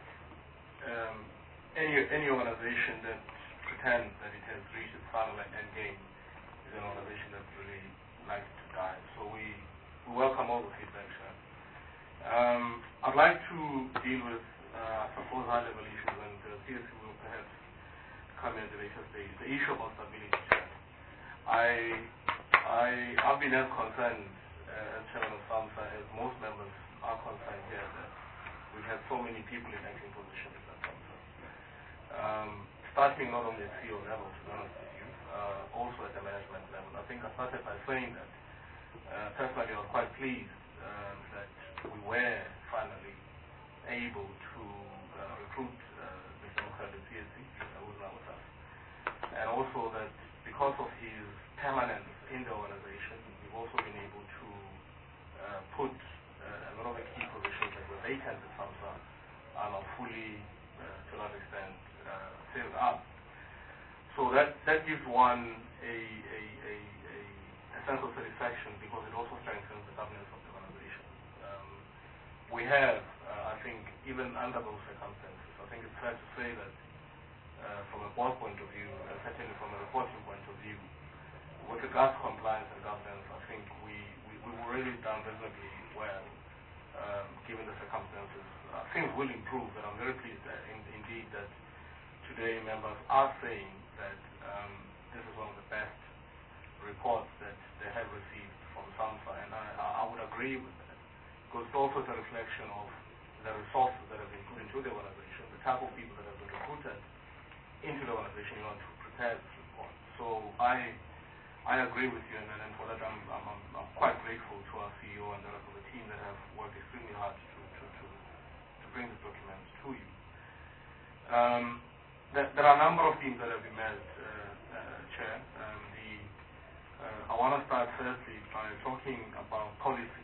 um, any any organization that pretends that it has reached its final end game is an organization that really likes to die. So we, we welcome all the feedback, sir. Um, I'd like to deal with, uh, I suppose, high-level issues, and uh, C S C will perhaps come in at the later stage. The issue about stability, sir. I, I, I've been as concerned uh, as Chairman of SAMHSA as most members are concerned here that we've had so many people in acting positions at SAMHSA. Um, starting not only at C E O level, to be honest with you, uh, also at the management level. I think I started by saying that uh, personally I was quite pleased uh, that we were finally able to uh, recruit uh, Mister Mukhalid C S C, uh, who's now with us, and also that because of his permanence in the organization, we've also been able to uh, put uh, a lot of the key positions that were vacant at SAMHSA are now fully, uh, to a large extent, uh, filled up. So that, that gives one a, a, a, a, a sense of satisfaction because it also strengthens the governance of the organization. Um, we have, uh, I think, even under those circumstances, I think it's fair to say that uh, from a board point of view, and certainly from a reporting point of view, with regards to compliance and governance, I think we, we, we've really done reasonably well, um, given the circumstances. Uh, things will improve, and I'm very pleased that in, indeed that today members are saying that um, this is one of the best reports that they have received from SAMHSA, and I, I would agree with that, because it's also a reflection of the resources that have been put into the organization, the type of people that have been recruited into the organization in order to prepare this report. So I I agree with you, and, and for that I'm, I'm, I'm quite grateful to our C E O and the rest of the team that have worked extremely hard to, to, to, to bring this document to you. Um, there, there are a number of themes that have been met, uh, uh, Chair. Um, the, uh, I want to start firstly by talking about policy.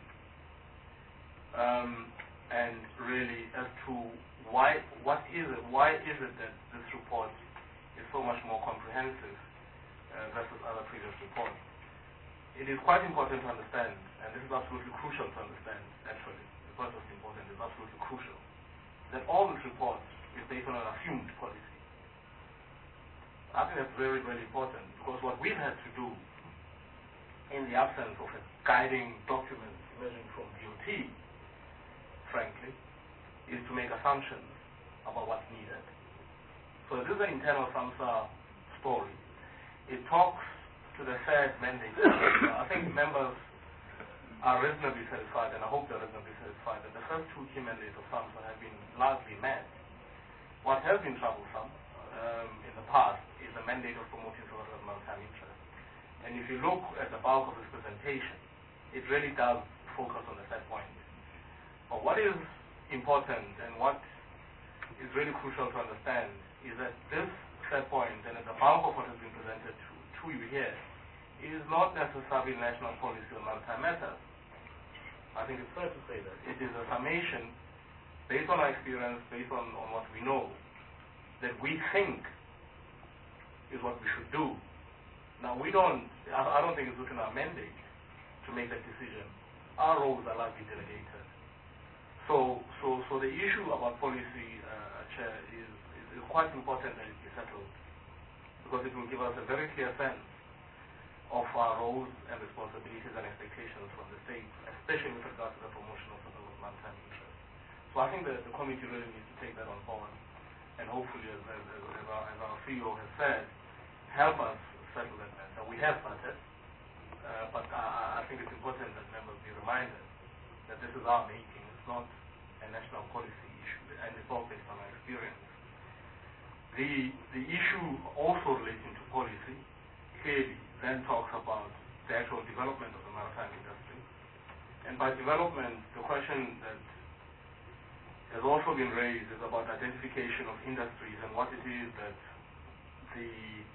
Um, and really as to why, what is it, why is it that this report is so much more comprehensive uh, versus other previous reports? It is quite important to understand, and this is absolutely crucial to understand, actually. It's not just important, it's absolutely crucial, that all this report is based on an assumed policy. I think that's very, very important, because what we've had to do in the absence of a guiding document emerging from D O T, frankly, is to make assumptions about what's needed. but this is an internal SAMSA story. It talks to the third mandate. I think members are reasonably satisfied, and I hope they're reasonably satisfied, that the first two key mandates of SAMSA have been largely met. What has been troublesome um, in the past is the mandate of promoting sovereign maritime interest. And if you look at the bulk of this presentation, it really does focus on the third point. But what is important and what is really crucial to understand is that this third point, and the bulk of what has been presented to, to you here, is not necessarily national policy on maritime matters. I think it's fair to say that. It is a summation based on our experience, based on, on what we know, that we think is what we should do. Now, we don't, I, I don't think it's within our mandate to make that decision. Our roles are largely delegated. So, so, so the issue about policy, uh, Chair, is, is, is quite important that it be settled, because it will give us a very clear sense of our roles and responsibilities and expectations from the state, especially with regard to the promotion of the maritime interest. So I think that the committee really needs to take that on board, and hopefully, as, as, as, our, as our C E O has said, help us settle that matter. We have started, uh, but I, I think it's important that members be reminded that this is our making. It's not a national policy issue, and it's all based on our experience. The, the issue also relating to policy clearly then talks about the actual development of the maritime industry. And by development, the question that has also been raised is about identification of industries and what it is that the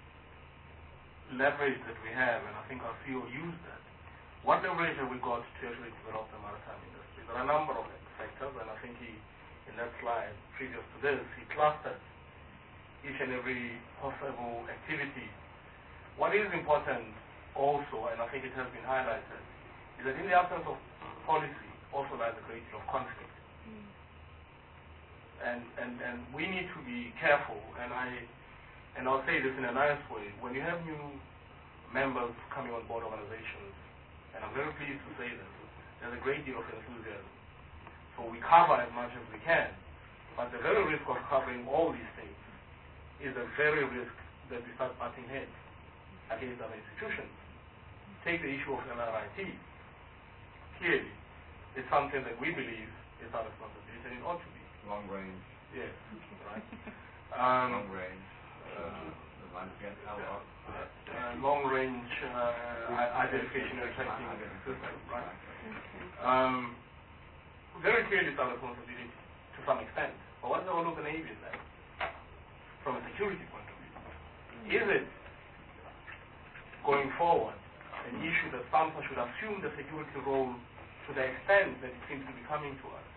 leverage that we have, and I think our C E O used that. What leverage have we got to actually develop the maritime industry? There are a number of sectors, and I think he, in that slide previous to this, he clustered each and every possible activity. What is important also, and I think it has been highlighted, is that in the absence of policy also lies a great deal of conflict. Mm. And, and, and we need to be careful, and, I, and I'll say this in a nice way, when you have new members coming on board organizations, and I'm very pleased to say this, there's a great deal of enthusiasm. So we cover as much as we can, but the very risk of covering all these things is a very risk that we start butting heads against other institutions. Take the issue of N R I T. Clearly, it's something that we believe is our responsibility, and it ought to be. Long range. Yes, right. Um, long range. Uh, uh, uh, long range uh, identification and tracking system, right? Um, very clearly, it's our responsibility to some extent. But what's the role of the Navy in that? From a security point of view, is it going forward an issue that SAMSA should assume the security role to the extent that it seems to be coming to us?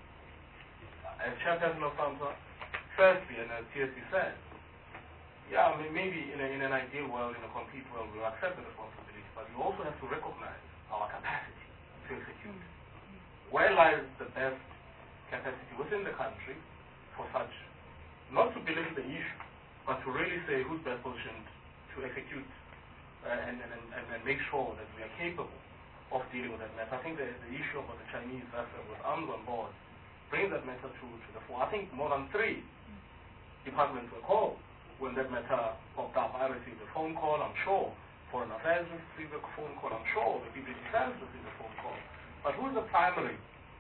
As chairperson of SAMSA, firstly, and as T S B said, yeah, I mean, maybe in, a, in an ideal world, in a complete world, we'll accept the responsibility, but we also have to recognize our capacity to execute. Where lies the best capacity within the country for such, not to belittle the issue, but to really say who's best positioned to execute uh, and, and, and, and make sure that we are capable of dealing with that matter. I think the, the issue about the Chinese vessel with arms on board brings that matter to, to the fore. I think more than three departments were called when that matter popped up. I received a phone call, I'm sure. Foreign Affairs received a phone call, I'm sure. The P B Defense received a phone call. But who's the primary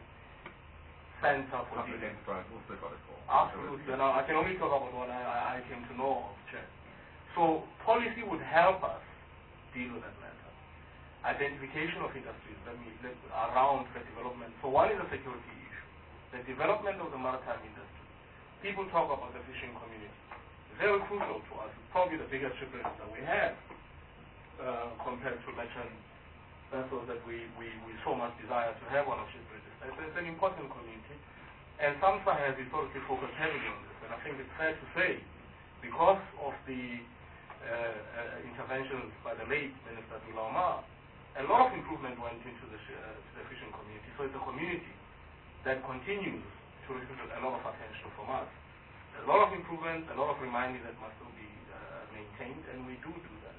center for Public dealing? enterprise also got a call. Absolutely. Now, I can only talk about what I, I, I came to know of, Chair. So policy would help us deal with that matter. Identification of industries let me, let, around the development. So one is a security issue. The development of the maritime industry. People talk about the fishing community. Very crucial to us. It's probably the biggest shipwrecks that we have uh, compared to merchant vessels that we, we, we so much desire to have on our ship register. It's, it's an important community. And SAMSA has historically focused heavily on this. And I think it's fair to say, because of the uh, uh, interventions by the late Minister Dula Omar, a lot of improvement went into the, uh, to the fishing community. So it's a community that continues to receive a lot of attention from us. A lot of improvements, a lot of reminding that must still be uh, maintained, and we do do that.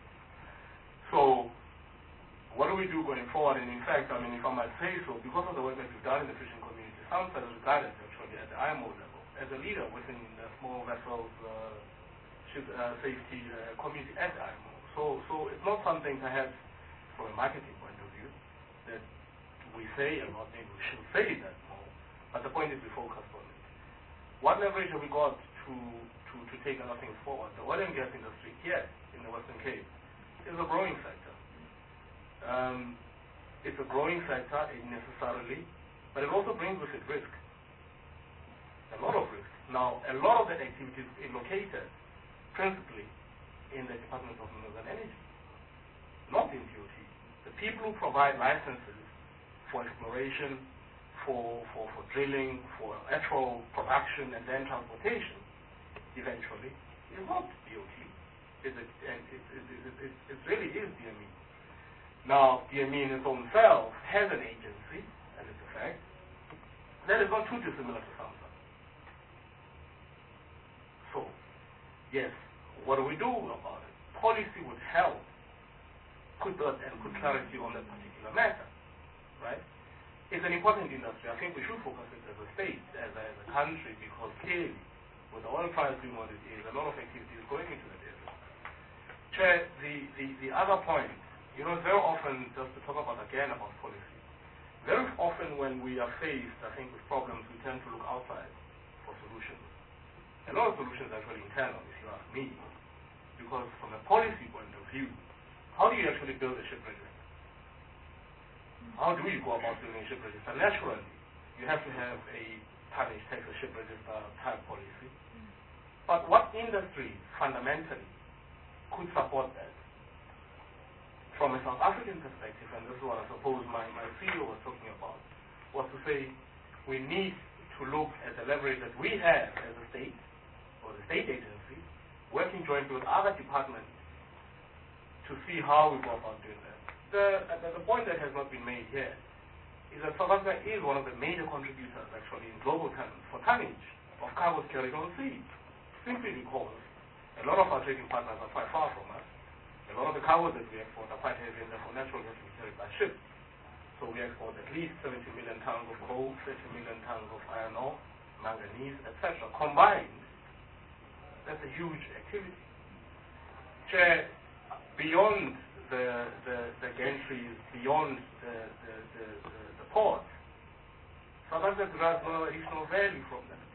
So what do we do going forward? And in fact, I mean, if I might say so, because of the work that we've done in the fishing community, SAMSA is regarded actually at the I M O level as a leader within the small vessels uh, ship, uh, Safety uh, Committee at I M O. So, so it's not something perhaps from a marketing point of view that we say a lot, maybe we should say that more, but the point is we focus on it. What leverage have we got to, to, to take other things forward? The oil and gas industry here in the Western Cape is a growing sector. Um, it's a growing sector necessarily, but it also brings with it risk. A lot of risk. Now, a lot of that activity is located principally in the Department of Minerals and Energy, not in D O T. The people who provide licenses for exploration, for, for, for drilling, for actual production and then transportation, eventually, is not D O T. It's a, and it, it, it, it, it really is D M E. Now, D M E in its own self has an agency, and it's a fact, that is not too dissimilar to SAMSA. So, yes, what do we do about it? Policy would help put that and put clarity on that particular matter, right? It's an important industry. I think we should focus it as a state, as a, as a country, because clearly, with the oil price being what it is, a lot of activity is going into that area. Chair, the, the, the other point, you know, very often, just to talk about again about policy, very often when we are faced, I think, with problems, we tend to look outside for solutions. A lot of solutions are actually internal, if you ask me, because from a policy point of view, how do you actually build a ship register? How do you go about building a ship register? Naturally, you have to have a tonnage tax, a ship register type policy. But what industry fundamentally could support that? From a South African perspective, and this is what I suppose my, my C E O was talking about, was to say we need to look at the leverage that we have as a state, or the state agency, working jointly with other departments to see how we go about doing that. The, the, the point that has not been made here is that South Africa is one of the major contributors, actually, in global terms, for tonnage of cargoes carried on sea, simply because a lot of our trading partners are quite far from us. A lot of the cargoes that we export are quite heavy, and therefore naturally have to be carried by ship. So we export at least seventy million tons of coal, thirty million tons of iron ore, manganese, et cetera. Combined, that's a huge activity. Chair, beyond the, the, the gantries, beyond the, the, the, the, the port, South Africa derives no additional value from that.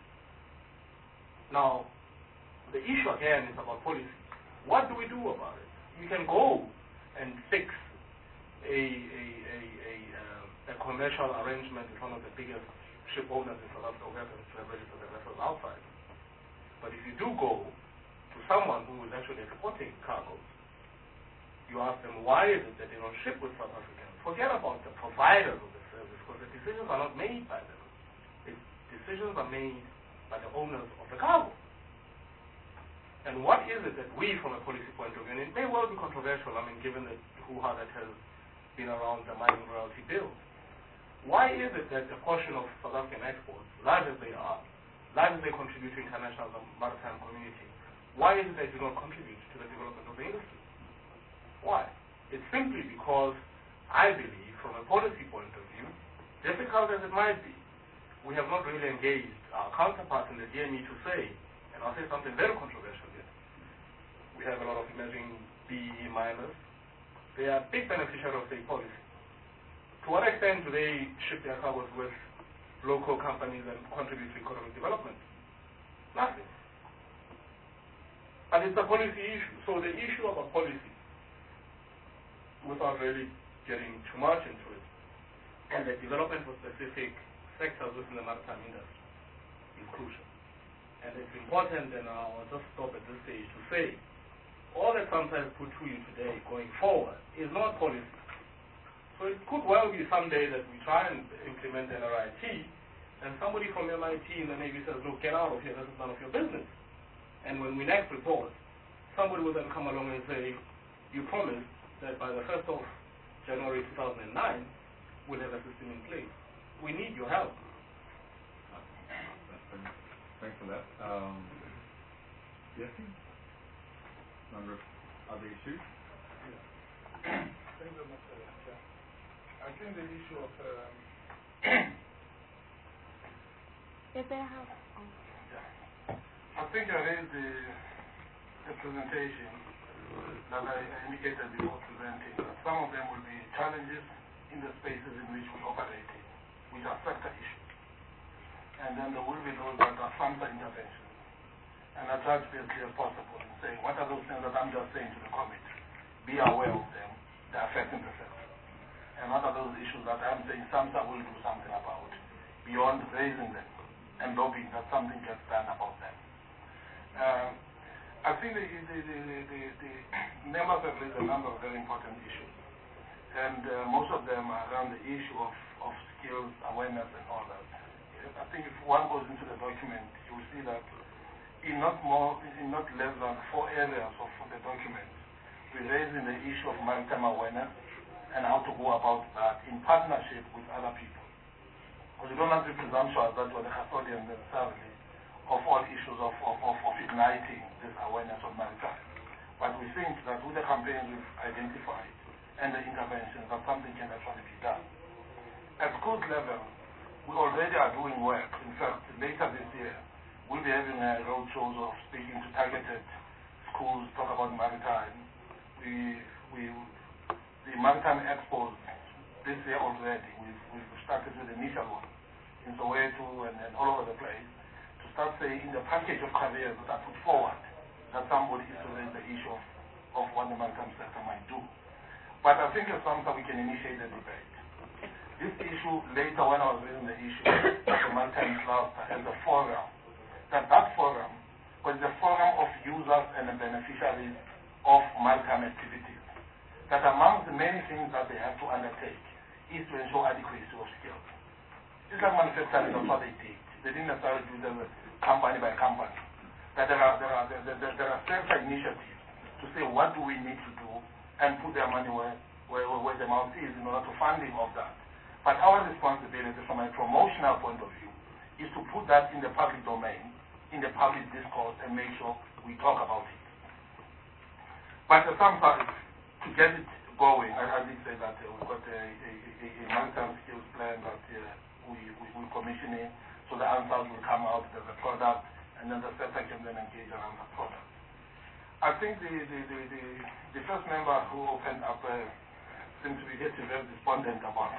Now, the issue again is about policy. What do we do about it? You can go and fix a, a, a, a, uh, a commercial arrangement with one of the biggest ship owners in South Africa who happens to have registered the vessels outside. But if you do go to someone who is actually exporting cargoes, you ask them, why is it that they don't ship with South Africans? Forget about the providers of the service, because the decisions are not made by them. The decisions are made by the owners of the cargo. And what is it that we, from a policy point of view, and it may well be controversial, I mean, given the hoo-ha that has been around the mining royalty bill, why is it that a portion of South African exports, large as they are, large as they contribute to international maritime community, why is it that they do not contribute to the development of the industry? Why? It's simply because, I believe, from a policy point of view, difficult as it might be, we have not really engaged our counterparts in the D M E to say, and I'll say something very controversial here. We have a lot of emerging B E E miners. They are big beneficiaries of state policy. To what extent do they ship their cargoes with local companies and contribute to economic development? Nothing. And it's a policy issue. So the issue of a policy, without really getting too much into it, and the development of specific sectors within the maritime industry is crucial. And it's important, and I'll just stop at this stage to say, all that sometimes put to you today going forward is not policy. So it could well be someday that we try and implement N R I T, and somebody from M I T in the Navy says, look, get out of here, this is none of your business. And when we next report, somebody will then come along and say, you promised that by the first of January two thousand nine, we'll have a system in place. We need your help. Thanks for that. Um, Jesse? Number of other issues? Yeah. Thank you very much, sir. I think the issue of um, If they have, I think I raised the, the presentation that I indicated before presenting, that some of them will be challenges in the spaces in which we operate in, which are sector issues. And then there will be those that are SAMHSA interventions. And I try to be as clear as possible in saying, what are those things that I'm just saying to the committee? Be aware of them. They're affecting the sector. And what are those issues that I'm saying SAMHSA will do something about, beyond raising them and lobbying that something gets done about them. Um, I think the, the, the, the, the members have raised a number of very important issues. And uh, most of them are around the issue of, of skills, awareness, and all that. I think if one goes into the document, you will see that in not more, in not less than four areas of the document, we're raising the issue of maritime awareness and how to go about that in partnership with other people. Because you don't have to be presumptuous that you're the custodian necessarily of all issues of, of, of, of igniting this awareness of maritime. But we think that with the campaigns we've identified and the interventions, that something can actually be done. At schools level, we already are doing work. In fact, later this year, we'll be having a road shows of speaking to targeted schools, talk about maritime. We, we, the Maritime Expos this year already, we've, we've started with the initial one in Soweto and, and all over the place, to start saying in the package of careers that are put forward, that somebody is to raise the issue of, of what the maritime sector might do. But I think it's something we can initiate the debate. This issue, later when I was raising the issue of the maritime cluster and the forum, that that forum was the forum of users and the beneficiaries of maritime activities. That among the many things that they have to undertake is to ensure adequacy of skills. It's like manufacturing, that's what they did. They didn't necessarily do them company by company. That there are, there are, there, there, there are sector initiatives to say what do we need to do and put their money where, where, where the mouth is in order to funding of that. But our responsibility from a promotional point of view is to put that in the public domain, in the public discourse, and make sure we talk about it. But the SAMHSA, to get it going, I, I did say that uh, we've got a, a, a, a maritime skills plan that uh, we, we, we're commissioning, so the answers will come out, there's a product, and then the sector can then engage around the product. I think the, the, the, the, the first member who opened up uh, seems to be getting very despondent about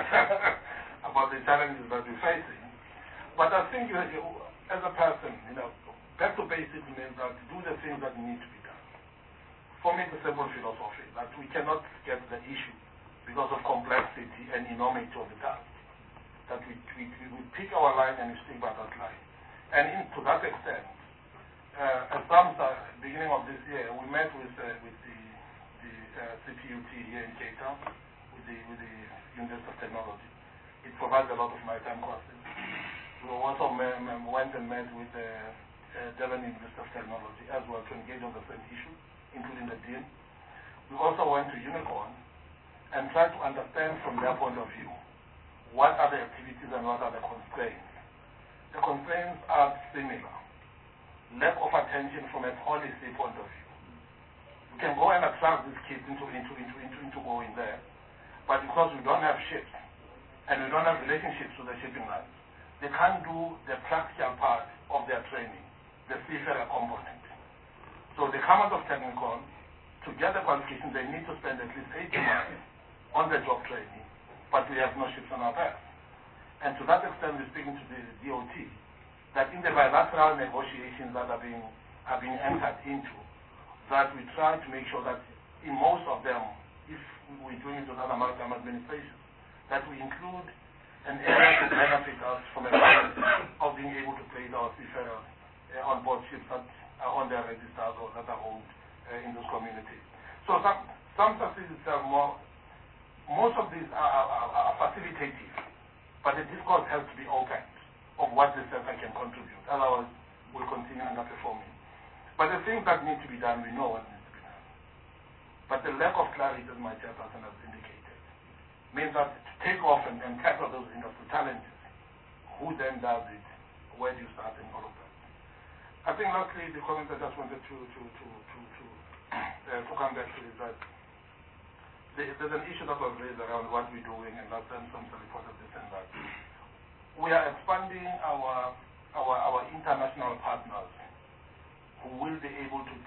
about the challenges that we're facing. But I think you, you, as a person, you know, back to basics means that do the things that need to be done. For me, it's a simple philosophy that we cannot get the issue because of complexity and enormity of the task. That we, we, we pick our line and we stick by that line. And in, to that extent, uh, at SAMHSA, beginning of this year, we met with, uh, with the, the uh, C P U T here in Cape Town, with the, with the University of Technology. It provides a lot of maritime courses. We also went and met with the uh, Devon University of Technology as well to engage on the same issue, including the Dean. We also went to Unicorn and tried to understand from their point of view what are the activities and what are the constraints. The constraints are similar. Lack of attention from a policy point of view. We can go and attract these kids into, into, into, into, into going there, but because we don't have ships and we don't have relationships with the shipping lines, they can't do the practical part of their training, the seafarer component. So they come out of Technicon, to get the qualification, they need to spend at least eighteen months on the job training, but we have no ships on our backs. And to that extent, we're speaking to the D O T, that in the bilateral negotiations that are being, are being entered into, that we try to make sure that in most of them, if we're doing it with other maritime administrations, that we include an area to benefit us from a balance of being able to place our seafarers uh, on board ships that are on their registers or that are owned uh, in those communities. So some, some facilities are more, most of these are, are, are facilitative, but the discourse has to be opened of what the sector can contribute. Otherwise, we'll continue underperforming. But the things that need to be done, we know what needs to be done. But the lack of clarity, as my chairperson has indicated, means that to take off and, and tackle those industry challenges, who then does it, where do you start, and all of that. I think lastly, the comment I just wanted to, to, to, to, to, uh, to come back to is that the, there's an issue that was raised around what we're doing, and last time some reported this and that. We are expanding our, our, our international partners who will be able to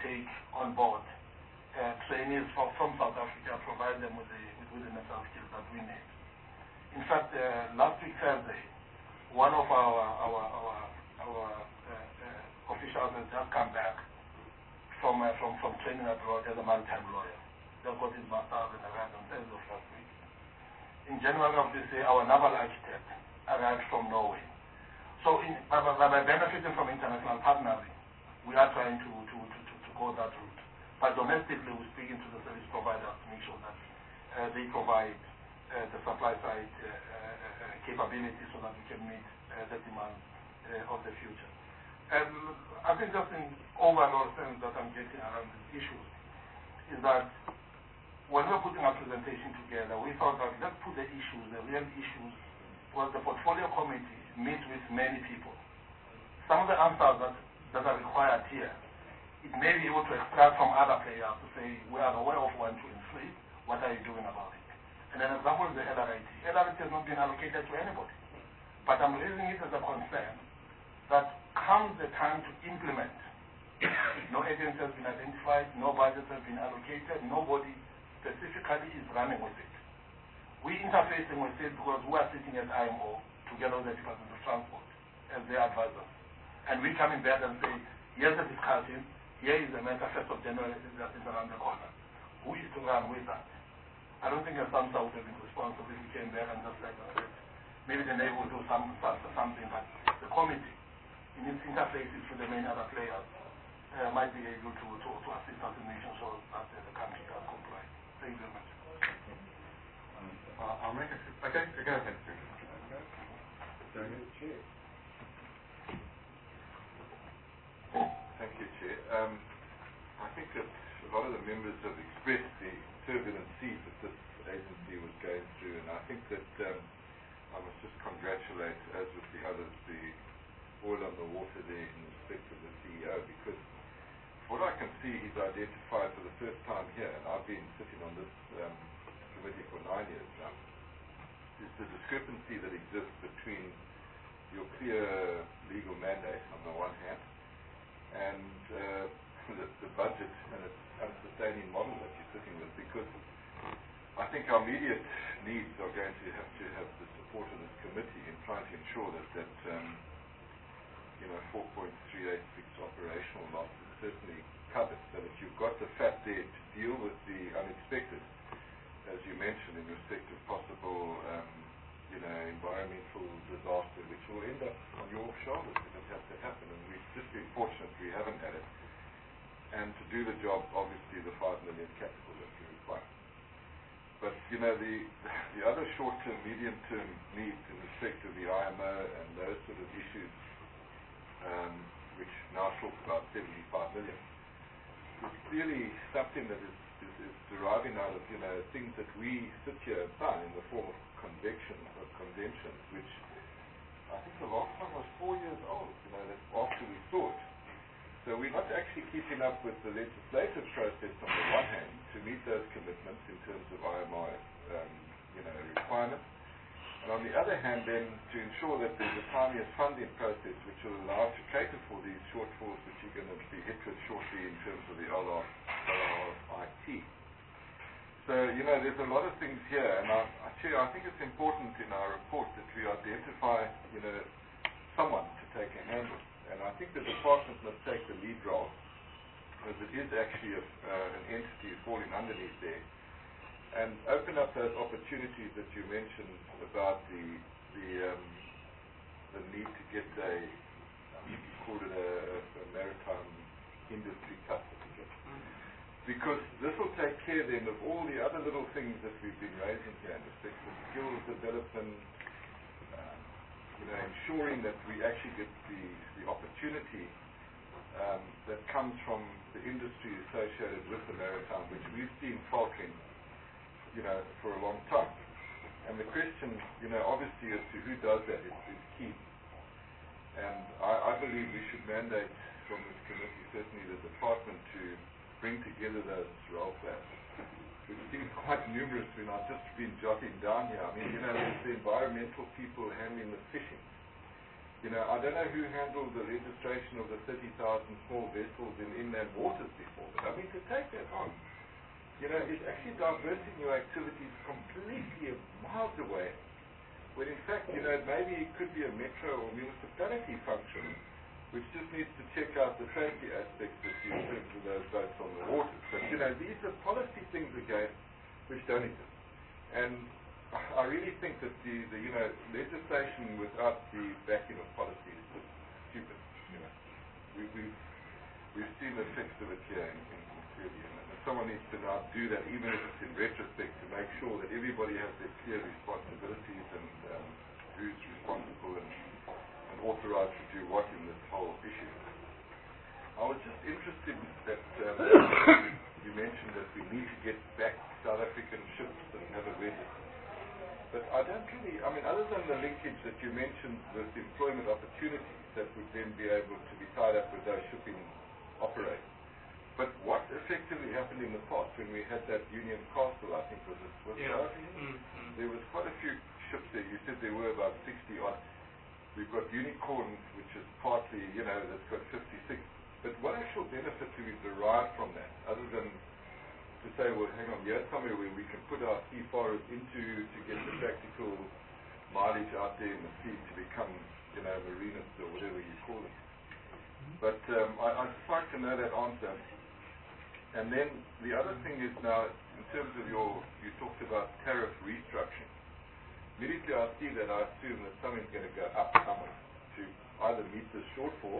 take on board uh, trainees from, from South Africa, provide them with the, with, with the necessary skills that we need. In fact, uh, last week Thursday, one of our our our, our uh, uh, officials has just come back from uh, from from training abroad as a maritime lawyer. Just got his master's in arrived on Thursday of last week. In January of this year, our naval architect arrived from Norway. So, in, by, by, by benefiting from international partnering, we are trying to to, to, to, to go that route. But domestically, we're speaking to the service providers to make sure that uh, they provide uh, the supply side uh, uh, capability so that we can meet uh, the demand uh, of the future. And I think just in overall sense that I'm getting around these issues is that when we're putting our presentation together, we thought that let's put the issues, the real issues, because the portfolio committee meets with many people. Some of the answers that, that are required here, it may be able to extract from other players to say, we are aware of one, two, and three, what are you doing about it? And an example is the L R I T. L R I T has not been allocated to anybody. But I'm raising it as a concern that comes the time to implement. No agency has been identified, no budget has been allocated, nobody specifically is running with it. We interfacing with it because we are sitting at I M O together with the Department of Transport as their advisors. And we come in back and say, here's the discussion, here is the matter, first of January that is around the corner. Who is to run with that? I don't think a SAMHSA would have been responsible if we came there and just like that. Maybe the neighbor will do some, something, but the committee, in its interfaces with the main other players, uh, might be able to, to, to assist us in making sure that uh, the country can comply. Thank you very much. Um, uh, I'll make a... Okay, go ahead, sir. Thank you, Chair. Um, I think that a lot of the members have expressed the turbulent seas that this agency was going through, and I think that um, I must just congratulate, as with the others, the oil on the water there in respect of the C E O, because what I can see he's identified for the first time here, and I've been sitting on this um, committee for nine years now, is the discrepancy that exists between your clear legal mandate on the one hand and uh, the, the budget and its unsustaining model that you're sitting with, because I think our immediate needs are going to have to have the support of this committee in trying to ensure that that um, you know four point three eight six operational loss is certainly covered, so that you've got the fat there to deal with the unexpected, as you mentioned, in respect of possible um, you know environmental disaster, which will end up on your shoulders if it has to happen, and we've just been fortunate we haven't had it. And to do the job, obviously, the five million capital that you require. But, you know, the the other short-term, medium-term needs in respect of the I M O and those sort of issues, um, which now talk about seventy-five million, is clearly something that is, is, is deriving out of, you know, things that we sit here and done in the form of convictions or conventions, which I think the last one was four years old, you know, that after we saw it. So we're not actually keeping up with the legislative process on the one hand to meet those commitments in terms of I M O, um, you know, requirements, and on the other hand then to ensure that there's a timeliest funding process which will allow to cater for these shortfalls which you're going to be hit with shortly in terms of the L R I T. So, you know, there's a lot of things here, and I, actually I think it's important in our report that we identify, you know, someone to take a hand with. And I think the department must take the lead role, because it is actually a, uh, an entity falling underneath there, and open up those opportunities that you mentioned about the the, um, the need to get a, you called it a, a maritime industry cut certificate. Because this will take care then of all the other little things that we've been raising here in respect of skills development, um, you know, ensuring that we actually get the, the opportunity um, that comes from the industry associated with the maritime, which we've seen faltering, you know, for a long time. And the question, you know, obviously as to who does that is, is key. And I, I believe we should mandate from this committee, certainly the department, to bring together those role plans, which seem quite numerous when I've just been jotting down here. I mean, you know, there's the environmental people handling the fishing. You know, I don't know who handled the registration of the thirty thousand small vessels in inland waters before, but I mean, to take that on, you know, it's actually diverting your activities completely miles away, when in fact, you know, maybe it could be a metro or municipality function, which just needs to check out the safety aspects of the terms of those boats on the waters. But, you know, these are policy things again, which don't exist. And I really think that the, the you know, legislation without the backing of policy is just stupid. You know, we, we've we've seen the effects of it here in, in, in clearly, and, and someone needs to now do that, even if it's in retrospect, to make sure that everybody has their clear responsibilities and um, who's responsible and, and authorized to do what in this whole issue. I was just interested that um, you mentioned that we need to get back South African ships that have a register. But I don't really, I mean, other than the linkage that you mentioned with employment opportunities that would then be able to be tied up with those shipping operators. But what effectively happened in the past when we had that Union Castle, I think, was it? Was yeah. it mm-hmm. There was quite a few ships there. You said there were about sixty odd. We've got Unicorn, which is partly, you know, that's got fifty-six. But what actual benefit do we derive from that, other than to say, well, hang on, here's somewhere where we can put our seafarers into to get the practical mileage out there in the sea to become, you know, marinists or whatever you call them. But um, I, I'd just like to know that answer. And then the other thing is now, in terms of your, you talked about tariff restructuring. Immediately I see that, I assume that something's going to go up somewhere to either meet the shortfall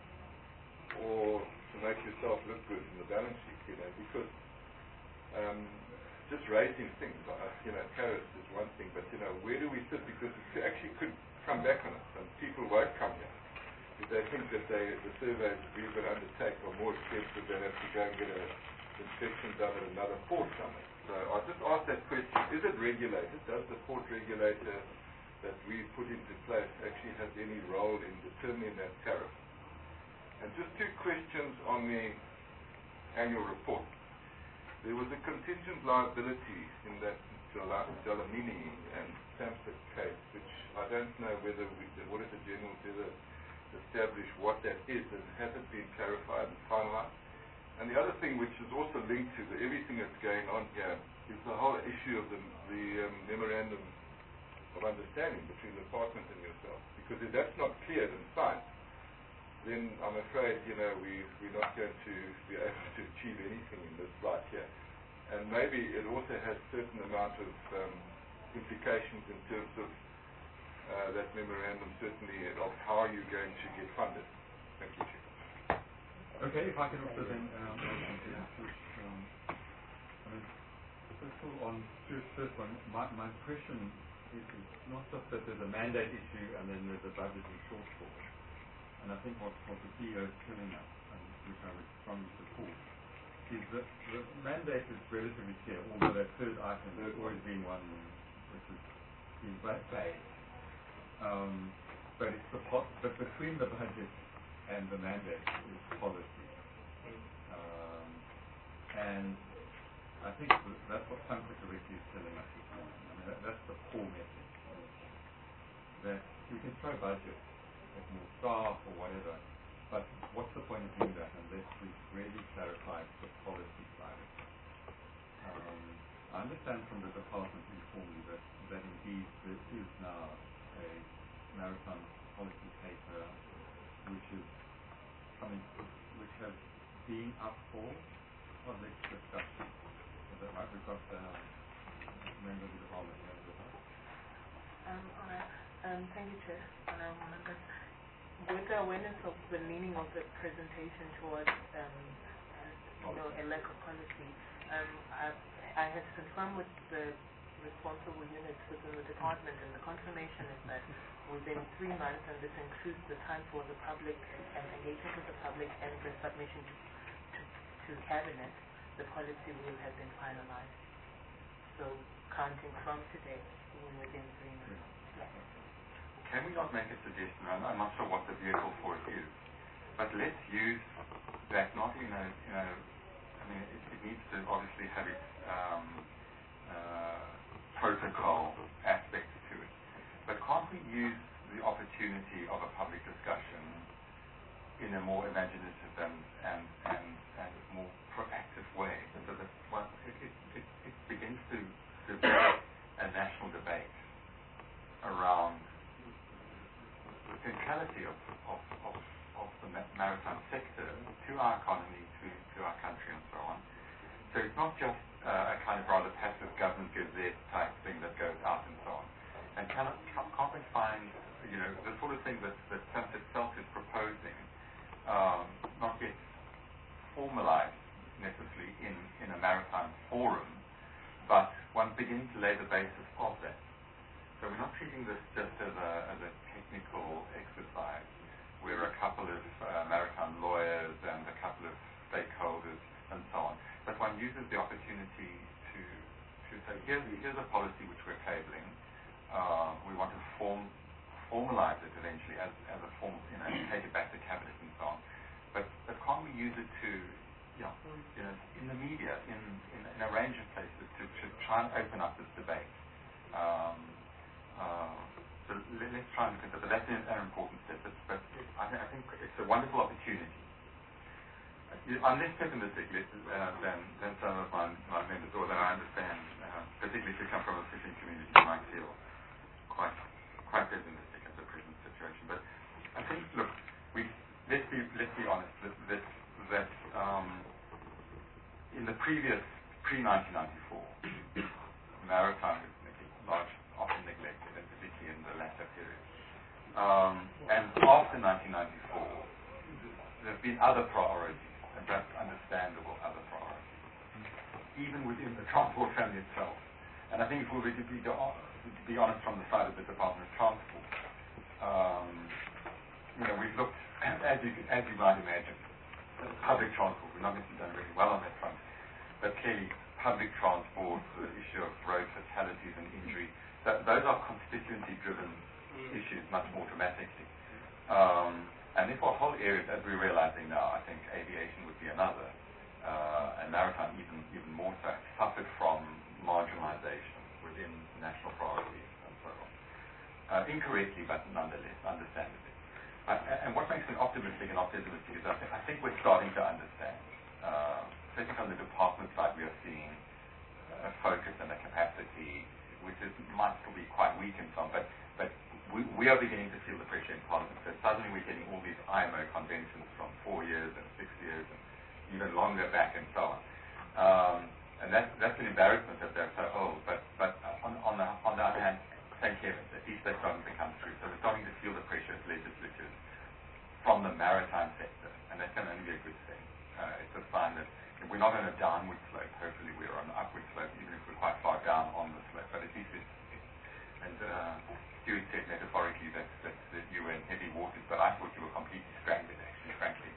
or to make yourself look good in the balance sheet, you know, because Um, just raising things, uh, you know, tariffs is one thing, but, you know, where do we sit? Because it actually could come back on us, and people won't come here. If they think that they, the surveys that we're going to undertake are more expensive, they'll have to go and get an inspection done at another port somewhere. So I just ask that question, is it regulated? Does the port regulator that we put into place actually have any role in determining that tariff? And just two questions on the annual report. There was a contingent liability in that Dlamini and Samsung case, which I don't know whether we, the Auditor General did establish what that is, and has it been clarified and finalized? And the other thing, which is also linked to the, everything that's going on here, is the whole issue of the, the um, memorandum of understanding between the Department and yourself. Because if that's not cleared and signed, then I'm afraid, you know, we, we're not going to be able to achieve anything in this light here. And maybe it also has a certain amount of um, implications in terms of uh, that memorandum, certainly, of how you're going to get funded. Thank you, Chair. Okay, if I can also then um, um, I mean, first of all, on the first one, my, my impression is, is not just that there's a mandate issue and then there's a budgeting shortfall. And I think what, what the C E O is telling us, and which I would strongly support, is that the mandate is relatively clear, although that third item has always been one which has been vague. Um, but it's the po- but between the budget and the mandate is policy. Um, and I think that's what Pankaj Ricky is telling us this morning. I mean, that, that's the core message. That we can throw budget, more staff or whatever, but what's the point of doing that unless we've really clarified the policy side of it? Um, I understand from the department informally that, that indeed there is now a maritime policy paper which is coming, which has been up for public discussion. Is that right? We've got the member of the department here with us. Um, all right. Um, thank you, Chair. Um, with the awareness of the meaning of the presentation towards, um, uh, you know, a lack of policy, um, I, I had confirmed with the responsible units within the department, and the confirmation is that within three months, and this includes the time for the public and engagement with the public and the submission to, to, to cabinet, the policy will have been finalized. So counting from today, within three months. Yes. Can we not make a suggestion? I'm, I'm not sure what the vehicle for it is, but let's use that not in a, you know, I mean, it, it needs to obviously have its um, uh, protocol aspects to it, but can't we use the opportunity of a public discussion in a more imaginative and and and, and more proactive way, so that one, it, it, it, it begins to develop a national debate around the centrality of, of, of, of the maritime sector to our economy, to, to our country, and so on. So it's not just uh, a kind of rather passive government gazette type thing that goes out and so on. And cannot, can't we find, you know, the sort of thing that, that SAMSA itself is proposing, um, not yet formalized necessarily in, in a maritime forum, but one beginning to lay the basis of that. So we're not treating this just as a, as a technical exercise where a couple of uh, maritime lawyers and a couple of stakeholders and so on, but one uses the opportunity to, to say, here's, here's a policy which we're cabling. Uh, we want to form, formalize it eventually as, as a form, you know, take it back to cabinet and so on. But, but can't we use it to, you know, you know in the media, in, in, in a range of places, to, to try and open up this debate? Um, uh, so let, let's try and look at that. But that's an, an important step. But, but I, th- I think it's a wonderful opportunity. I'm less pessimistic uh, than, than some of my, my members, although I understand, uh, particularly if you come from a fishing community, you might feel quite quite pessimistic at the present situation. But I think, look, we let's be let's be honest that that, that um, in the previous pre nineteen ninety-four, maritime is large, often neglected, and particularly in the latter period. Um, and after nineteen ninety-four, there have been other priorities. And that's understandable other priorities, even within the transport family itself. And I think if we were to be, to be honest from the side of the Department of Transport, um, you know, we've looked, as you, as you might imagine, at public transport. We've not necessarily done really well on that front, but clearly public transport, the issue of road fatalities and injury, that, those are constituency-driven issues much more dramatically. Um, And if our whole areas, as we're realizing now, I think aviation would be another, uh, and maritime even even more so, suffered from marginalization within national priorities and so on. Uh, incorrectly, but nonetheless, understandably. Uh, and what makes me optimistic and optimistic is I, th- I think we're starting to understand, uh, especially on the department side, we are seeing a focus and a capacity, which is, might still be quite weak and so on, but, but We, we are beginning to feel the pressure in Parliament. So suddenly we're getting all these I M O conventions from four years and six years and even longer back and so on. Um, and that's, that's an embarrassment that they're so old. But, but on, on, the, on the other hand, thank heavens, at least they're starting to come through. So we're starting to feel the pressure as legislatures from the maritime sector. And that can only be a good thing. Uh, it's a sign that if we're not on a downward slope, hopefully we're on an upward slope, even if we're quite far down on the slope. But at least it's, it's and uh, Stuart said metaphorically that, that, that you were in heavy waters, but I thought you were completely stranded, actually, frankly.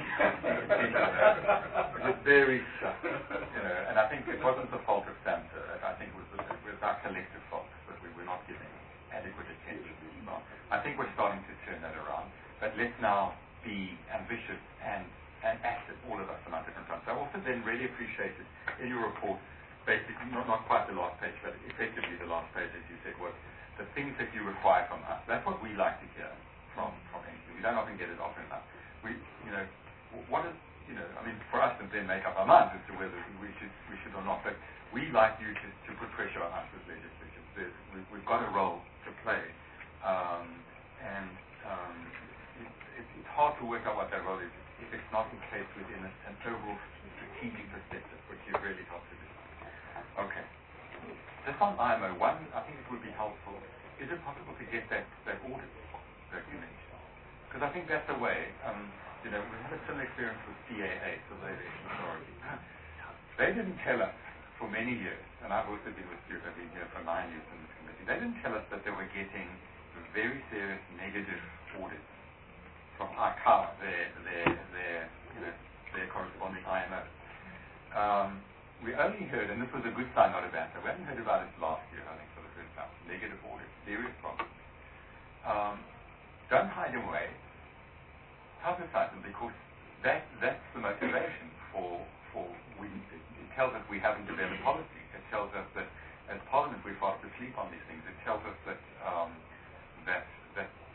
It was very stuck, you know, and I think it wasn't the fault of SAMSA. I think it was, it was our collective fault that we were not giving adequate attention. So I think we're starting to turn that around, but let's now be ambitious and, and active, all of us, on our different fronts. I also then really appreciated in your report, basically, not, not quite the last page, but effectively the last page, as you said, was the things that you require from us. That's what we like to hear from from N Q. We don't often get it often enough. We, you know, what is, you know, I mean, for us to then make up our minds as to whether we should we should or not. But we like you to, to put pressure on us as legislators. There's, we, we've got a role to play, um, and um, it, it, it's hard to work out what that role is if it's not encased within a, an overall strategic perspective, which you really help to do. Okay. Just on I M O, one, I think it would be helpful. Is it possible to get that, that audit that you mentioned? Because I think that's a way. Um, you know, we had a similar experience with C A A, Civil Aviation Authority. They didn't tell us for many years, and I've also been with Stuart, I've been here for nine years in this committee. They didn't tell us that they were getting very serious negative audits from I C A O, their, their, their, you know, their corresponding I M O. Um, We only heard, and this was a good sign, not a bad sign, we hadn't heard about it last year, I think, for the first time. Negative audit, serious problems. Um, don't hide them away. Publicize them, because that, that's the motivation for, for we, it tells us we haven't developed policy. It tells us that, as Parliament, we're fast asleep on these things. It tells us that, um, that, that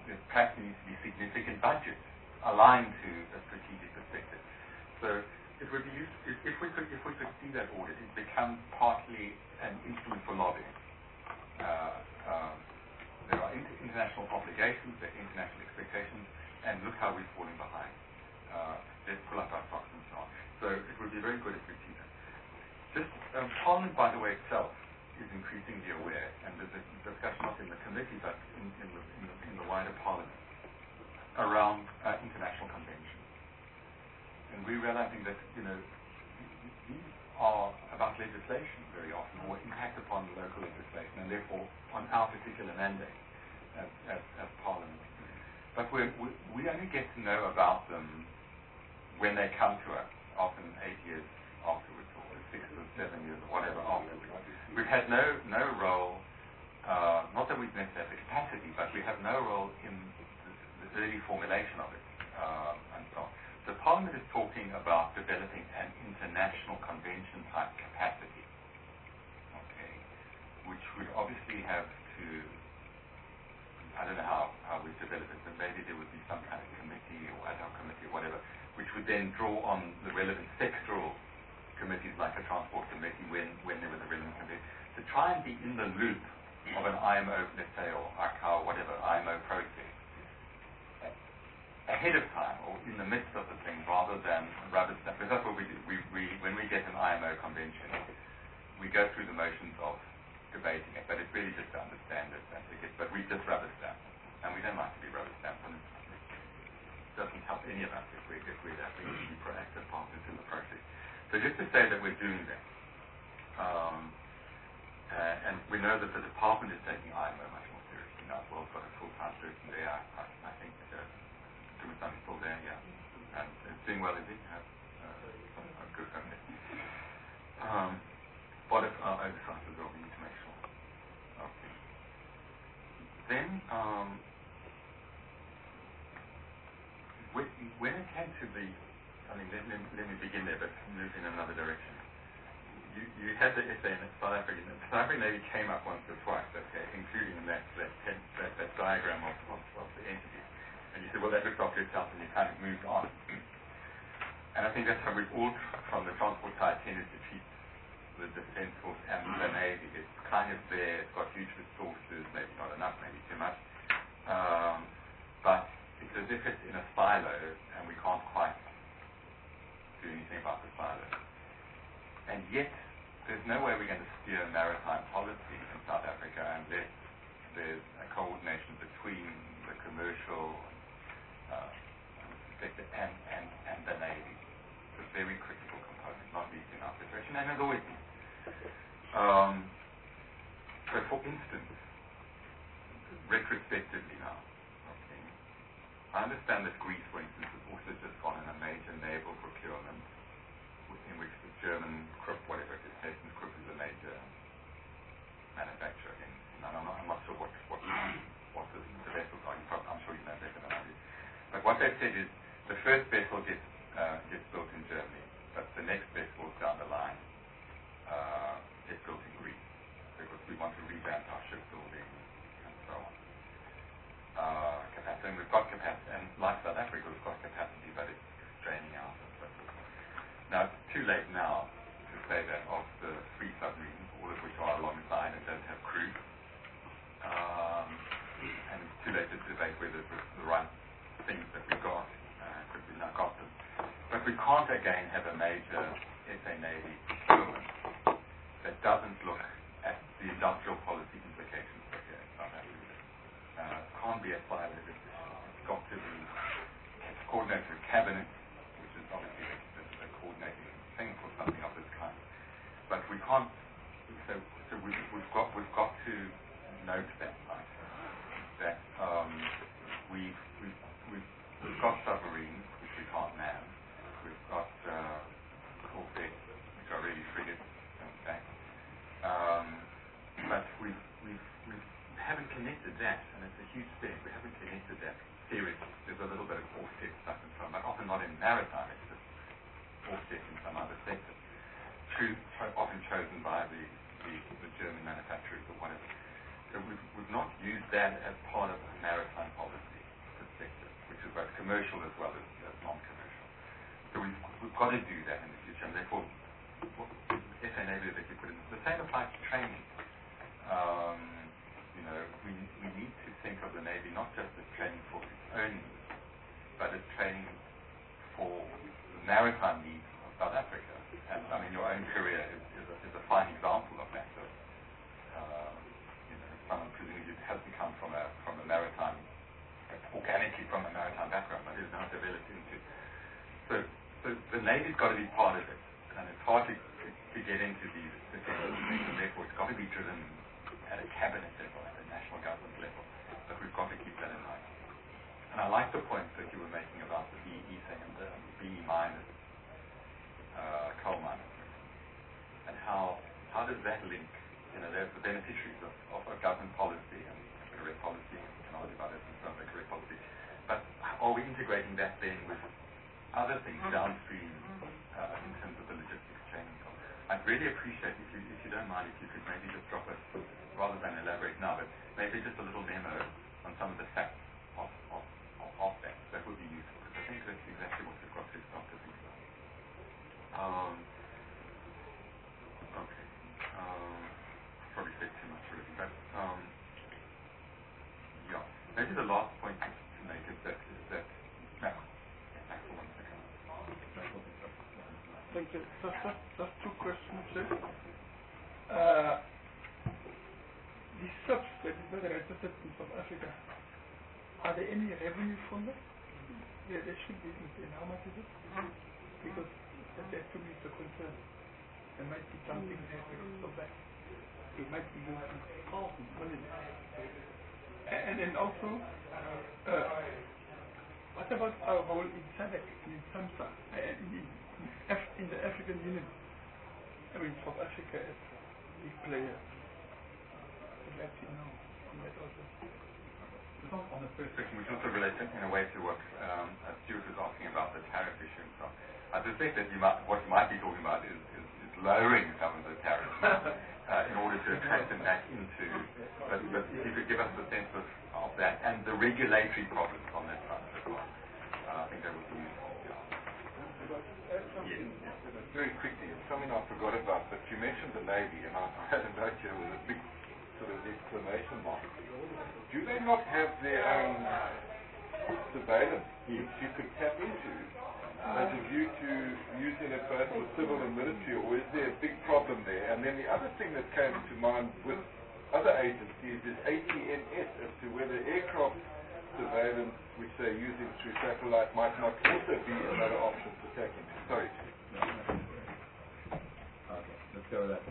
there perhaps needs to be significant budgets aligned to a strategic perspective. So it would be useful if, if we could if we could see that audit, it becomes partly an instrument for lobbying. Uh, um, there are inter- international obligations, there are international expectations, and look how we're falling behind. Uh, let's pull up our socks and so on. So it would be very good if we see that. Just um, Parliament, by the way, itself is increasingly aware, and there's a discussion not in the committee but in, in, the, in, the, in the wider Parliament around uh, international conventions. And we're realizing that, you know, these are about legislation very often, or impact upon local legislation, and therefore on our particular mandate as, as, as Parliament. But we're, we we only get to know about them when they come to us, often eight years afterwards, or six or seven years, or whatever afterwards. We've had no no role, uh, not that we've necessarily have the capacity, but we have no role in the, the early formulation of it, uh, and so on. So Parliament is talking about developing an international convention type capacity, okay, which would obviously have to, I don't know how, how we develop it, but maybe there would be some kind of committee or ad hoc committee or whatever, which would then draw on the relevant sectoral committees like a transport committee when, when there was a relevant committee, to try and be in the loop of an I M O, let's say, or I C A O, whatever, I M O process, ahead of time or in the midst of the thing, rather than rubber stamp. Because that's what we do. We, we, when we get an I M O convention, we go through the motions of debating it, but it's really just to understand it and to get, but we just rubber stamp. And we don't like to be rubber stamped, and it doesn't help any of us if, we, if we're that we need to be proactive partners in the process. So just to say that we're doing that. Um, uh, and we know that the department is taking I M O much more seriously now as well. It's got a full-time person there. I, I, I think uh, Dumasani is still there, yeah. And it's doing well, is it? Uh, uh, good from there. Um, but if uh, oversight as well, we need to make sure. Okay. Then, um, when, when it came to the, I mean, let, let, let me begin there, but move in another direction. You, you had the essay in the South African. The South African Navy came up once or twice, okay, including that that, that, that diagram of, of, of the entity. And you said, well, that looks after itself, and you kind of moved on. And I think that's how we've all, from the transport side, tended to treat the Defence Force and the Navy. It's kind of there, it's got huge resources, maybe not enough, maybe too much. Um, but it's as if it's in a silo, and we can't quite do anything about the silo. And yet, there's no way we're going to steer maritime policy in South Africa unless there's a coordination between the commercial uh, sector and, and, and the Navy. It's a very critical component, not least in our situation, and has always been. Um, so, for instance, retrospectively now, okay, I understand that Greece, for instance, has also just gone in a major naval procurement in which the German Krupp, whatever it is, Taken Krupp is a major manufacturer in, and I'm not, I'm not sure what what, what the, the vessels are. You probably, I'm sure you know better than I do. But what they've said is the first vessel gets uh, gets built in Germany, but the next vessel down the line uh, gets built in Greece because we want to revamp our shipbuilding and so on. Uh, capacity, and we've got capacity, and like South Africa, we've got capacity, but it's draining out and so forth. Now, it's too late now to say that of the three submarines, all of which are alongside and don't have crew, um, and it's too late to debate whether it was the right things that we got, because uh, we've now got them. But we can't again have a major S A Navy procurement that doesn't look at the industrial policy implications for here in South Africa. Uh, it can't be a silo decision. It's got to be coordinated with cabinet, which is obviously the, the, the coordinating thing for something of this kind. But we can't. So, so we've, we've got we've got to note that right, that um, we've, we've we've we've got submarines which we can't man. We've got uh, corvettes which are really frigates, in fact. Um, but we've we've we've we haven't connected that, and it's a huge thing. We haven't connected that seriously. There's a little bit of offset stuff and so on, but often not in maritime. It's just offset in some other sector. Cho- cho- often chosen by the, the, the German manufacturers or whatever. So we've, we've not used that as part of a maritime policy. sector, which is both commercial as well as, as non-commercial. So we've, we've got to do that in the future, and therefore, F N A that you put in. The same applies to training. Um, you know, we, we need to think of the Navy not just as training for its own needs, but as training for the maritime needs of South Africa. And I mean, your own career is, is, a, is a fine example of that. So, uh, you know, someone presumably hasn't come from a from a maritime, organically from a maritime background, but is now developed into. So, so the Navy's got to be part of it, and it's hard to, to, to get into these particular things, and therefore it's got to be driven at a cabinet level, at a national government level. But we've got to keep that in mind. And I like the point that you were making about the B E E thing and the B E minus. Uh, coal miners, and how how does that link? You know, they're the beneficiaries of, of a government policy and correct policy. We can argue about it in terms of correct policy, but are we integrating that then with other things downstream uh, in terms of the logistics chain? I'd really appreciate if you if you don't mind if you could maybe just drop us, rather than elaborate now, but maybe just a little memo on some of the facts of of, of, of that. That would be useful, because I think that's exactly what we've got to start to think about. Um, okay. Um, probably said too much already, but um, yeah. Maybe the last point to, to make is that is that no, back for one second. Thank you. Just, just, just two questions, sir. Uh, the subs that is not registered in South Africa, are there any revenue from that? Yeah, there should be. And how much is it? Because that, that to me is a concern. There might be something there because of that. It might be used to money. And then also, uh, what about our role in SADC, in SAMSA, and in, in, Af in the African Union? I mean, South Africa is a big player. I'd like to know on that also. On the first section, which also relates in a way to what um, uh, Stuart was asking about the tariff issue and so on. I suspect that you might, what you might be talking about is, is, is lowering some of the tariffs uh, in order to attract them back into, but, but if you could give us a sense of, of that and the regulatory problems on that front as well. Uh, I think that would be useful. Yeah. Yes. Very quickly, it's something I forgot about, but you mentioned the Navy, and I, I had a note here with a big sort of exclamation mark. Do they not have their own surveillance which you could tap into as a view to using it both for civil and military, or is there a big problem there? And then the other thing that came to mind with other agencies is A T N S, as to whether aircraft surveillance, which they're using through satellite, might not also be another option to tap into. Sorry. Okay, let's go with that.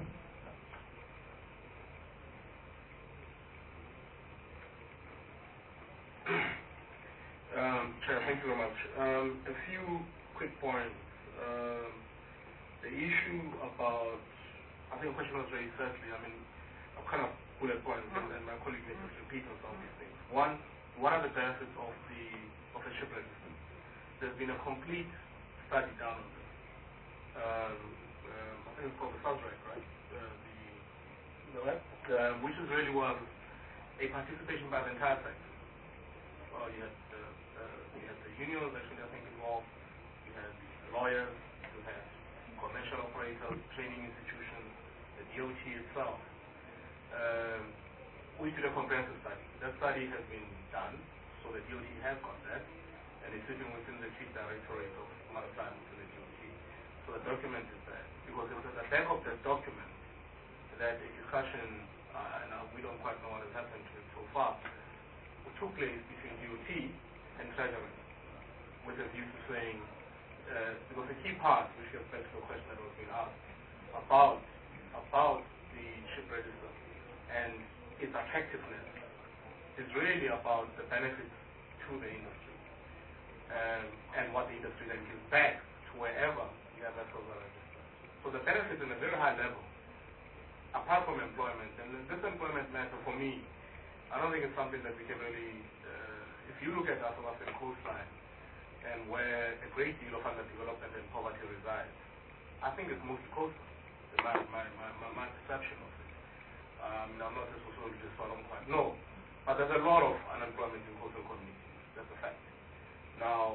Um, Chair, thank you very much. Um, a few quick points. Um, the issue about, I think the question was raised firstly, I mean, I've kind of bullet points, and, and my colleague may just repeat on some of these things. One, what are the benefits of the of the ship register? There's been a complete study done on this. Um, um, I think it's called the SASREC, right? Uh, the, the what? Uh, which is really was a participation by the entire sector. Well, you had the, uh, you had the unions actually, I think, involved. You had the lawyers. You had commercial operators, training institutions, the D O T itself. Um, we did a comprehensive study. That study has been done, so the D O T has got that, and it's sitting within the Chief Directorate of Maritime within the D O T. So the document is there, because it was at the back of that document that a discussion, uh, and uh, we don't quite know what has happened to it so far, took place between D O T and Treasury, with a view to saying, uh, because the key part, which gets back to the question that was being asked, about, about the ship register and its attractiveness, is really about the benefits to the industry, um, and what the industry then gives back to wherever the vessels are registered. So the benefits in a very high level, apart from employment, and this employment matter for me, I don't think it's something that we can really, uh, if you look at our South African coastline and where a great deal of underdevelopment and poverty resides, I think it's mostly coastal, my, my, my, my, my perception of it. Um, I'm not a sociologist, so I don't quite know. But there's a lot of unemployment in coastal communities. That's a fact. Now,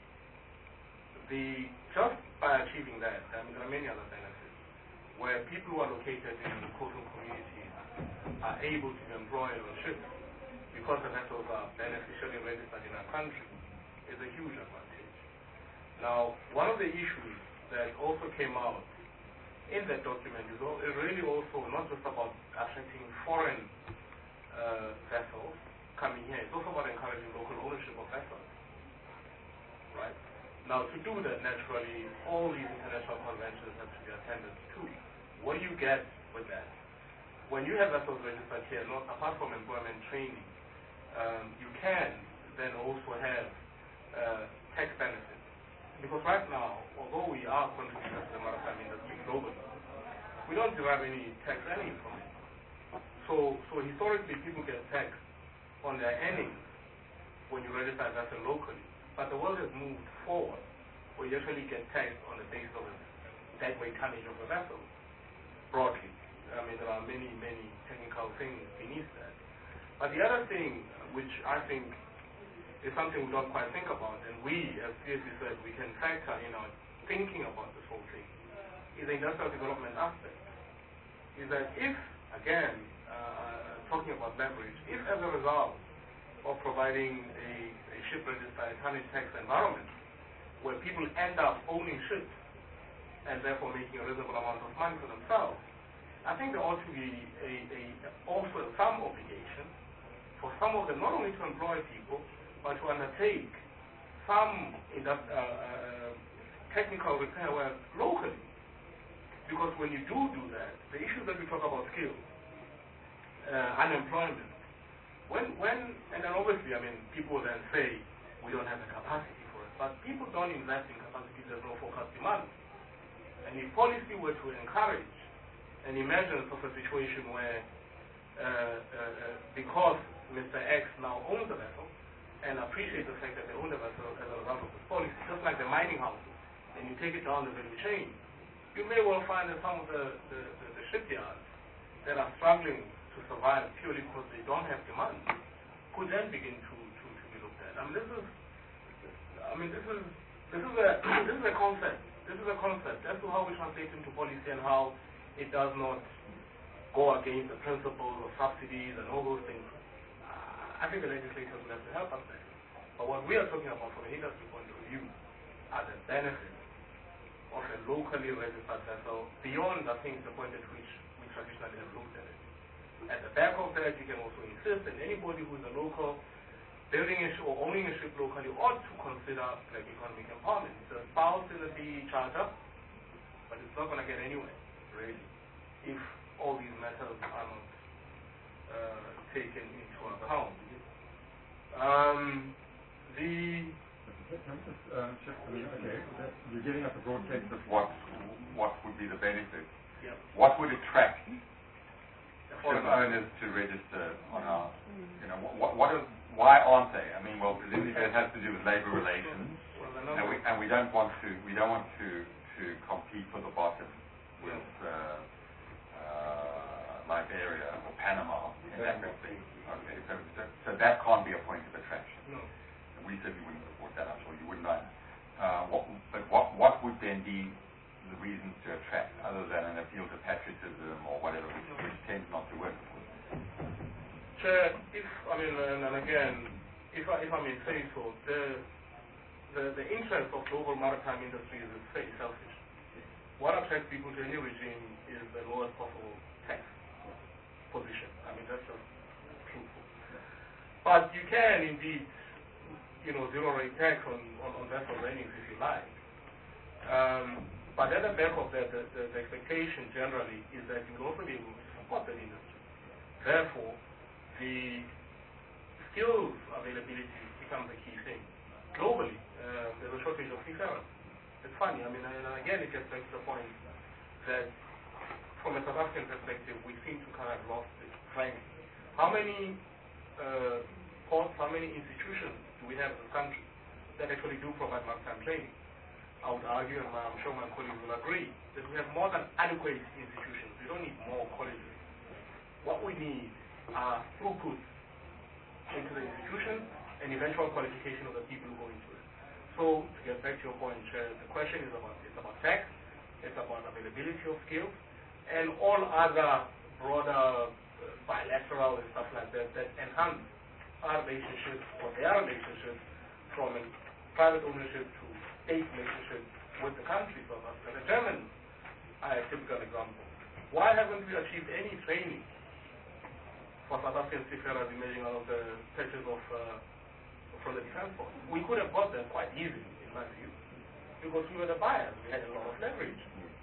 the just by achieving that, I mean, there are many other benefits where people who are located in coastal communities are able to be employed on ships because the vessels are beneficially registered in our country is a huge advantage. Now, one of the issues that also came out in that document is really also not just about attracting foreign uh, vessels coming here, it's also about encouraging local ownership of vessels, right? Now, to do that, naturally, all these international conventions have to be attended to. What do you get with that? When you have vessels registered here, not apart from employment training, um, you can then also have uh, tax benefits. Because right now, although we are contributing to the maritime industry globally, we don't derive any tax earnings from it. So, so historically, people get taxed on their earnings when you register a vessel locally. But the world has moved forward, where you actually get taxed on the basis of the deadweight tonnage of the vessel, broadly. I mean, there are many, many technical things beneath that. But the other thing, which I think is something we don't quite think about, and we, as C S C said, we can factor in our thinking about this whole thing, is the industrial development aspect. Is that if, again, uh, talking about leverage, if as a result of providing a, a ship-registered tonnage tax environment, where people end up owning ships and therefore making a reasonable amount of money for themselves, I think there ought to be a, a, also some obligation for some of them not only to employ people, but to undertake some uh, uh, technical repair work locally. Because when you do do that, the issues that we talk about, skills, uh, unemployment, when, when, and then obviously, I mean, people then say, we don't have the capacity for it, but people don't invest in capacity, there's no forecast demand. And if policy were to encourage an emergence of a situation where, uh, uh, because Mister X now owns the vessel, and appreciates the fact that they own the vessel as a result of this policy, just like the mining houses, and you take it down the value chain, you may well find that some of the, the, the, the shipyards that are struggling to survive purely because they don't have demand could then begin to, to, to be looked at. I mean, this is, I mean, this is, this is a, this is a concept. This is a concept. As to how we translate into policy and how it does not go against the principles of subsidies and all those things. I think the legislators will have to help us there. But what we are talking about from an industry point of view are the benefits of a locally registered vessel beyond, I think, the point at which we traditionally have looked at it. At the back of that, you can also insist that anybody who is a local building a ship or owning a ship locally ought to consider like economic empowerment. It's a spouse in the B E charter, but it's not going to get anywhere, really, if all these matters are not uh, taken into account. Um, the Can I just uh, check? I mean, okay, that, you're giving us a broad text of what what would be the benefit. Yep. What would attract ship owners to register on our? You know, what what is why aren't they? I mean, well, presumably that has to do with labor relations, well, and we and we don't want to we don't want to to compete for the bottom with uh, uh, Liberia or Panama in that respect. Okay, so, so, so that can't be a point of attraction. No. We certainly wouldn't support that, I'm sure you wouldn't either. Uh, what, but what, what would then be the reasons to attract, other than an appeal to patriotism or whatever, which, which tends not to work, of course? Chair, if, I mean, and, and again, if I, if I may say so, the, the, the interest of global maritime industries is very selfish. What attracts people to any regime is the lowest possible tax position. I mean, that's just truthful. But you can indeed, you know, zero rate tax on, on, on vessel earnings if you like. Um, but at the back of that, the, the, the expectation generally is that you will also be able to support that industry. Therefore, the skills availability becomes a key thing. Globally, uh, there's a shortage of seafarers. It's funny, I mean, and again, it gets back to the point that from a South African perspective, we seem to kind of lost it, frankly. How many uh, ports, how many institutions do we have in the country that actually do provide maritime training? I would argue, and I'm sure my colleagues will agree, that we have more than adequate institutions. We don't need more colleges. What we need are throughput into the institution an eventual qualification of the people who go into it. So, to get back to your point, Chair, the question is about, it's about tax, it's about availability of skills, and all other broader uh, bilateral and stuff like that that enhance our relationships or their relationships from a private ownership to state relationship with the country. South Africa. The Germans are a typical example. Why haven't we achieved any training for South African seafarers emerging out of the purchase of uh, from the defense force? We could have got them quite easily, in my view, because we were the buyers. We had a lot of leverage.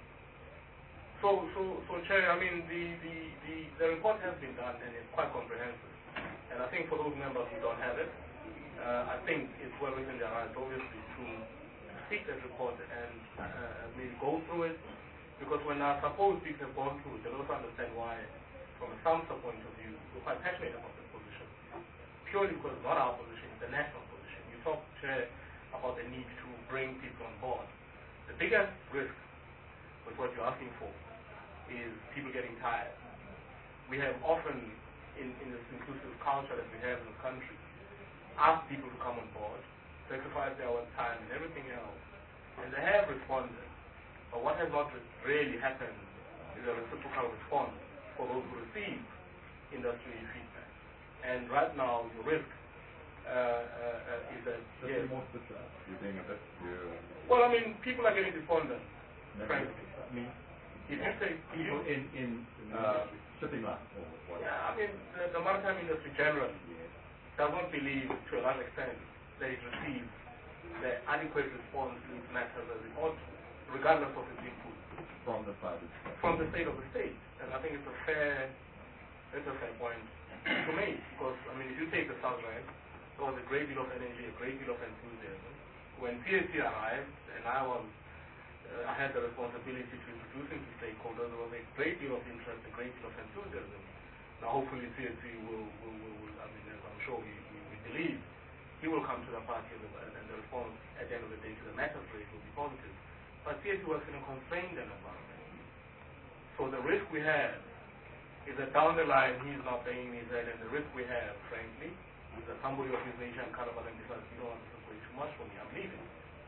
So, so, so, Chair, I mean, the, the, the, the report has been done and it's quite comprehensive. And I think for those members who don't have it, uh, I think it's well within their rights, obviously, to seek that report and uh, maybe go through it. Because when our supposed people have gone through it, they'll also understand why, from a SAMHSA point of view, we're quite passionate about this position. Purely because it's not our position, it's the national position. You talk, Chair, about the need to bring people on board. The biggest risk with what you're asking for is people getting tired. We have often, in, in this inclusive culture that we have in the country, asked people to come on board, sacrifice their own time and everything else, and they have responded. But what has not really happened is a reciprocal response for those who receive industry feedback. And right now, the risk uh, uh, uh, is that... Yes. More specific. You're being a bit... You're well, I mean, people are getting despondent, frankly. I mean, if you say people in, in uh, shipping lines or what? Yeah, I mean, the, the maritime industry generally yes. does not believe, to a large extent, that it receives the adequate response to its matters as it ought to, regardless of its input. From the private sector. From the state of the state. And I think it's a fair, it's a fair point to make, because, I mean, if you take the Southwest, there was a great deal of energy, a great deal of enthusiasm. When P A C arrived, and I was Uh, I had the responsibility to introducing to stakeholders. There was a great deal of interest, a great deal of enthusiasm. Now, hopefully, C S C will, will, will, will I mean, as I'm sure we, we, we believe, he will come to the party and the, and the response at the end of the day to the matters rate will be positive. But C S C works in a constrained environment. So the risk we have is that down the line he's not paying his head, and the risk we have, frankly, is that somebody of his nature and caliber then decides, you know what, this is way too much for me, I'm leaving.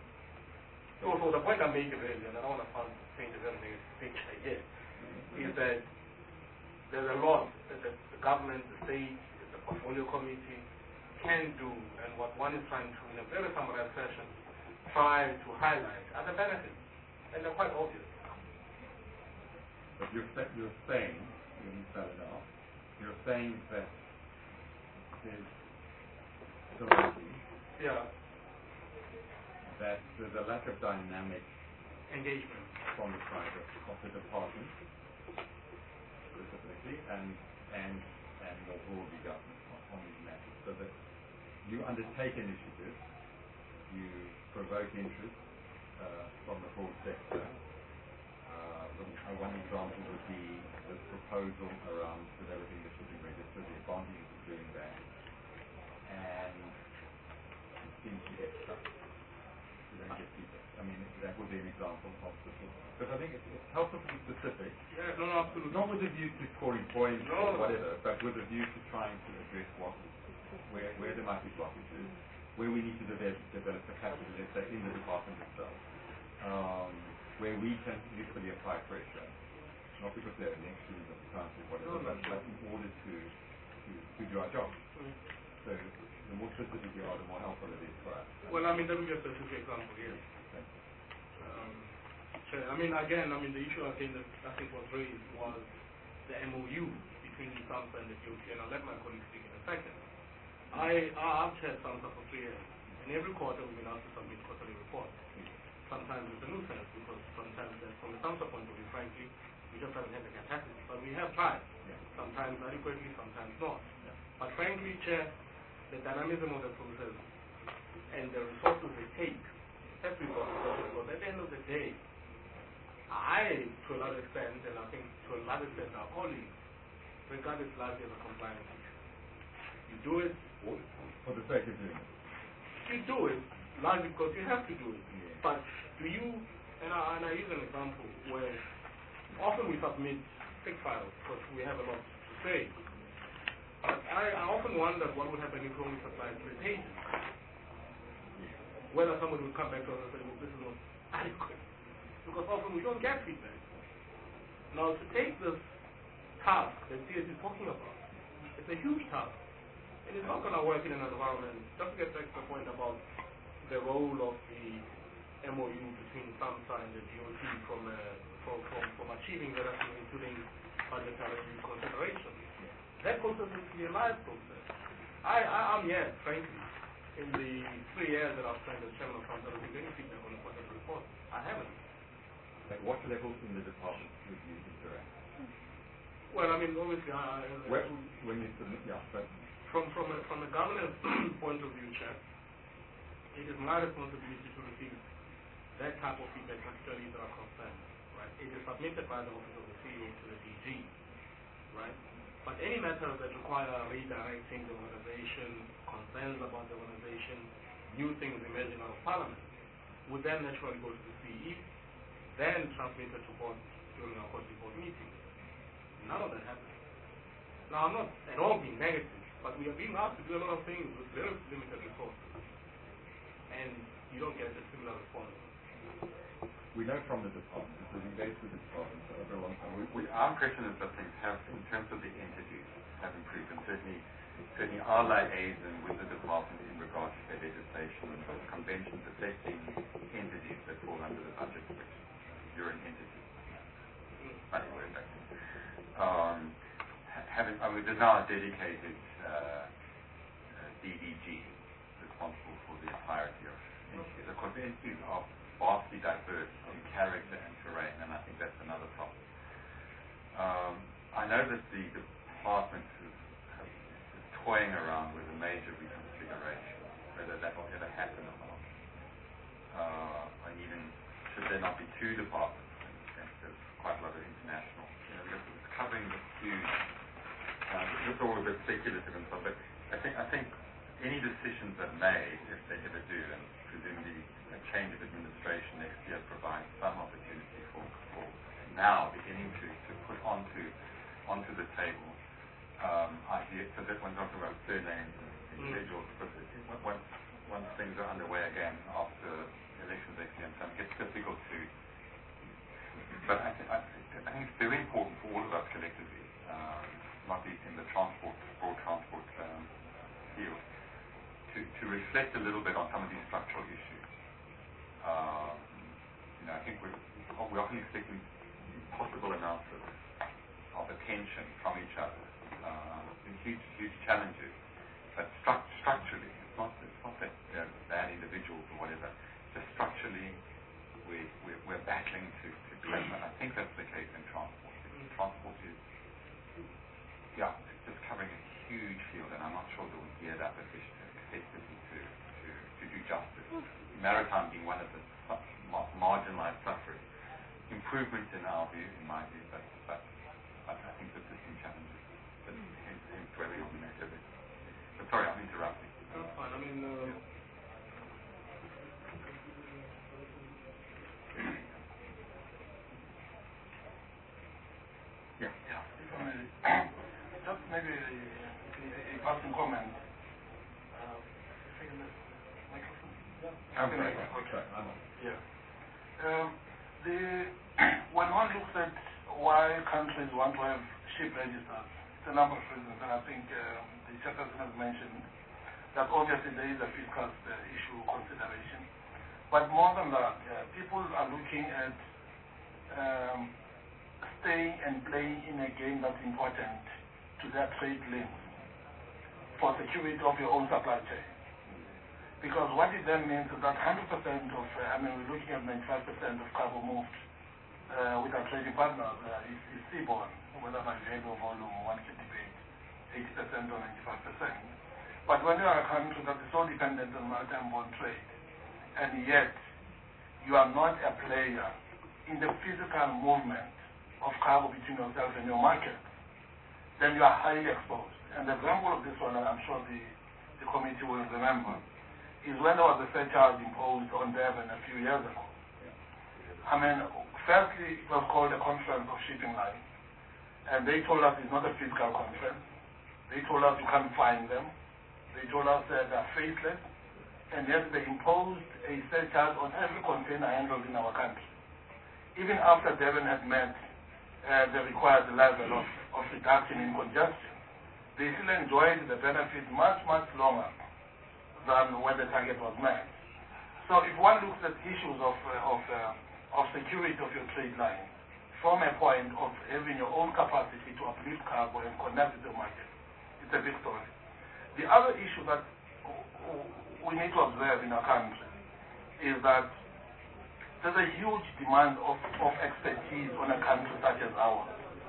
So, so the point I'm making really, and I don't want to sound paint a very negative picture yet, is that there's a lot that the, the government, the state, the portfolio committee can do, and what one is trying to, in a very summarized fashion, try to highlight are the benefits, and they're quite obvious. But you're, you're saying, when you spell it out, you're saying that there's stability. Yeah. That there's a lack of dynamic engagement from the side of, of the department, specifically, and and and more broadly government on, on these matters. So that you undertake initiatives, you provoke interest uh, from the whole sector. Uh, the, uh, one example would be the proposal around developing the shipping register, the advantages of doing that, and it seems to get stuck. I mean, that would be an example of the sort. But I think it's, it's helpful to be specific. Yeah, no, no, absolutely. Not with a view to scoring points no, or whatever, but with a view to trying to address what, where, where there might be blockages, where we need to develop, develop capacity, let's say, in the department itself, um, where we can literally apply pressure, not because they're next to the country, whatever, no, but, but in order to, to, to do our job. Mm. So the more specific you are, the more helpful it is for us. Well, I mean, let me give a specific example here. Um, so, I mean, again, I mean, the issue I think that I think was raised was the M O U between SAMHSA and the D O T, and I'll let my colleagues speak in a second. I, I've chaired SAMHSA for three years, and every quarter we've been asked to submit quarterly reports. Sometimes it's a nuisance, because sometimes from the SAMHSA point of view, frankly, we just haven't had the capacity. But we have tried, yeah. Sometimes adequately, sometimes not. Yeah. But frankly, Chair, the dynamism of the process and the resources they take, that's resources, because at the end of the day, I, to a large extent, and I think to a large extent our colleagues, regard it largely as a compliance issue. You do it for the sake of doing it. You do it largely because you have to do it. Yeah. But do you, and I, and I use an example where often we submit big files because we have a lot to say. But I, I often wonder what would happen if we only supplied three pages. Whether somebody would come back to us and say, well, this is not adequate. Because often we don't get feedback. Now, to take this task that C S is talking about, it's a huge task. And it's not going to work in an environment, just to get back to the point about the role of the M O U between SAMHSA and the G O T from, uh, from, from, from achieving the revenue, including budgetary considerations. That process needs to be a live process. I, I, I'm yet, frankly, in the three years that I've spent as chairman of SAMHSA, with any feedback on the budget report. I haven't. At what level in the department would you interact? Well, I mean, obviously, I, I, Where, when you submit, yeah, but from from a, from a governance point of view, Chair, it is my responsibility to receive that type of feedback, particularly that are concerned. Right? It is submitted by the office of the C E O to the D G. Right? But any matters that require redirecting the organization, concerns about the organization, new things emerging out of Parliament, would then naturally go to the C E, then transmitted to board during our quarterly board meeting. None of that happened. Now, I'm not at all being negative, but we are being asked to do a lot of things with very limited resources. And you don't get a similar response. we know from the department, because we engaged with the department for over a long time. We, we, our impression is that things have, in terms of the entities, have improved, and certainly, certainly our liaison with the department in regards to their legislation and those conventions affecting entities that fall under the budget, which you're an entity. Anyway, back to Um, having, I mean, there's now a dedicated uh, uh, D D G responsible for the entirety of entities. Of course, the entities are vastly diverse in character and terrain, and I think that's another problem. Um, I know that the department is, is toying around with a major reconfiguration, whether that will ever happen or not. Uh, and even should there not be two departments, in the sense there's quite a lot of international, you know, because it's covering the huge, uh, this is all a bit speculative and stuff, but I think, I think any decisions that are made, if they ever do, and presumably a change of administration next year provides some opportunity for, for now beginning to, to put onto onto the table um, ideas, so that when talking about surnames and individuals, but once, once things are underway again after elections next year, it gets difficult to. But I, th- I, th- I think it's very important for all of us collectively, um, not least in the transport, broad transport um, field, to, to reflect a little bit on some of these structural issues. Um, you know, I think we're, we're often expecting possible amounts of, of attention from each other, uh, in huge, huge challenges. But stru- structurally, it's not, it's not that they're bad individuals or whatever. Just structurally, we, we're, we're battling to, to clean. And I think that's the case in transport. Transport is, yeah, it's just covering a huge field, and I'm not sure that we're geared up effectively to, to, to do justice. Maritime being one of the marginalized sufferers. Improvement in our view, in my view, but, but, but I think that there's some challenges that hence, hence where we are in activity. But sorry, I'm interrupting. That's fine. I mean, uh, yeah, yeah. just maybe a, a, a passing comment. Uh, I'm sorry. Okay. I'm on. Yeah. Um, the, when one looks at why countries want to have ship registers, it's a number of reasons, and I think um, the chairperson has mentioned that obviously there is a fiscal uh, issue consideration. But more than that, uh, people are looking at um, staying and playing in a game that's important to their trade links for security of your own supply chain. Because what it then means is that one hundred percent of, uh, I mean, we're looking at ninety-five percent of cargo moved uh, with our trading partners uh, is, is seaborne, whether by value or volume, one can debate eighty percent or ninety-five percent. But when you are a country that is so dependent on maritime-borne trade, and yet you are not a player in the physical movement of cargo between yourself and your market, then you are highly exposed. And the example of this one, and I'm sure the, the committee will remember, is when there was a surcharge imposed on Durban a few years ago. I mean, firstly, it was called a conference of shipping lines, and they told us it's not a physical conference. They told us you can't find them. They told us that they're faceless. And yet they imposed a surcharge on every container handled in our country. Even after Devon had met uh, the required level of, of reduction in congestion, they still enjoyed the benefit much, much longer than when the target was met. So if one looks at issues of, uh, of, uh, of security of your trade line from a point of having your own capacity to uplift cargo and connect with the market, it's a big story. The other issue that we need to observe in our country is that there's a huge demand of, of expertise on a country such as ours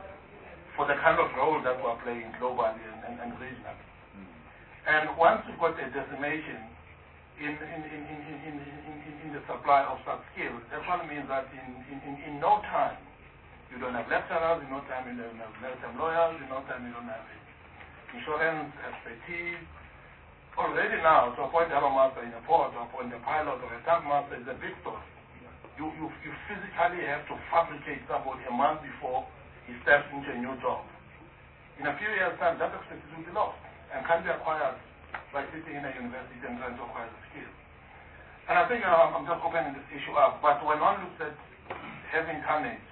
for the kind of role that we're playing globally and, and, and regionally. Mm. And once you've got a decimation in, in, in, in, in, in, in, in the supply of such skills, that one means that in, in, in, in no time, you don't have lecturers, in no time you don't have maritime lawyers, in no time you don't have insurance, expertise. Already now, to appoint a harbour master in a port, to appoint a pilot or a tank master is a big story. You, you, you physically have to fabricate somebody a month before he steps into a new job. In a few years' time, that expertise will be lost and can be acquired by sitting in a university and trying to acquire the skills. And I think uh, I'm just opening this issue up, but when one looks at having tonnage,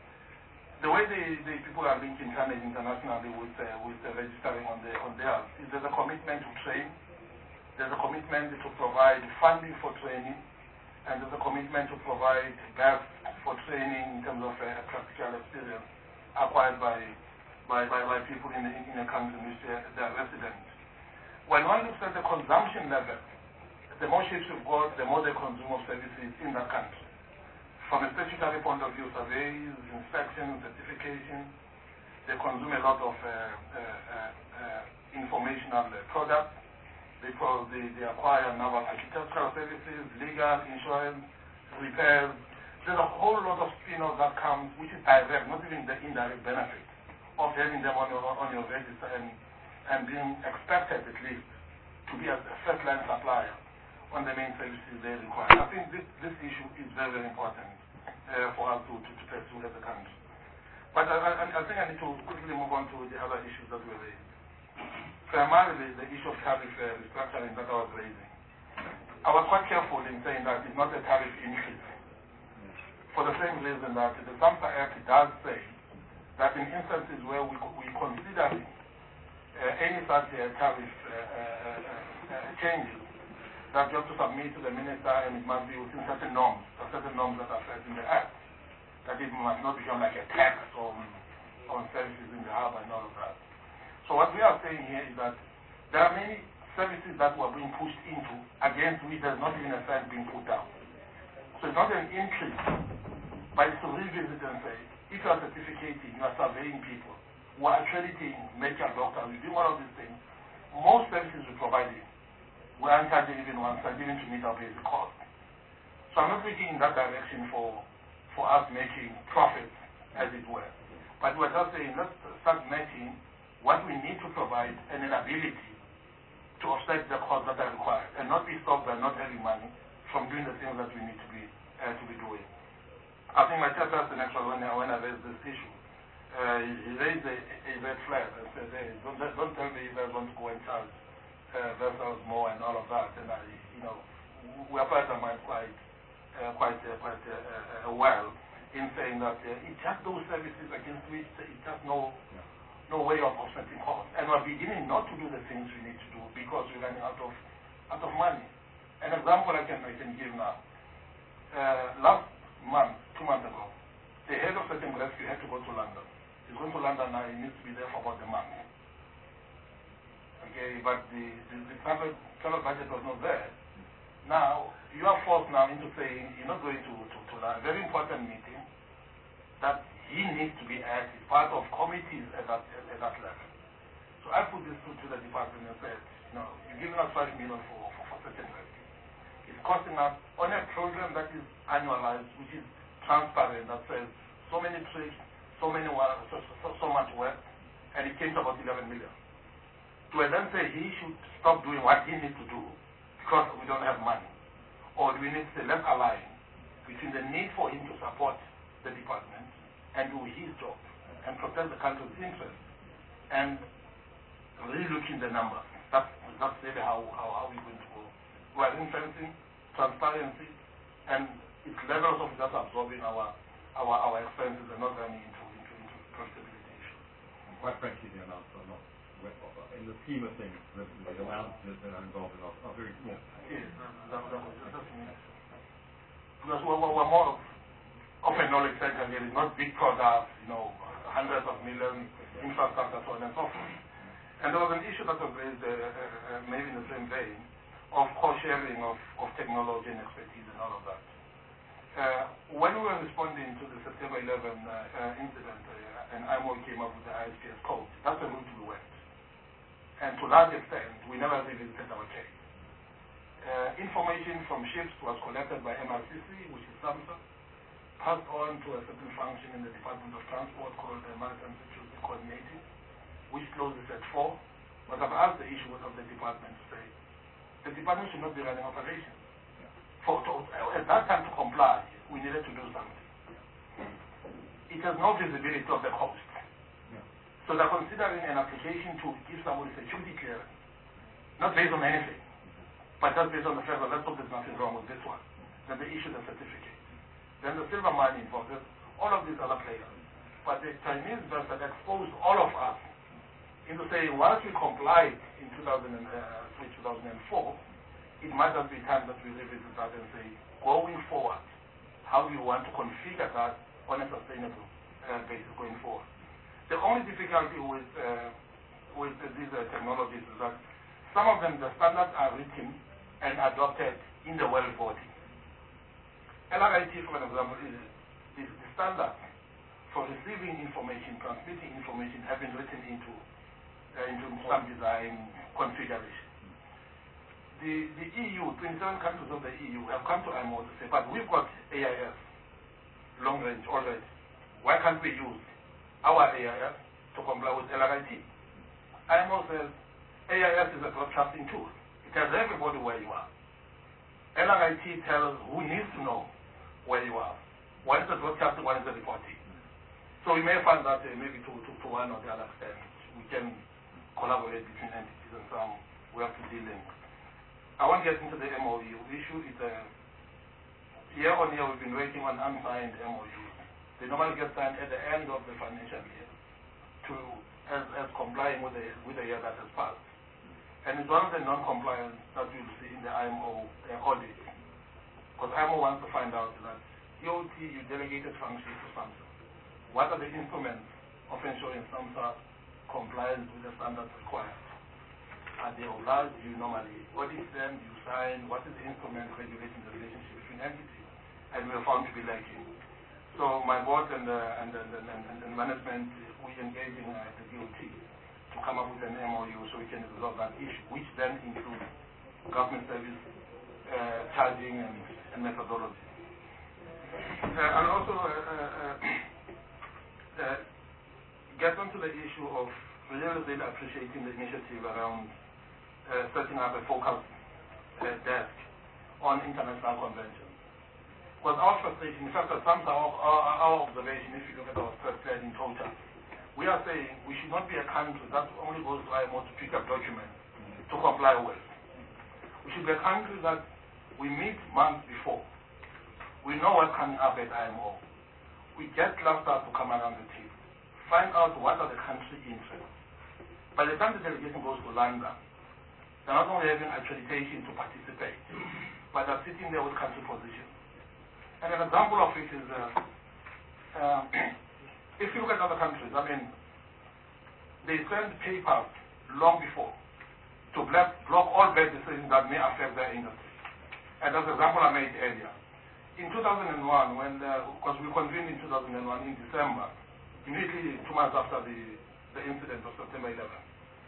the way the, the people are linking tonnage internationally with, uh, with uh, registering on, the, on theirs is there's a commitment to train. There's a commitment to provide funding for training, and there's a commitment to provide berths for training in terms of uh, practical experience acquired by, by, by, by people in, the, in a country in which they're, they're resident. When one looks at the consumption level, the more ships you've got, the more they consume of services in that country. From a statutory point of view, surveys, inspections, certification, they consume a lot of uh, uh, uh, uh, informational uh, products. They, they, they acquire naval architectural services, legal, insurance, repairs. There's a whole lot of spin-off that comes, which is direct, not even the indirect benefit of having them on your, on your register and, and being expected at least to be a first-line supplier on the main services they require. I think this, this issue is very, very important uh, for us to, to, to pursue as a country. But I, I, I think I need to quickly move on to the other issues that were raised. Primarily, the issue of tariff uh, restructuring that I was raising. I was quite careful in saying that it's not a tariff increase. For the same reason that the SAMSA Act does say that in instances where we, we consider uh, any such uh, tariff uh, uh, uh, changes, that you have to submit to the minister and it must be within certain norms, or certain norms that are set in the Act. That it must not become like a tax on, on services in the harbour and all of that. So what we are saying here is that there are many services that were being pushed into against which there's not even a cent being put down. So it's not an increase, but it's to revisit and say, if you are certificating, you are surveying people, who are accrediting medical doctors, you're doing all of these things, most services we provide you, we aren't charging even one cent, even to meet our basic cost. So I'm not thinking in that direction for, for us making profits, as it were. But we're just saying, let's start making what we need to provide and an ability to offset the costs that are required and not be stopped by not having money from doing the things that we need to be uh, to be doing. I think my chairperson actually, when I, when I raised this issue, uh, he, he raised a, a red flag and said, hey, don't, don't tell me you guys want to go and charge uh, vessels more and all of that. And I, you know, we applied our mind quite, uh, quite, uh, quite uh, uh, well in saying that uh, it's just those services against which it's just no. Yeah. no way of offsetting costs. And we're beginning not to do the things we need to do because we're running out of out of money. An example I can I can give now. Uh, last month, two months ago, the head of certain rescue had to go to London. He's going to London now, he needs to be there for about a month. Okay, but the, the, the travel, travel budget was not there. Now, you are forced now into saying you're not going to, to, to a very important meeting that he needs to be at, is part of committees at that, at that level. So I put this to, to the department and said, you know, you're giving us five million for, for, for certain rescue. It's costing us on a program that is annualized, which is transparent, that says so many trips, so many work, so, so, so much work, and it came to about eleven million. Do I then say he should stop doing what he needs to do because we don't have money? Or do we need to say, let's align between the need for him to support the department and do his job and protect the country's interests and re-looking the numbers. That's, that's really how, how, how we're going to go. We're ring-fencing, transparency, and its levels of just absorbing our, our, our expenses and not running into, into, into profitability issues. And quite frankly, the amounts are not, in the scheme of things, the, the amounts that are involved in are, are very small. Yes, that, that, that was just me. Because we're, we're more of, of a knowledge center here. It's not big products, you know, hundreds of millions, infrastructure, so on and so forth. And there was an issue that was raised, uh, uh, maybe in the same vein, of co-sharing of, of technology and expertise and all of that. Uh, when we were responding to the September eleventh uh, uh, incident, uh, and I M O came up with the I S P S code, that's the route we went. And to a large extent, we never revisited our case. Uh, information from ships was collected by M R C C, which is SAMSA, passed on to a certain function in the Department of Transport called the Maritime Security Coordinating, which closes at four. But I've asked the issue of the department to say, the department should not be running operations. For, to, at that time to comply, we needed to do something. It has no visibility of the cost. So they're considering an application to give somebody security clearance, not based on anything, but just based on the fact that let's hope there's nothing wrong with this one. Then they issue the certificate. Then the silver mine involved, there's all of these other players. But the Chinese vessel exposed all of us into saying, once we complied in two thousand three, two thousand four, it might just be time that we revisit that and say, going forward, how do you want to configure that on a sustainable uh, basis going forward? The only difficulty with, uh, with uh, these uh, technologies is that some of them, the standards are written and adopted in the world body. L R I T, for example, is, is the standard for receiving information, transmitting information, have been written into, uh, into some design configuration. The, the E U, twenty-seven countries of the E U have come to I M O to say, but we've got A I S, long range already. Why can't we use our A I S to comply with L R I T? I M O says A I S is a broadcasting tool. It tells everybody where you are. L R I T tells who needs to know where you are. One is the broadcasting, one is the reporting. So we may find that uh, maybe to, to, to one or the other extent, we can collaborate between entities and some we have to deal in. I won't get into the M O U issue. It's a year on year we've been working on unsigned M O Us. They normally get signed at the end of the financial year to as, as complying with the with the year that has passed. And it's one of the non-compliance that you'll see in the I M O uh, audit. Because I M O wants to find out that E O T, you delegated functions to SAMSA. What are the instruments of ensuring SAMSA compliance with the standards required? Are they obliged? You normally audit them, you sign, what is the instrument regulating the relationship between entities? And we are found to be lacking. So my board and, uh, and, and, and, and, and management, we engage in uh, the D O T to come up with an M O U so we can resolve that issue, which then includes government service uh, charging and, and methodology. Uh, and also uh, uh, uh, get onto the issue of really, really appreciating the initiative around uh, setting up a focal uh, desk on international conventions. Because our frustration, in fact, at some our, our, our observation, if you look at our third slide in total, we are saying we should not be a country that only goes to I M O to pick up documents to comply with. We should be a country that we meet months before. We know what's coming up at I M O. We get clusters to come around the table. Find out what are the country interests. By the time the delegation goes to London, they're not only having accreditation to participate, but they're sitting there with country positions. And an example of it is, uh, uh, if you look at other countries, I mean, they send papers long before to block, block all bad decisions that may affect their industry. And that's the example I made earlier. In two thousand one, when, because uh, we convened in two thousand one in December, immediately two months after the, the incident of September eleventh,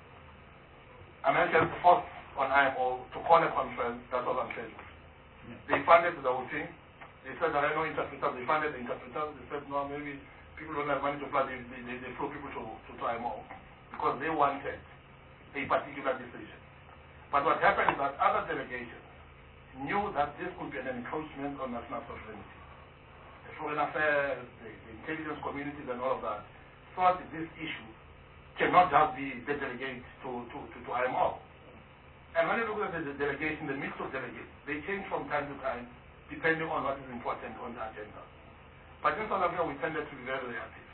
Americans forced on I M O to call a conference that was unscheduled. They funded the whole thing. They said there are no interpreters. They funded the interpreters. They said, no, maybe people don't have money to fly. They, they, they, they flew people to, to, to I M O because they wanted a particular decision. But what happened is that other delegations knew that this could be an encroachment on national sovereignty. The foreign affairs, the, the intelligence communities and all of that thought this issue cannot just be the delegate to, to, to, to I M O. And when you look at the delegation, the mix of delegates, they change from time to time depending on what is important on the agenda. But in South Africa, we tended to be very reactive.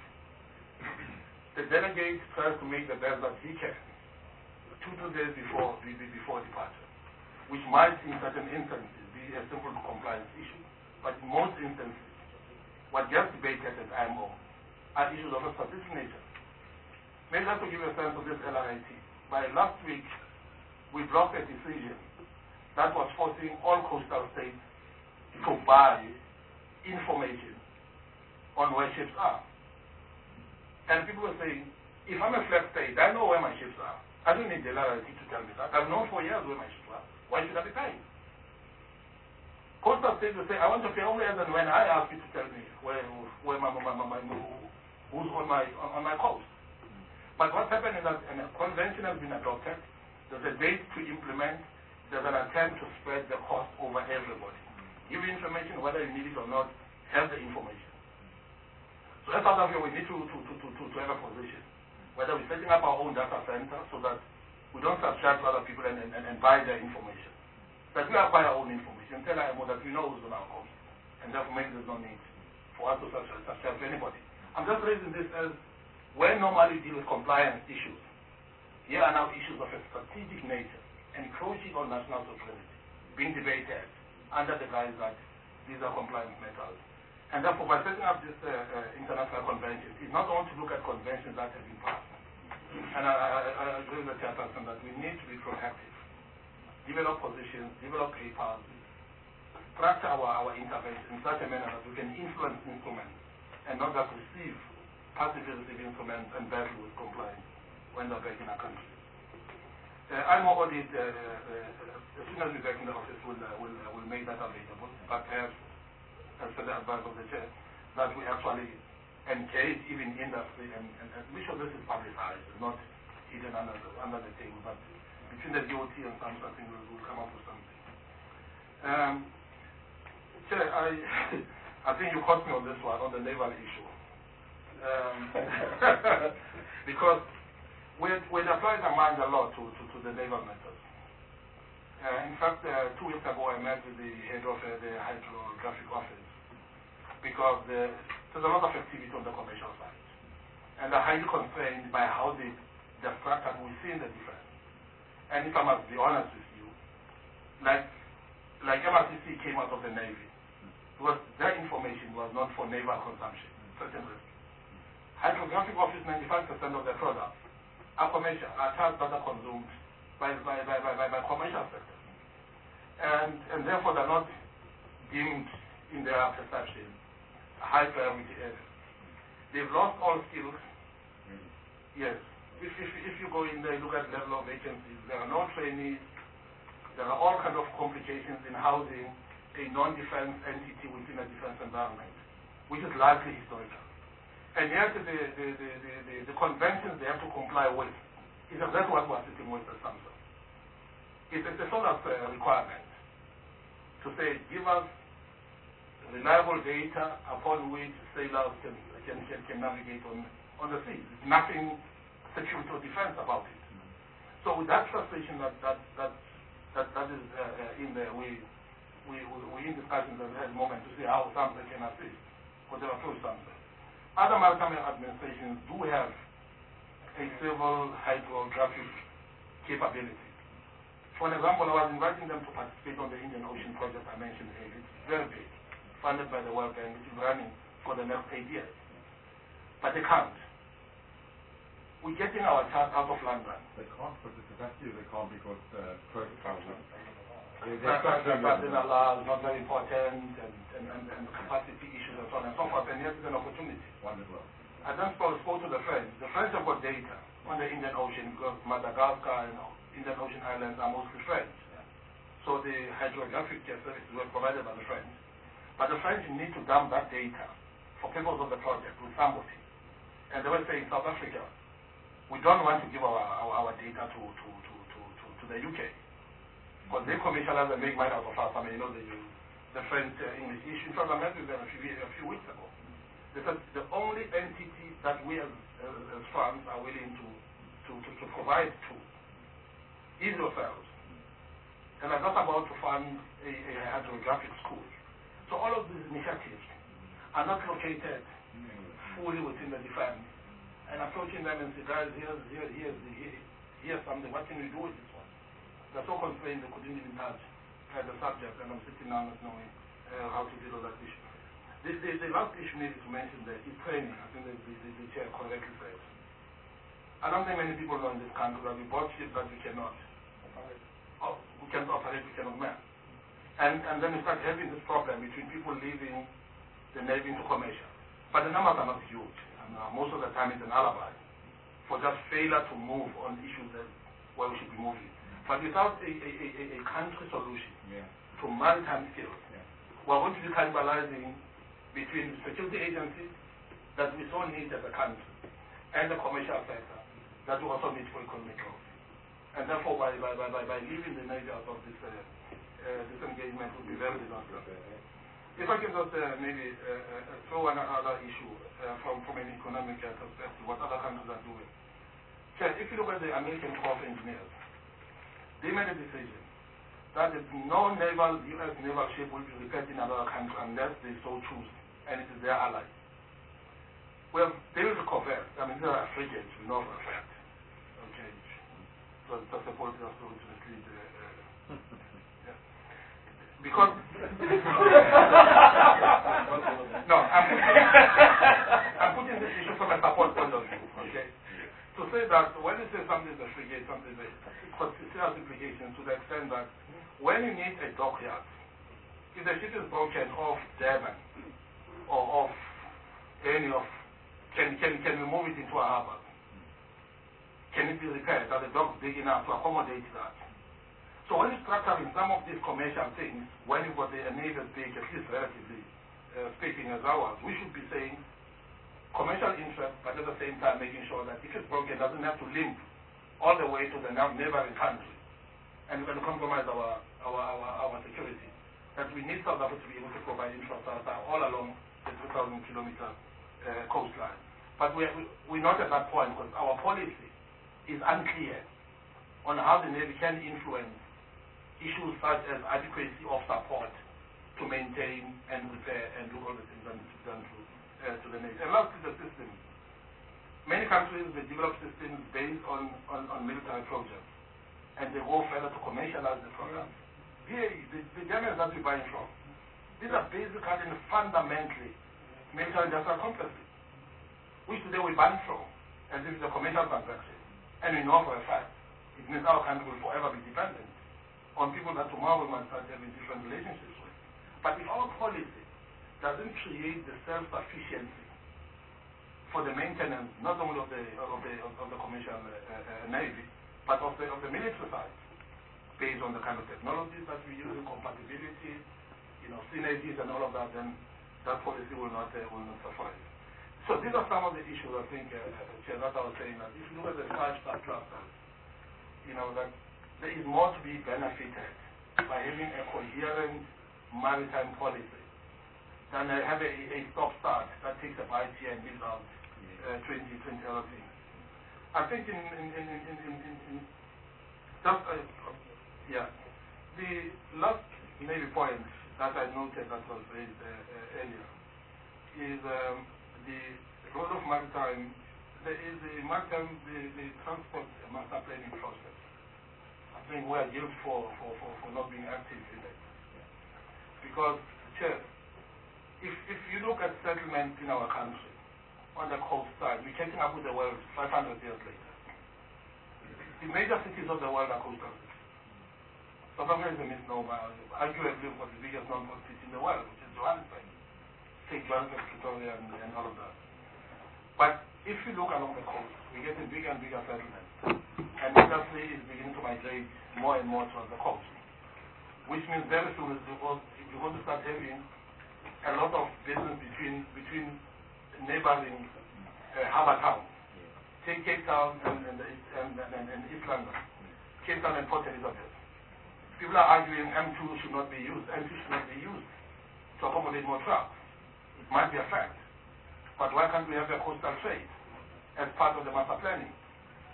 The delegate tries to make the best that he can two, two days before, before departure, which might in certain instances be a simple compliance issue, but in most instances, what gets debated at I M O are issues of a strategic nature. Maybe just to give you a sense of this L R I T, by last week, we blocked a decision that was forcing all coastal states to buy information on where ships are. And people were saying, if I'm a flag state, I know where my ships are. I don't need the L R I T to tell me that. I've known for years where my ships are. Why should I be paying? Coastal states will say, I want to pay only as and when I ask you to tell me where, where my, my, my, my, who's on my, on, on my coast. But what's happened is that a convention has been adopted. There's a date to implement. There's an attempt to spread the cost over everybody. Give you information, whether you need it or not, have the information. So as South Africa, we need to, to, to, to, to have a position. Whether we're setting up our own data center so that we don't subscribe to other people and, and, and buy their information. That we acquire our own information, tell I M O that we know who's on our coast. And therefore maybe there's no need for us to subscribe, subscribe to anybody. I'm just raising this as when normally deal with compliance issues. Here are now issues of a strategic nature, encroaching on national sovereignty, being debated under the guise that these are compliance matters. And therefore, by setting up this uh, uh, international convention, it's not only to look at conventions that have been passed. And I, I, I agree with the chairperson that we need to be proactive, develop positions, develop papers, structure our, our intervention in such a manner that we can influence instruments and not just receive passive receive instruments and battle with compliance when they're back in our country. Uh, I M O audit, uh, uh, as soon as we back in the office, we'll, uh, we'll, uh, we'll make that available. But perhaps, as per the advice of the chair, that we actually engage even industry, and, and, and we sure this is publicized, it's not hidden under the, under the table, but between the D O T and some, I think we'll, we'll come up with something. Um, Chair, I, I think you caught me on this one, on the naval issue. Um, because we'd, we'd applied our mind a lot to, to, to the naval matters. Uh, in fact, uh, two weeks ago I met with the head of uh, the hydrographic office because the, there's a lot of activity on the commercial side. And they're highly constrained by how they, they're structured within the defense. And if I must be honest with you, like, like M R C C came out of the Navy, because their information was not for naval consumption, certainly. Hydrographic office, ninety-five percent of their products are commercial, are tasks that are consumed by, by, by, by, by, by commercial sector. And, and therefore they're not deemed in their perception a high priority area. They've lost all skills. Mm. Yes. If, if, if you go in there, look at the level of vacancies, there are no trainees, there are all kinds of complications in housing a non-defense entity within a defense environment, which is largely historical. And yet the, the, the, the, the, the conventions they have to comply with is exactly what we're sitting with at SAMSA. It's, it's a sort of uh, requirement to say, give us reliable data upon which sailors can, can, can, can navigate on, on the sea. There's nothing security or defense about it. So with that frustration that, that, that, that, that is uh, uh, in there, we, we, we, we're in discussions at the moment to see how SAMSA can assist, whatever approach SAMSA. Other maritime administrations do have a civil hydrographic capability. For example, I was inviting them to participate on the Indian Ocean project I mentioned earlier. It's very big, funded by the World Bank, which is running for the next eight years. But they can't. We're getting our chart out of London. They can't put the capacity, they can't because uh, protocol. The capacity allows not very important, and, and, and, and capacity issues and so on and so forth, and here's an opportunity. Wonderful. I then spoke, spoke to the French. The French have got data on the Indian Ocean because Madagascar and Indian Ocean islands are mostly French. So the hydrographic services were provided by the French. But the French need to dump that data for purpose of the project with somebody. And they were saying, South Africa, we don't want to give our, our, our data to, to, to, to, to, to the U K. Because they commercialize and make money out of us. I mean, you know, the, the French uh, English issue. In fact, I met with them a few, a few weeks ago. They said the only entity that we as, as, as France are willing to to, to, to provide to is yourselves. And I'm not about to fund a, a hydrographic school. So all of these initiatives are not located fully within the defense. And approaching them and say, guys, here's, here, here's, here, here's something, what can we do with this one? They're so constrained they couldn't even touch uh, the subject, and I'm sitting down not knowing uh, how to deal with that issue. The, the, the last issue needed to mention there is training. I think the, the, the, the chair correctly said. I don't think many people know in this country that we bought ships that we cannot operate. Oh, we cannot operate, we cannot man. And, and then we start having this problem between people leaving the Navy into commercial. But the numbers are not huge. And, uh, most of the time it's an alibi for just failure to move on issues that where we should be moving. But without a, a, a, a country solution yeah. to maritime skills, yeah. we're going to be cannibalizing between the security agencies that we so need as a country and the commercial sector that we also need for economic growth. And therefore, by, by, by, by leaving the Navy out of this, uh, uh, this engagement would be very disastrous. If I can just uh, maybe uh, uh, throw another issue uh, from, from an economic uh, perspective, what other countries are doing. So if you look at the American Corps of Engineers, they made a decision that no naval, U S naval ship will be repaired in another country unless they so choose, and it is their ally. Well, there is a corvette. I mean, there are frigates, we know for a fact. Okay. So that's a political story to mislead. Uh, uh, yeah. Because no, I'm putting, I'm putting this issue from a support point of view. Okay. To say that when you say something is a frigate, something is a constitutional implications to the extent that when you need a dockyard, if the ship is broken off Durban or off any of, can, can, can we move it into a harbor? Can it be repaired? Are the docks big enough to accommodate that? So when you're structuring some of these commercial things, when you've got the navy as big, at least relatively uh, speaking as ours, we should be saying commercial interest, but at the same time making sure that if it's broken, it doesn't have to limp all the way to the neighboring country and we're going to compromise our, our, our, our security. That we need South Africa to be able to provide infrastructure all along the two thousand kilometer uh, coastline. But we're, we're not at that point because our policy is unclear on how the Navy can influence issues such as adequacy of support to maintain and repair and do all the things that need to be done to, uh, to the Navy. And lastly, the system. Many countries, they develop systems based on, on, on military projects, and they go further to commercialize the program. Here, the, the Germans that we're buying from, these are basically and fundamentally military industrial complexes, which today we buy from, as if it's a commercial transaction. And we know for a fact, it means our country will forever be dependent on people that tomorrow we might start having different relationships with. But if our policy doesn't create the self-sufficiency for the maintenance, not only of the of the of the commercial uh, uh, navy, but of the of the military side, based on the kind of technologies that we use, compatibility, you know, synergies, and all of that, then that policy will not uh, will not suffice. So these are some of the issues I think, uh, Chair, that I was saying that if you look at the five sub-clusters, you know that there is more to be benefited by having a coherent maritime policy than uh, have a, a stop-start that takes a bite here and leaves out uh, twenty, twenty other things. I think in, in, in, in, in, in, in just, uh, yeah, the last maybe point that I noted that was raised uh, uh, earlier is um, the role of maritime. There is the maritime, the, the transport master planning process. I think we are guilty for, for, for, for not being active in it. Because, Chair, if, if you look at settlements in our country, on the coast side, we're catching up with the world five hundred years later. The major cities of the world are coastal cities. South Africa is a misnomer, arguably for the biggest non-port city in the world, which is Johannesburg. Take Johannesburg, Pretoria, and, and all of that. But if you look along the coast, we're getting bigger and bigger settlements. And industry is beginning to migrate more and more towards the coast. Which means very soon you're going to start having a lot of business between between neighboring uh, harbour towns. Take Cape Town and, and, and, and, and East London. Cape Town and Port Elizabeth. People are arguing M two should not be used, M two should not be used to accommodate more trucks. It might be a fact. But why can't we have a coastal trade as part of the master planning?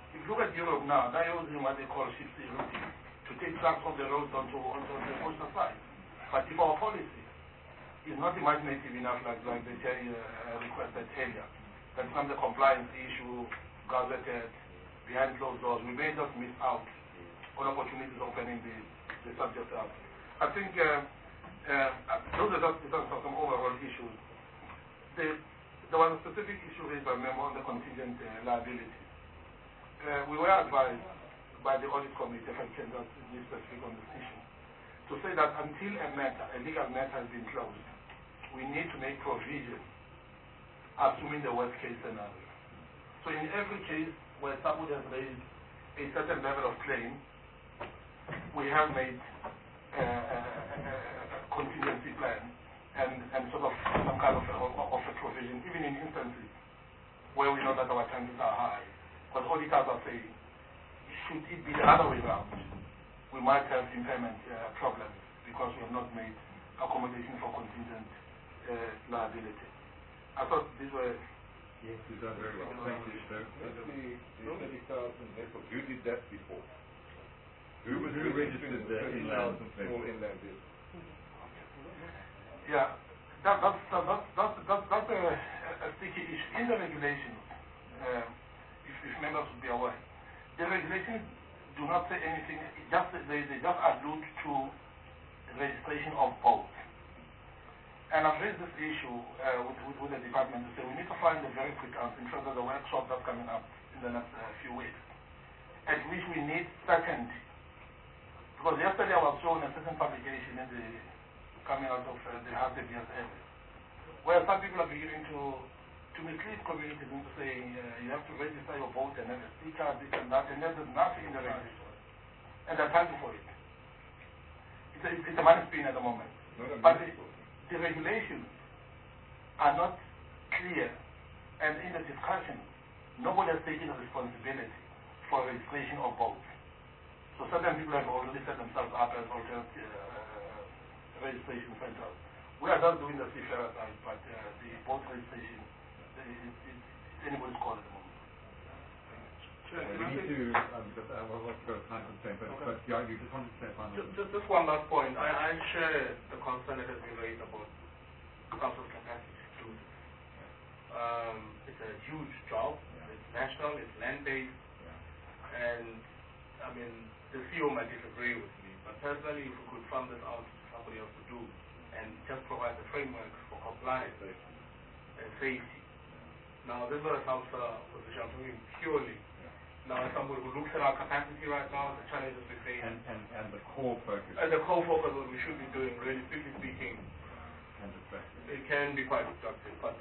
If you look at Europe now, they're using what they call shift routing to take trucks off the roads onto, onto the coastal side. But if our policy is not imaginative enough, like, like the J uh, requested earlier, that becomes a compliance issue, gazetted, behind closed doors, we may just miss out on opportunities opening the, the subject up. I think uh, uh, those are just some, some overall issues. The, there was a specific issue raised by a member on the contingent uh, liability. Uh, we were advised by the audit committee, if I can just be specific on this issue, to say that until a matter, a legal matter has been closed, we need to make provision, assuming the worst case scenario. So in every case where somebody has raised a certain level of claim, we have made uh, a, a, a contingency plan and, and sort of some kind of, of, of a provision, even in instances where we know that our chances are high. Because auditors are saying, should it be the other way around, we might have impairment uh, problems because we have not made accommodation for contingent uh, liability. I thought these were... Yes, you've done very well. Thank you, sir. That's the, the thirty thousand vessels. Who did that before? Who was who registered the inland small inland vessels? Yeah, that, that's, that, that's, that's, that's, that's a, a sticky issue. In the regulations, uh, if, if members would be aware, the regulations do not say anything, it just, they, they just allude to registration of boats. And I've raised this issue uh, with, with, with the department to say we need to find a very quick answer in terms of the workshop that's coming up in the next uh, few weeks, at which we need certainty. Because yesterday I was shown a certain publication in the coming out of uh, the House of B S S, where some people are beginning to to mislead communities into saying uh, you have to register your vote and have a sticker, this and that, and there's nothing in the registration. And they're fighting for it. It's a, it's a money spin at the moment. But the, the regulations are not clear, and in the discussion, nobody has taken the responsibility for registration of votes. So certain people have already set themselves up as alternate uh, registration centers. We are not doing the seafarer side, but uh, the boat registration, it, it, it's anybody's call at the moment. Sure, we need to, um, just, uh, well, let's go to time constraint, but, okay. but yeah, you just wanted to say finally. Just, just, just one last point. I, I share the concern that has been raised about council's capacity to do this. Um, it's a huge job. Yeah. It's national, it's land-based, yeah. and I mean, the C E O might disagree with me, but personally, if we could fund this out to somebody else to do, and just provide the framework for compliance and safety. Now, this is not a council position, I'm talking purely. Now, as somebody who looks at our capacity right now, the challenges we face. And, and, and the core focus. And the core focus what we should be doing, really strictly speaking. And distracting. It can be quite destructive, but.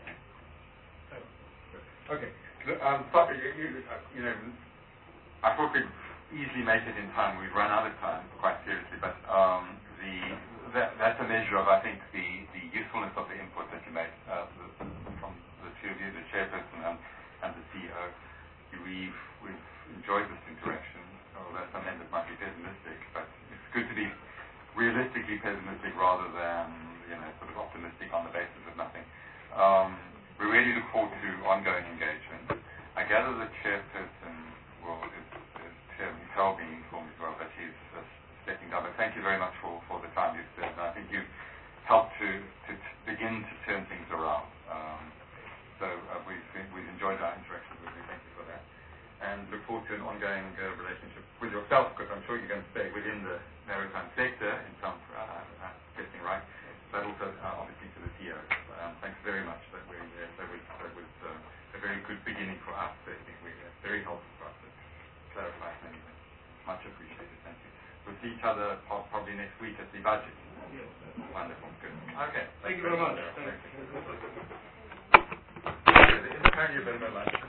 Okay. Um, sorry, you, you know, I thought we'd easily make it in time. We've run out of time, quite seriously, but um, the that, that's a measure of, I think, the, the usefulness of the input that you made uh, the, from the two of you, the chairperson and, and the C E O. We've, we've enjoyed this interaction, although some members might be pessimistic, but it's good to be realistically pessimistic rather than, you know, sort of optimistic on the basis of nothing. Um, we really look forward to ongoing engagement. I gather the chairperson, well, is, is Chairman Calby informed as well that he's uh, stepping down, but thank you very much for, for the time you've spent, and I think you've helped to, to, to begin to turn things around. Um, so uh, we've, we've enjoyed our interaction with you. Thank you for that. And look forward to an ongoing uh, relationship with yourself, because I'm sure you're going to stay within the maritime sector in some uh, uh, getting right, but also uh, obviously to the C E O. Um, thanks very much. That, we, uh, that was, that was uh, a very good beginning for us. I think we, uh, very helpful for us to clarify many things. Much appreciated. Thank you. We'll see each other probably next week at the budget. Yes. Wonderful. Good. Okay. Thank you very much. Thank you. It's apparently a bit of a lunch.